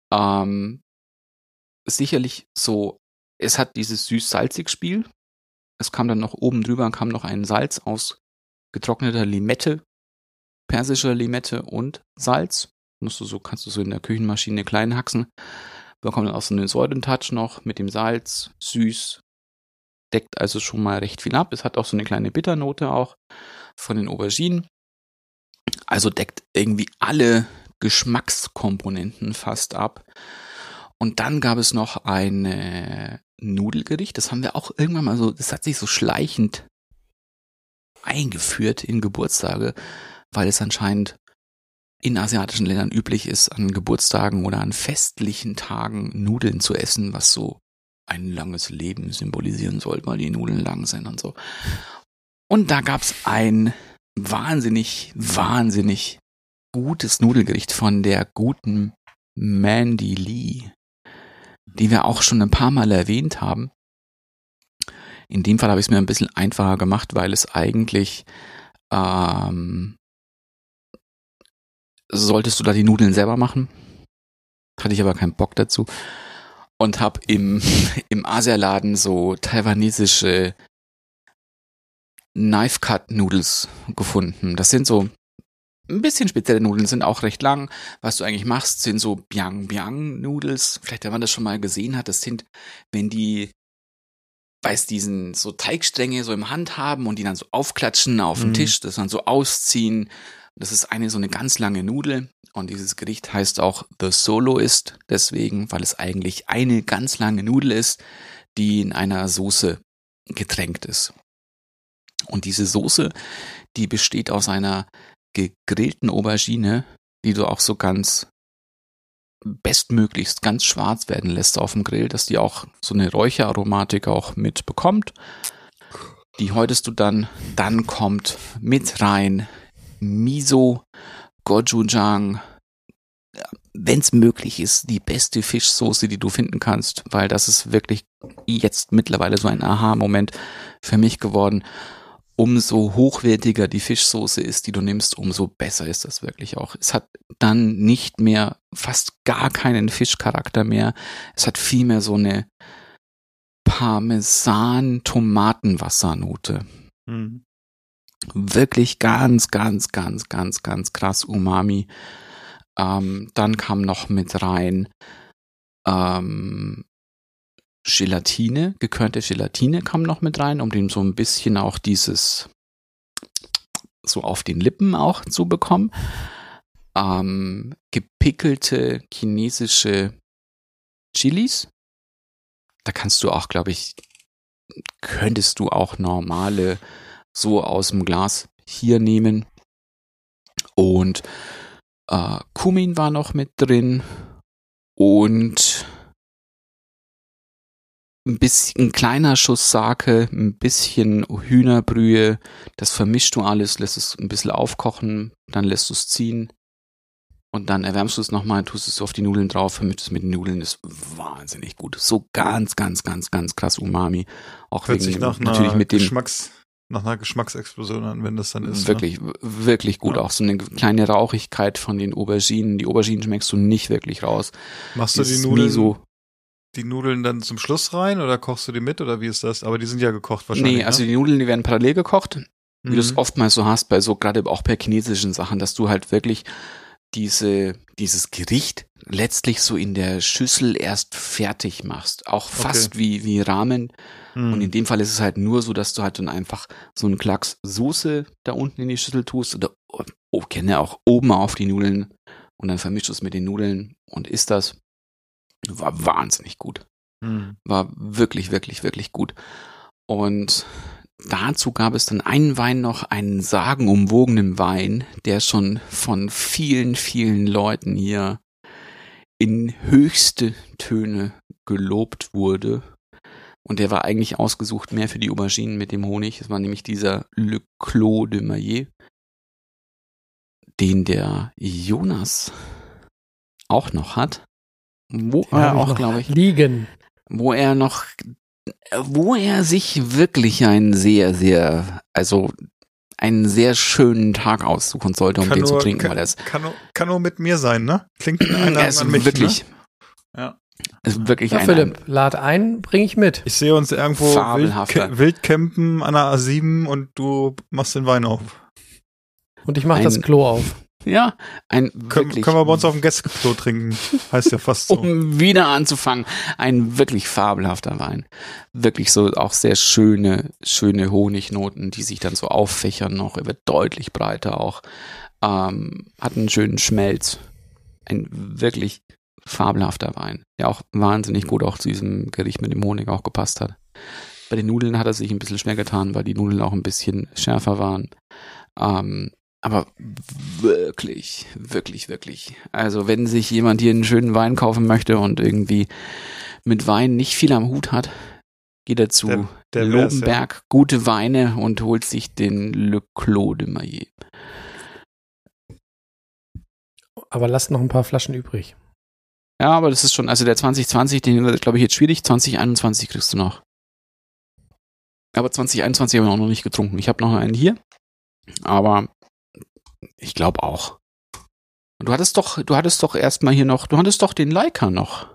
Sicherlich so, es hat dieses süß-salzig-Spiel. Es kam dann noch oben drüber, kam noch ein Salz aus getrockneter Limette, persischer Limette und Salz. Kannst du so in der Küchenmaschine klein haxen. Bekommt dann auch so einen Säurentouch noch mit dem Salz, süß. Deckt also schon mal recht viel ab. Es hat auch so eine kleine Bitternote auch von den Auberginen. Also deckt irgendwie alle Geschmackskomponenten fast ab. Und dann gab es noch ein Nudelgericht. Das haben wir auch irgendwann mal so, das hat sich so schleichend eingeführt in Geburtstage, weil es anscheinend in asiatischen Ländern üblich ist, an Geburtstagen oder an festlichen Tagen Nudeln zu essen, was so ein langes Leben symbolisieren soll, weil die Nudeln lang sind und so. Und da gab es ein wahnsinnig gutes Nudelgericht von der guten Mandy Lee, die wir auch schon ein paar Mal erwähnt haben. In dem Fall habe ich es mir ein bisschen einfacher gemacht, weil es eigentlich solltest du da die Nudeln selber machen. Hatte ich aber keinen Bock dazu. Und habe im Asialaden so taiwanesische Knife-Cut-Nudels gefunden. Das sind so ein bisschen spezielle Nudeln, sind auch recht lang. Was du eigentlich machst, sind so Biang-Biang-Nudels. Vielleicht, wenn man das schon mal gesehen hat, das sind, wenn die diesen so Teigstränge so im Hand haben und die dann so aufklatschen auf den Tisch, das dann so ausziehen. Das ist so eine ganz lange Nudel und dieses Gericht heißt auch The Soloist, deswegen, weil es eigentlich eine ganz lange Nudel ist, die in einer Soße getränkt ist. Und diese Soße, die besteht aus einer gegrillten Aubergine, die du auch so ganz bestmöglichst ganz schwarz werden lässt auf dem Grill, dass die auch so eine Räucheraromatik auch mitbekommt. Die häutest du dann kommt mit rein Miso, Gochujang, wenn es möglich ist, die beste Fischsoße, die du finden kannst, weil das ist wirklich jetzt mittlerweile so ein Aha-Moment für mich geworden. umso hochwertiger die Fischsoße ist, die du nimmst, umso besser ist das wirklich auch. Es hat dann nicht mehr, fast gar keinen Fischcharakter mehr. Es hat vielmehr so eine Parmesan-Tomatenwassernote. Mhm. Wirklich ganz, ganz, ganz, ganz, ganz krass Umami. Dann kam noch mit rein Gelatine, gekörnte Gelatine kam noch mit rein, um dem so ein bisschen auch dieses so auf den Lippen auch zu bekommen. Gepickelte chinesische Chilis. Da kannst du auch, glaube ich, könntest du auch normale so aus dem Glas hier nehmen. Und Kumin war noch mit drin und ein kleiner Schuss Sake, ein bisschen Hühnerbrühe, das vermischst du alles, lässt es ein bisschen aufkochen, dann lässt du es ziehen und dann erwärmst du es nochmal, tust es auf die Nudeln drauf, vermischst es mit den Nudeln, ist wahnsinnig gut. So ganz, ganz, ganz, ganz krass Umami. Auch Hört wegen sich nach natürlich einer mit dem nach einer Geschmacksexplosion an, wenn das dann ist. wirklich, wirklich gut. Ja. Auch so eine kleine Rauchigkeit von den Auberginen. Die Auberginen schmeckst du nicht wirklich raus. Machst du die Nudeln dann zum Schluss rein oder kochst du die mit oder wie ist das? Aber die sind ja gekocht wahrscheinlich. Nee, also die Nudeln, die werden parallel gekocht. Wie du es Mhm. oftmals so hast, bei so, gerade auch bei chinesischen Sachen, dass du halt wirklich dieses Gericht letztlich so in der Schüssel erst fertig machst. Auch fast wie Ramen. Und in dem Fall ist es halt nur so, dass du halt dann einfach so einen Klacks Soße da unten in die Schüssel tust oder gerne auch oben auf die Nudeln und dann vermischst du es mit den Nudeln und isst das. War wahnsinnig gut. War wirklich, wirklich, wirklich gut. Und dazu gab es dann einen Wein noch, einen sagenumwogenen Wein, der schon von vielen, vielen Leuten hier in höchste Töne gelobt wurde. Und der war eigentlich ausgesucht mehr für die Auberginen mit dem Honig. Es war nämlich dieser Le Clos de Maillet, den der Jonas auch noch hat. Wo Den er hab auch, noch glaube ich, liegen. wo er sich wirklich einen sehr schönen Tag aussuchen sollte, um den zu trinken, weil das kann nur mit mir sein, ne? Klingt wie eine er Einladung ist an mich, wirklich, ne? Ja. ist wirklich Ja, Philipp, lad ein, bring ich mit. Ich sehe uns irgendwo Fabelhafter. wild campen an der A7 und du machst den Wein auf. Und ich mach das Klo auf. Ja, Können wir bei uns auf dem Gästeklo trinken. Heißt ja fast so. um wieder anzufangen, ein wirklich fabelhafter Wein. Wirklich so auch sehr schöne Honignoten, die sich dann so auffächern noch. Er wird deutlich breiter auch. Hat einen schönen Schmelz. Ein wirklich fabelhafter Wein, der auch wahnsinnig gut auch zu diesem Gericht mit dem Honig auch gepasst hat. Bei den Nudeln hat er sich ein bisschen schwer getan, weil die Nudeln auch ein bisschen schärfer waren. Aber wirklich, wirklich, wirklich. Also wenn sich jemand hier einen schönen Wein kaufen möchte und irgendwie mit Wein nicht viel am Hut hat, geht er zu der Lobenberg, ja. Gute Weine und holt sich den Le Clos de Maillet. Aber lasst noch ein paar Flaschen übrig. Ja, aber das ist schon, also der 2020, den wird, glaube ich, jetzt schwierig. 2021 kriegst du noch. Aber 2021 haben wir auch noch nicht getrunken. Ich habe noch einen hier, aber ich glaube auch. Du hattest doch erstmal hier noch, du hattest doch den Leica noch.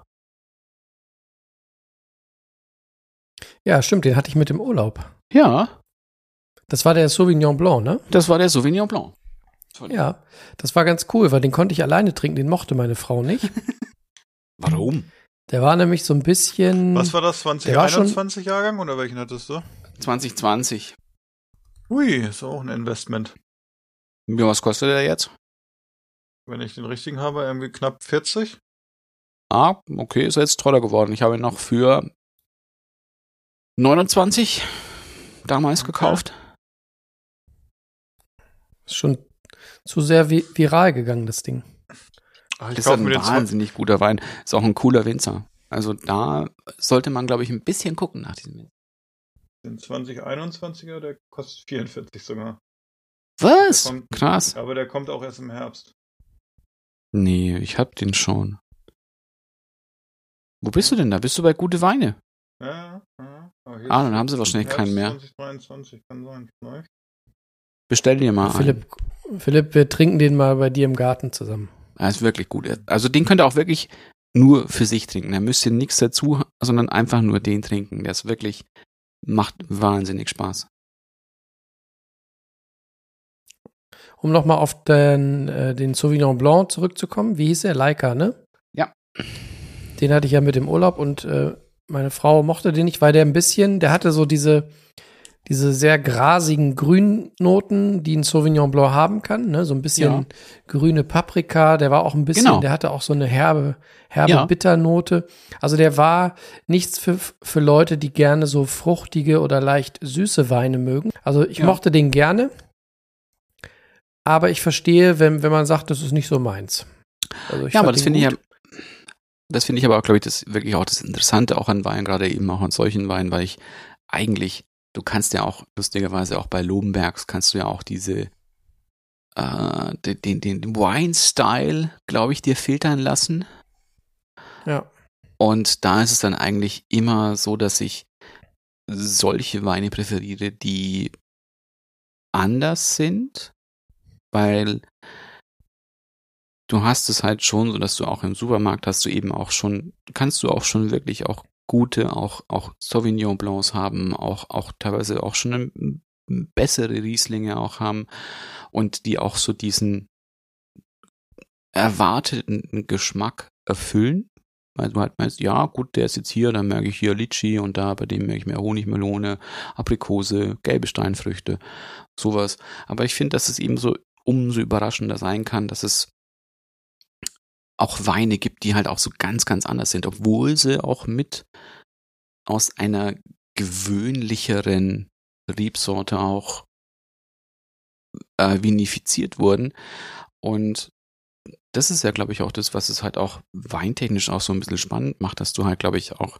Ja, stimmt, den hatte ich mit im Urlaub. Ja, Das war der Sauvignon Blanc, ne? das war der Sauvignon Blanc. Ja, das war ganz cool, weil den konnte ich alleine trinken, den mochte meine Frau nicht. Warum? Der war nämlich so ein bisschen... Was war das, Der war schon- 2021 Jahrgang oder welchen hattest du? 2020. Ui, ist auch ein Investment. Ja, was kostet der jetzt? Wenn ich den richtigen habe, irgendwie knapp 40. Ah, okay, ist jetzt teurer geworden. Ich habe ihn noch für 29 damals gekauft. Ist schon zu sehr viral gegangen, das Ding. Ich Ist kaufe ein mir den wahnsinnig guter Wein. Ist auch ein cooler Winzer. Also da sollte man, glaube ich, ein bisschen gucken nach diesem Winzer. Den 2021er, der kostet 44 sogar. Was? Der kommt- Krass. Aber der kommt auch erst im Herbst. Nee, ich hab den schon. Wo bist du denn da? Bist du bei Gute Weine? Ja. Aber hier Dann haben sie wahrscheinlich keinen mehr. 2023 kann sein, vielleicht. Bestell dir mal einen. Philipp, wir trinken den mal bei dir im Garten zusammen. Er ist wirklich gut. Also den könnt ihr auch wirklich nur für sich trinken. Da müsst ihr nichts dazu, sondern einfach nur den trinken. Der ist wirklich, macht wahnsinnig Spaß. Um nochmal auf den Sauvignon Blanc zurückzukommen. Wie hieß er? Leica, ne? Ja. Den hatte ich ja mit im Urlaub und meine Frau mochte den nicht, weil der hatte so diese sehr grasigen Grünnoten, die ein Sauvignon Blanc haben kann, ne? So ein bisschen grüne Paprika, der war auch ein bisschen, der hatte auch so eine herbe Bitternote. Also der war nichts für Leute, die gerne so fruchtige oder leicht süße Weine mögen. Also ich mochte den gerne, aber ich verstehe, wenn man sagt, das ist nicht so meins. Also aber das finde ich aber auch, glaube ich, das wirklich auch das Interessante auch an Wein, gerade eben auch an solchen Weinen, weil ich eigentlich, du kannst ja auch, lustigerweise auch bei Lobenbergs, kannst du ja auch den Wine-Style, glaube ich, dir filtern lassen. Ja. Und da ist es dann eigentlich immer so, dass ich solche Weine präferiere, die anders sind, weil du hast es halt schon so, dass du auch im Supermarkt kannst du auch schon wirklich auch gute, auch Sauvignon Blancs haben, auch teilweise auch schon bessere Rieslinge auch haben und die auch so diesen erwarteten Geschmack erfüllen. Weil du halt meinst, ja gut, der ist jetzt hier, dann merke ich hier Litschi und da, bei dem merke ich mehr Honigmelone, Aprikose, gelbe Steinfrüchte, sowas. Aber ich finde, dass es eben so umso überraschender sein kann, dass es auch Weine gibt, die halt auch so ganz, ganz anders sind, obwohl sie auch mit aus einer gewöhnlicheren Rebsorte auch vinifiziert wurden. Und das ist ja, glaube ich, auch das, was es halt auch weintechnisch auch so ein bisschen spannend macht, dass du halt, glaube ich, auch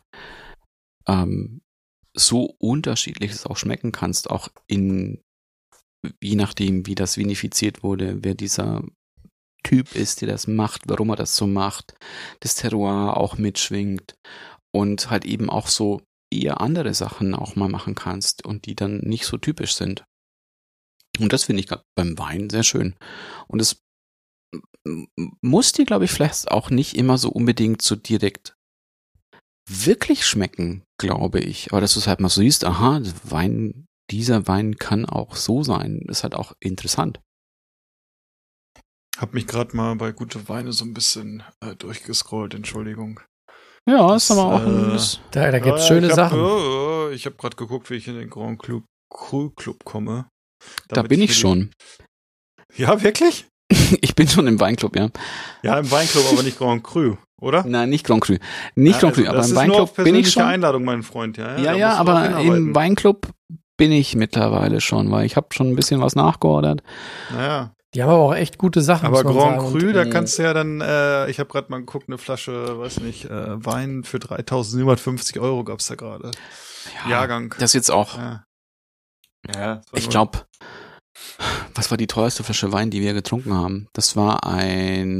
so unterschiedliches auch schmecken kannst, auch je nachdem, wie das vinifiziert wurde, wer dieser Typ ist, der das macht, warum er das so macht, das Terroir auch mitschwingt und halt eben auch so eher andere Sachen auch mal machen kannst und die dann nicht so typisch sind. Und das finde ich gerade beim Wein sehr schön. Und es muss dir, glaube ich, vielleicht auch nicht immer so unbedingt so direkt wirklich schmecken, glaube ich. Aber dass du es halt mal so siehst, aha, dieser Wein kann auch so sein, ist halt auch interessant. Hab mich gerade mal bei Gute Weine so ein bisschen durchgescrollt, Entschuldigung. Ja, ist aber auch da gibt's schöne Sachen. Ich habe gerade geguckt, wie ich in den Grand Cru Club komme. Da bin ich schon. Ja, wirklich? Ich bin schon im Weinclub, ja. Ja, im Weinclub, aber nicht Grand Cru, oder? Nein, nicht Grand Cru. Nicht Grand Cru, aber im Weinclub bin ich schon. Einladung, mein Freund, ja. Ja, aber im Weinclub bin ich mittlerweile schon, weil ich habe schon ein bisschen was nachgeordert. Naja. Die haben aber auch echt gute Sachen. Aber Grand Cru, da kannst du ja dann, ich habe gerade mal geguckt, eine Flasche, weiß nicht, Wein für 3.750 € gab's da gerade. Ja, Jahrgang. Das jetzt auch. Ja, ich glaube, was war die teuerste Flasche Wein, die wir getrunken haben? Das war ein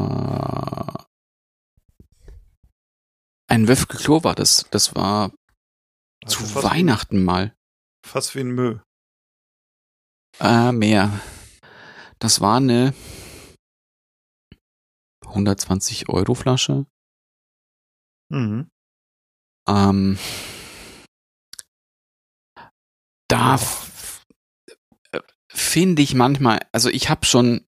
Veuve Clos war das. Das war zu Weihnachten mal. Fast wie ein Müll. Mehr. Das war eine 120 € Flasche. Mhm. Da finde ich manchmal, also ich habe schon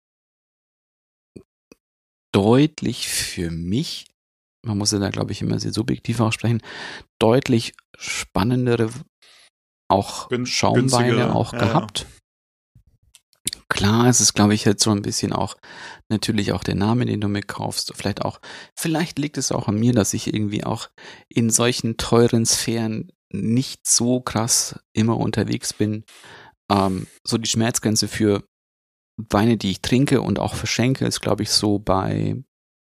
deutlich für mich, man muss ja da, glaube ich, immer sehr subjektiv aussprechen, deutlich spannendere auch Schaumweine auch gehabt. Ja. Klar, es ist, glaube ich, jetzt so ein bisschen auch natürlich auch der Name, den du mitkaufst. Vielleicht liegt es auch an mir, dass ich irgendwie auch in solchen teuren Sphären nicht so krass immer unterwegs bin. So die Schmerzgrenze für Weine, die ich trinke und auch verschenke, ist, glaube ich, so bei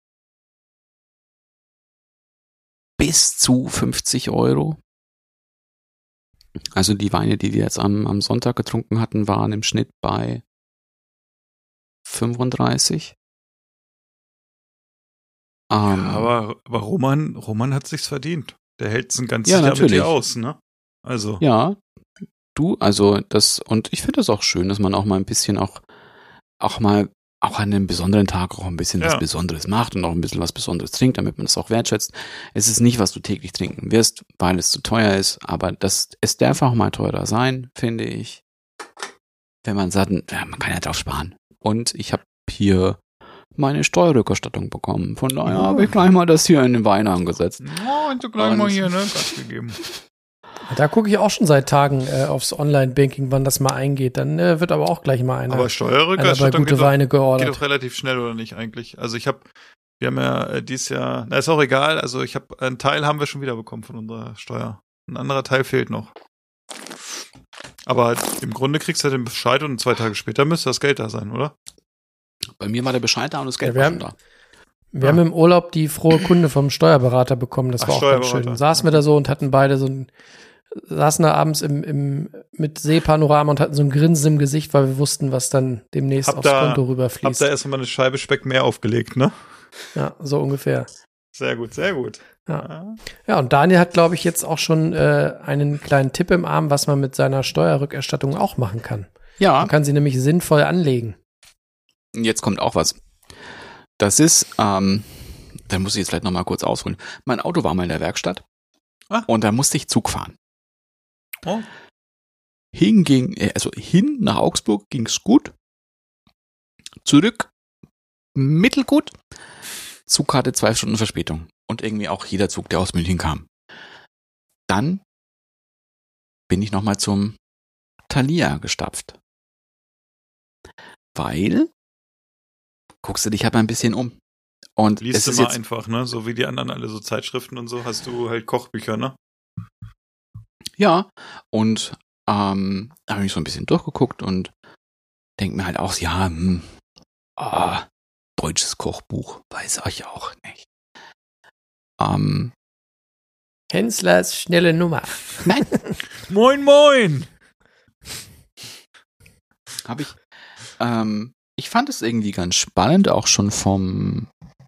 bis zu 50 €. Also die Weine, die wir jetzt am Sonntag getrunken hatten, waren im Schnitt bei 35. Ja, aber Roman hat sich's verdient. Der hält es ein ganzes Ja, Jahr mit natürlich. dir aus, ne? Also. Ja, und ich finde das auch schön, dass man auch mal ein bisschen auch an einem besonderen Tag auch ein bisschen was Besonderes macht und auch ein bisschen was Besonderes trinkt, damit man es auch wertschätzt. Es ist nicht, was du täglich trinken wirst, weil es zu teuer ist, aber es darf auch mal teurer sein, finde ich. Wenn man sagt, man kann ja drauf sparen. Und ich habe hier meine Steuerrückerstattung bekommen. Von daher habe ich gleich mal das hier in den Wein angesetzt. Oh, und so gleich mal hier, ne? Gas gegeben. Da gucke ich auch schon seit Tagen aufs Online-Banking, wann das mal eingeht. Dann wird aber auch gleich mal einer Aber Steuerrückerstattung bei gute Weine geordert. Geht doch relativ schnell, oder nicht eigentlich? Also wir haben ja dieses Jahr, ist auch egal, also einen Teil haben wir schon wieder bekommen von unserer Steuer. Ein anderer Teil fehlt noch. Aber im Grunde kriegst du ja den Bescheid und 2 Tage später müsste das Geld da sein, oder? Bei mir war der Bescheid da und das Geld Ja, war schon da. Wir haben im Urlaub die frohe Kunde vom Steuerberater bekommen. Das war auch ganz schön. Dann saßen wir da so und hatten beide saßen da abends mit Seepanorama und hatten so ein Grinsen im Gesicht, weil wir wussten, was dann demnächst aufs Konto rüberfließt. Habt ihr erstmal eine Scheibe Speck mehr aufgelegt, ne? Ja, so ungefähr. Sehr gut, sehr gut. Ja, und Daniel hat, glaube ich, jetzt auch schon einen kleinen Tipp im Arm, was man mit seiner Steuerrückerstattung auch machen kann. Ja. Man kann sie nämlich sinnvoll anlegen. Jetzt kommt auch was. Das ist, da muss ich jetzt vielleicht nochmal kurz ausholen. Mein Auto war mal in der Werkstatt und da musste ich Zug fahren. Oh. Hin nach Augsburg ging's gut. Zurück mittelgut. Zug hatte 2 Stunden Verspätung. Und irgendwie auch jeder Zug, der aus München kam. Dann bin ich nochmal zum Thalia gestapft. Weil, guckst du dich halt mal ein bisschen um. Und liest du mal einfach, ne? So wie die anderen alle so Zeitschriften und so, hast du halt Kochbücher, ne? Ja, und habe mich so ein bisschen durchgeguckt und denke mir halt auch, deutsches Kochbuch, weiß ich auch nicht. Henslers schnelle Nummer. Nein. Moin, moin! Habe ich. Ich fand es irgendwie ganz spannend, auch schon von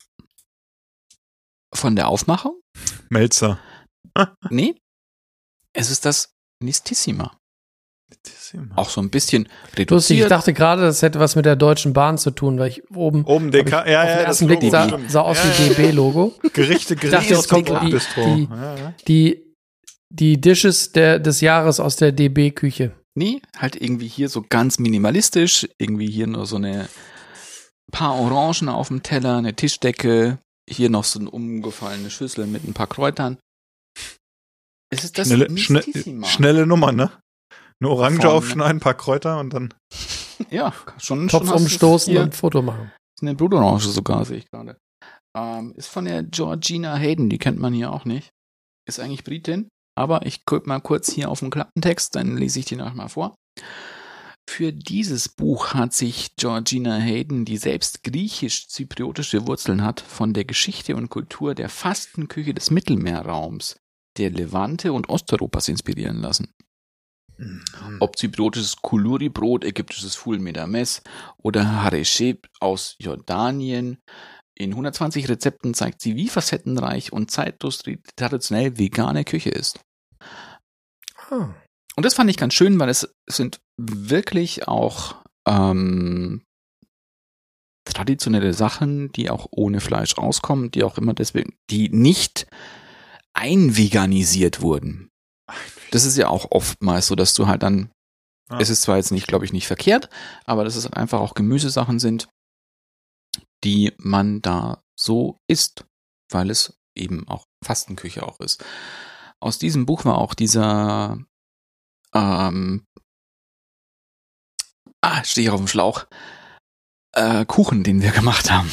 der Aufmachung. Melzer. Nee. Es ist das Nistissima. Auch so ein bisschen reduziert. Lustig, ich dachte gerade, das hätte was mit der Deutschen Bahn zu tun, weil ich oben DK, auf den ersten Blick sah aus wie DB-Logo. Gerichte aus kommt die Dishes des Jahres aus der DB-Küche. Nee, halt irgendwie hier so ganz minimalistisch, irgendwie hier nur so ein paar Orangen auf dem Teller, eine Tischdecke, hier noch so eine umgefallene Schüssel mit ein paar Kräutern. Es ist das schnelle Nummer, ne? Eine Orange aufschneiden, ein paar Kräuter und dann. Ja, schon. Topf umstoßen und ein Foto machen. Ist eine Blutorange sogar, sehe ich gerade. Ist von der Georgina Hayden, die kennt man hier auch nicht. Ist eigentlich Britin, aber ich gucke mal kurz hier auf den Klappentext, dann lese ich die noch mal vor. Für dieses Buch hat sich Georgina Hayden, die selbst griechisch-zypriotische Wurzeln hat, von der Geschichte und Kultur der Fastenküche des Mittelmeerraums, der Levante und Osteuropas inspirieren lassen. Ob zypriotisches Kuluri-Brot, ägyptisches Ful mit Ames oder Haresheb aus Jordanien. In 120 Rezepten zeigt sie, wie facettenreich und zeitlos die traditionell vegane Küche ist. Und das fand ich ganz schön, weil es sind wirklich auch traditionelle Sachen, die auch ohne Fleisch auskommen, die auch immer deswegen, die nicht einveganisiert wurden. Das ist ja auch oftmals so, dass du halt dann, es ist zwar jetzt nicht, glaube ich, nicht verkehrt, aber dass es einfach auch Gemüsesachen sind, die man da so isst, weil es eben auch Fastenküche auch ist. Aus diesem Buch war auch dieser stehe ich auf dem Schlauch, Kuchen, den wir gemacht haben.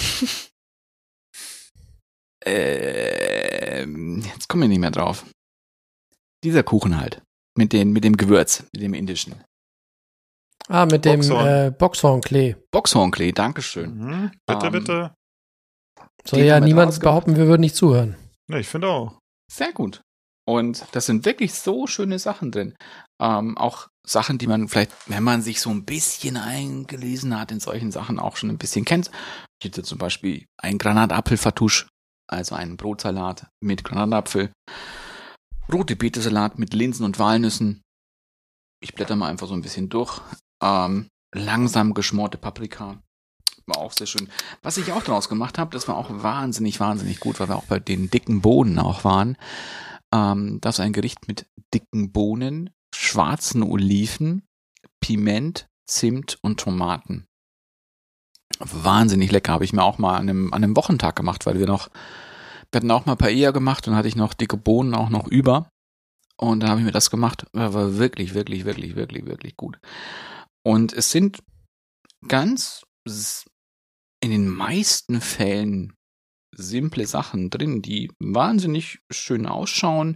Jetzt komme ich nicht mehr drauf. Dieser Kuchen halt. Mit dem Gewürz, mit dem indischen. Mit dem Boxhornklee. Boxhornklee, dankeschön. Bitte. Soll ja niemand behaupten, wir würden nicht zuhören. Ja, ich finde auch. Sehr gut. Und das sind wirklich so schöne Sachen drin. Auch Sachen, die man vielleicht, wenn man sich so ein bisschen eingelesen hat in solchen Sachen, auch schon ein bisschen kennt. Hier zum Beispiel ein Granatapfelfatouche, also einen Brotsalat mit Granatapfel. rote Betesalat mit Linsen und Walnüssen. Ich blätter mal einfach so ein bisschen durch. Langsam geschmorte Paprika. War auch sehr schön. Was ich auch daraus gemacht habe, das war auch wahnsinnig, wahnsinnig gut, weil wir auch bei den dicken Bohnen auch waren. Das ist ein Gericht mit dicken Bohnen, schwarzen Oliven, Piment, Zimt und Tomaten. Wahnsinnig lecker. Habe ich mir auch mal an einem Wochentag gemacht, weil wir hatten auch mal Paella gemacht und hatte ich noch dicke Bohnen auch noch über. Und dann habe ich mir das gemacht. War wirklich, wirklich, wirklich, wirklich, wirklich gut. Und es sind ganz in den meisten Fällen simple Sachen drin, die wahnsinnig schön ausschauen.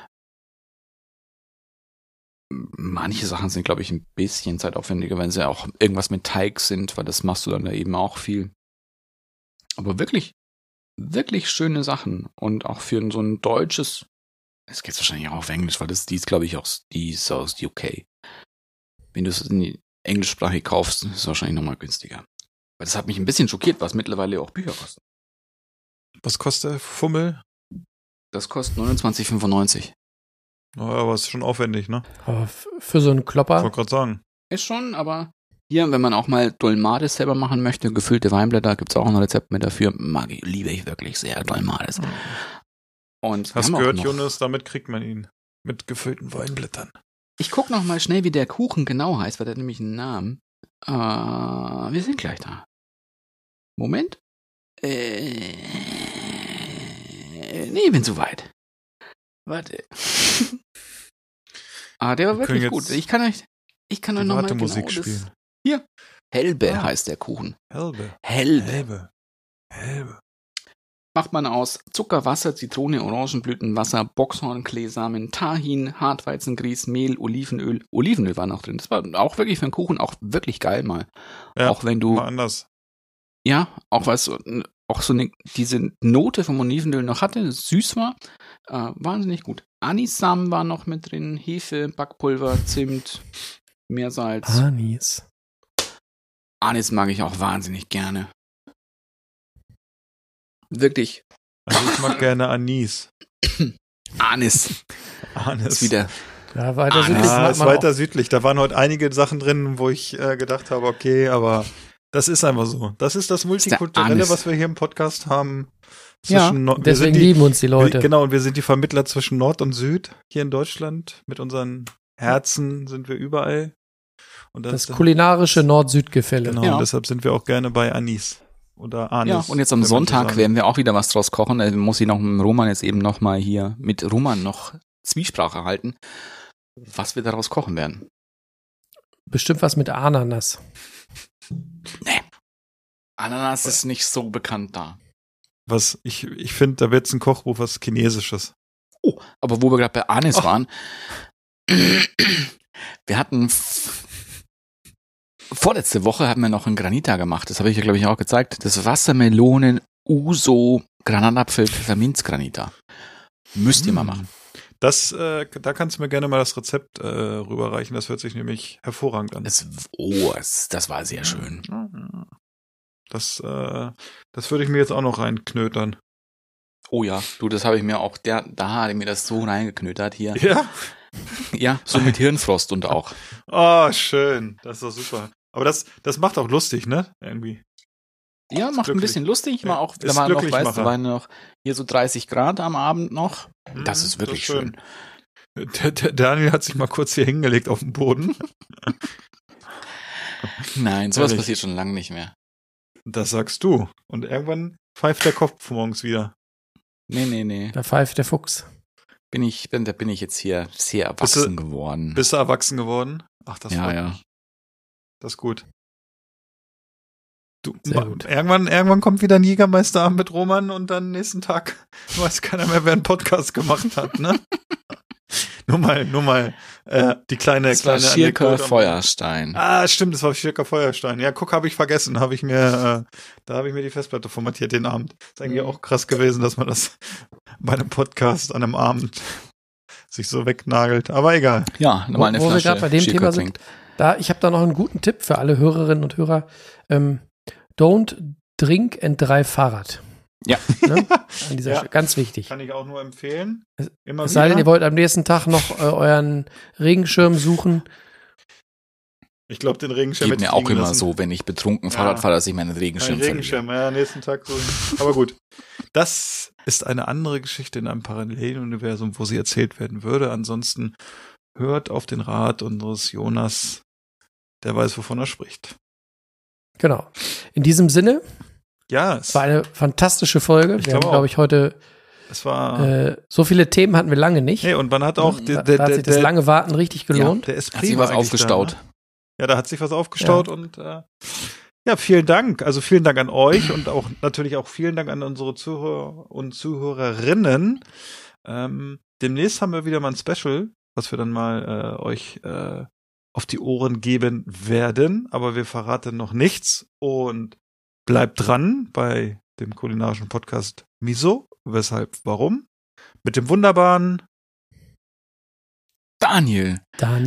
Manche Sachen sind, glaube ich, ein bisschen zeitaufwendiger, wenn sie auch irgendwas mit Teig sind, weil das machst du dann da eben auch viel. Aber wirklich, wirklich schöne Sachen. Und auch für so ein deutsches, es geht wahrscheinlich auch auf Englisch, weil die ist, glaube ich, die ist aus UK. Wenn du es englischsprachig kaufst, ist es wahrscheinlich nochmal günstiger. Weil das hat mich ein bisschen schockiert, was mittlerweile auch Bücher kosten. Was kostet der Fummel? Das kostet 29,95. Oh, aber ist schon aufwendig, ne? Aber für so einen Klopper. Ich wollte gerade sagen. Ist schon, aber hier, wenn man auch mal Dolmades selber machen möchte, gefüllte Weinblätter, gibt's auch ein Rezept mit dafür. Liebe ich wirklich sehr, Dolmades. Und hast du gehört, Jonas, damit kriegt man ihn. Mit gefüllten Weinblättern. Ich guck noch mal schnell, wie der Kuchen genau heißt, weil der hat nämlich einen Namen. Wir sind gleich da. Moment. Nee, bin zu weit. Warte. Der war wirklich gut. Ich kann euch noch mal Musik genau spielen. Hier. Helbe heißt der Kuchen. Helbe. Macht man aus Zucker, Wasser, Zitrone, Orangenblütenwasser, Boxhornkleesamen, Tahin, Hartweizengrieß, Mehl, Olivenöl. Olivenöl war noch drin. Das war auch wirklich für einen Kuchen auch wirklich geil mal. Ja, auch wenn du mal anders. Ja, auch weil es auch so diese Note vom Olivenöl noch hatte, süß war, wahnsinnig gut. Anissamen war noch mit drin, Hefe, Backpulver, Zimt, Meersalz. Anis mag ich auch wahnsinnig gerne. Wirklich. Also ich mag gerne Anis. Anis. Ist wieder. Ja, weiter südlich. Ist weiter südlich. Da waren heute einige Sachen drin, wo ich gedacht habe, okay, aber das ist einfach so. Das ist das Multikulturelle, was wir hier im Podcast haben. Deswegen lieben uns die Leute. Genau, und wir sind die Vermittler zwischen Nord und Süd hier in Deutschland. Mit unseren Herzen sind wir überall. Und das kulinarische Nord-Süd-Gefälle. Genau, und deshalb sind wir auch gerne bei Anis. Oder Anis. Ja, und jetzt am Sonntag werden wir auch wieder was draus kochen. Da muss ich noch mit Roman jetzt eben noch mal hier mit Roman noch Zwiesprache halten, was wir daraus kochen werden. Bestimmt was mit Ananas. Nee. Ananas ist nicht so bekannt da. Was ich finde, da wird es ein Kochbuch, was Chinesisches. Oh, aber wo wir gerade bei Anis waren, wir hatten vorletzte Woche haben wir noch einen Granita gemacht. Das habe ich ja, glaube ich, auch gezeigt. Das Wassermelonen-Uso-Granatapfel-Pfefferminz-Granita. Müsst ihr mal machen. Da kannst du mir gerne mal das Rezept rüberreichen. Das hört sich nämlich hervorragend an. Das war sehr schön. Das würde ich mir jetzt auch noch reinknötern. Oh ja, du, das habe ich mir auch, da hat mir das so reingeknötert hier. Ja? Ja, so mit Hirnfrost und auch. Oh, schön. Das ist doch super. Aber das macht auch lustig, ne? Irgendwie. Ja, macht ein bisschen lustig. Da waren noch hier so 30 Grad am Abend noch. Das ist wirklich schön. Der Daniel hat sich mal kurz hier hingelegt auf dem Boden. Nein, sowas passiert schon lange nicht mehr. Das sagst du. Und irgendwann pfeift der Kopf morgens wieder. Nee. Da pfeift der Fuchs. Da bin ich jetzt hier sehr erwachsen geworden. Bist du erwachsen geworden? Ach, das ja. Das ist gut. Gut. Irgendwann kommt wieder ein Jägermeisterabend mit Roman und dann nächsten Tag weiß keiner mehr, wer einen Podcast gemacht hat, ne? nur mal die kleine das war Schirker Anekdote. Feuerstein. Ah, stimmt, das war Schirker Feuerstein. Ja, guck, habe ich vergessen. Da habe ich mir die Festplatte formatiert den Abend. Ist eigentlich auch krass gewesen, dass man das bei einem Podcast an einem Abend sich so wegnagelt. Aber egal. Ja, nochmal eine Flasche. Wo wir gerade bei dem Schirker Thema sind, ich habe da noch einen guten Tipp für alle Hörerinnen und Hörer. Don't drink and drive Fahrrad. Ja. Ne? An dieser Stelle. Ganz wichtig. Kann ich auch nur empfehlen. Immer Es sei denn, ihr wollt am nächsten Tag noch euren Regenschirm suchen. Ich glaube, den Regenschirm Geht mir auch immer so, wenn ich betrunken Fahrrad fahre, dass ich meinen Regenschirm verliere. Nächsten Tag so. Aber gut. Das ist eine andere Geschichte in einem Paralleluniversum, wo sie erzählt werden würde. Ansonsten hört auf den Rat unseres Jonas, der weiß, wovon er spricht. Genau. In diesem Sinne, ja, es war eine fantastische Folge. Wir haben, glaube ich, heute so viele Themen hatten wir lange nicht. Nee, und man hat auch da hat sich das lange Warten richtig gelohnt. Der Esprit hat sich was aufgestaut. Da, ne? Ja, da hat sich was aufgestaut und vielen Dank. Also vielen Dank an euch und auch natürlich auch vielen Dank an unsere Zuhörer und Zuhörerinnen. Demnächst haben wir wieder mal ein Special, was wir dann mal euch auf die Ohren geben werden, aber wir verraten noch nichts und bleibt dran bei dem kulinarischen Podcast Miso, weshalb, warum, mit dem wunderbaren Daniel,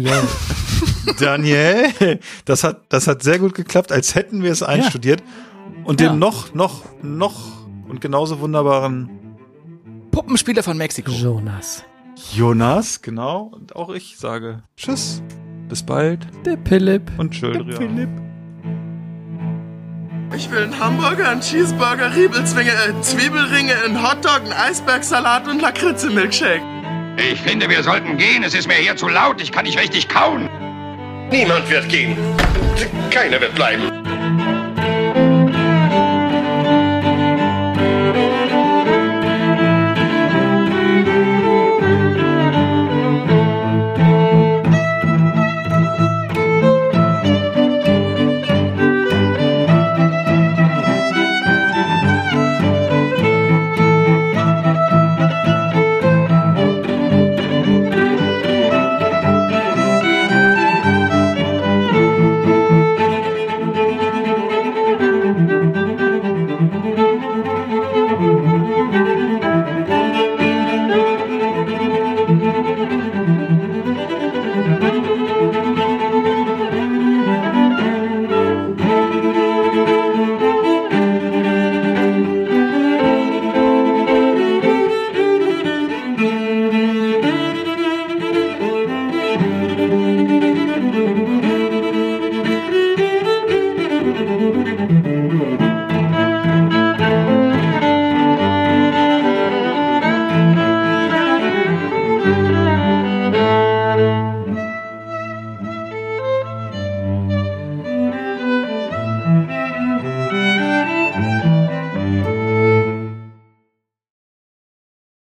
das hat sehr gut geklappt, als hätten wir es einstudiert und dem noch und genauso wunderbaren Puppenspieler von Mexiko, Jonas, genau, und auch ich sage Tschüss. Bis bald. Der Philipp. Und Schöldrian. Ich will einen Hamburger, einen Cheeseburger, Riebelzwinge, Zwiebelringe, einen Hotdog, einen Eisbergsalat und Lakritze-Milkshake. Ich finde, wir sollten gehen. Es ist mir hier zu laut. Ich kann nicht richtig kauen. Niemand wird gehen. Keiner wird bleiben.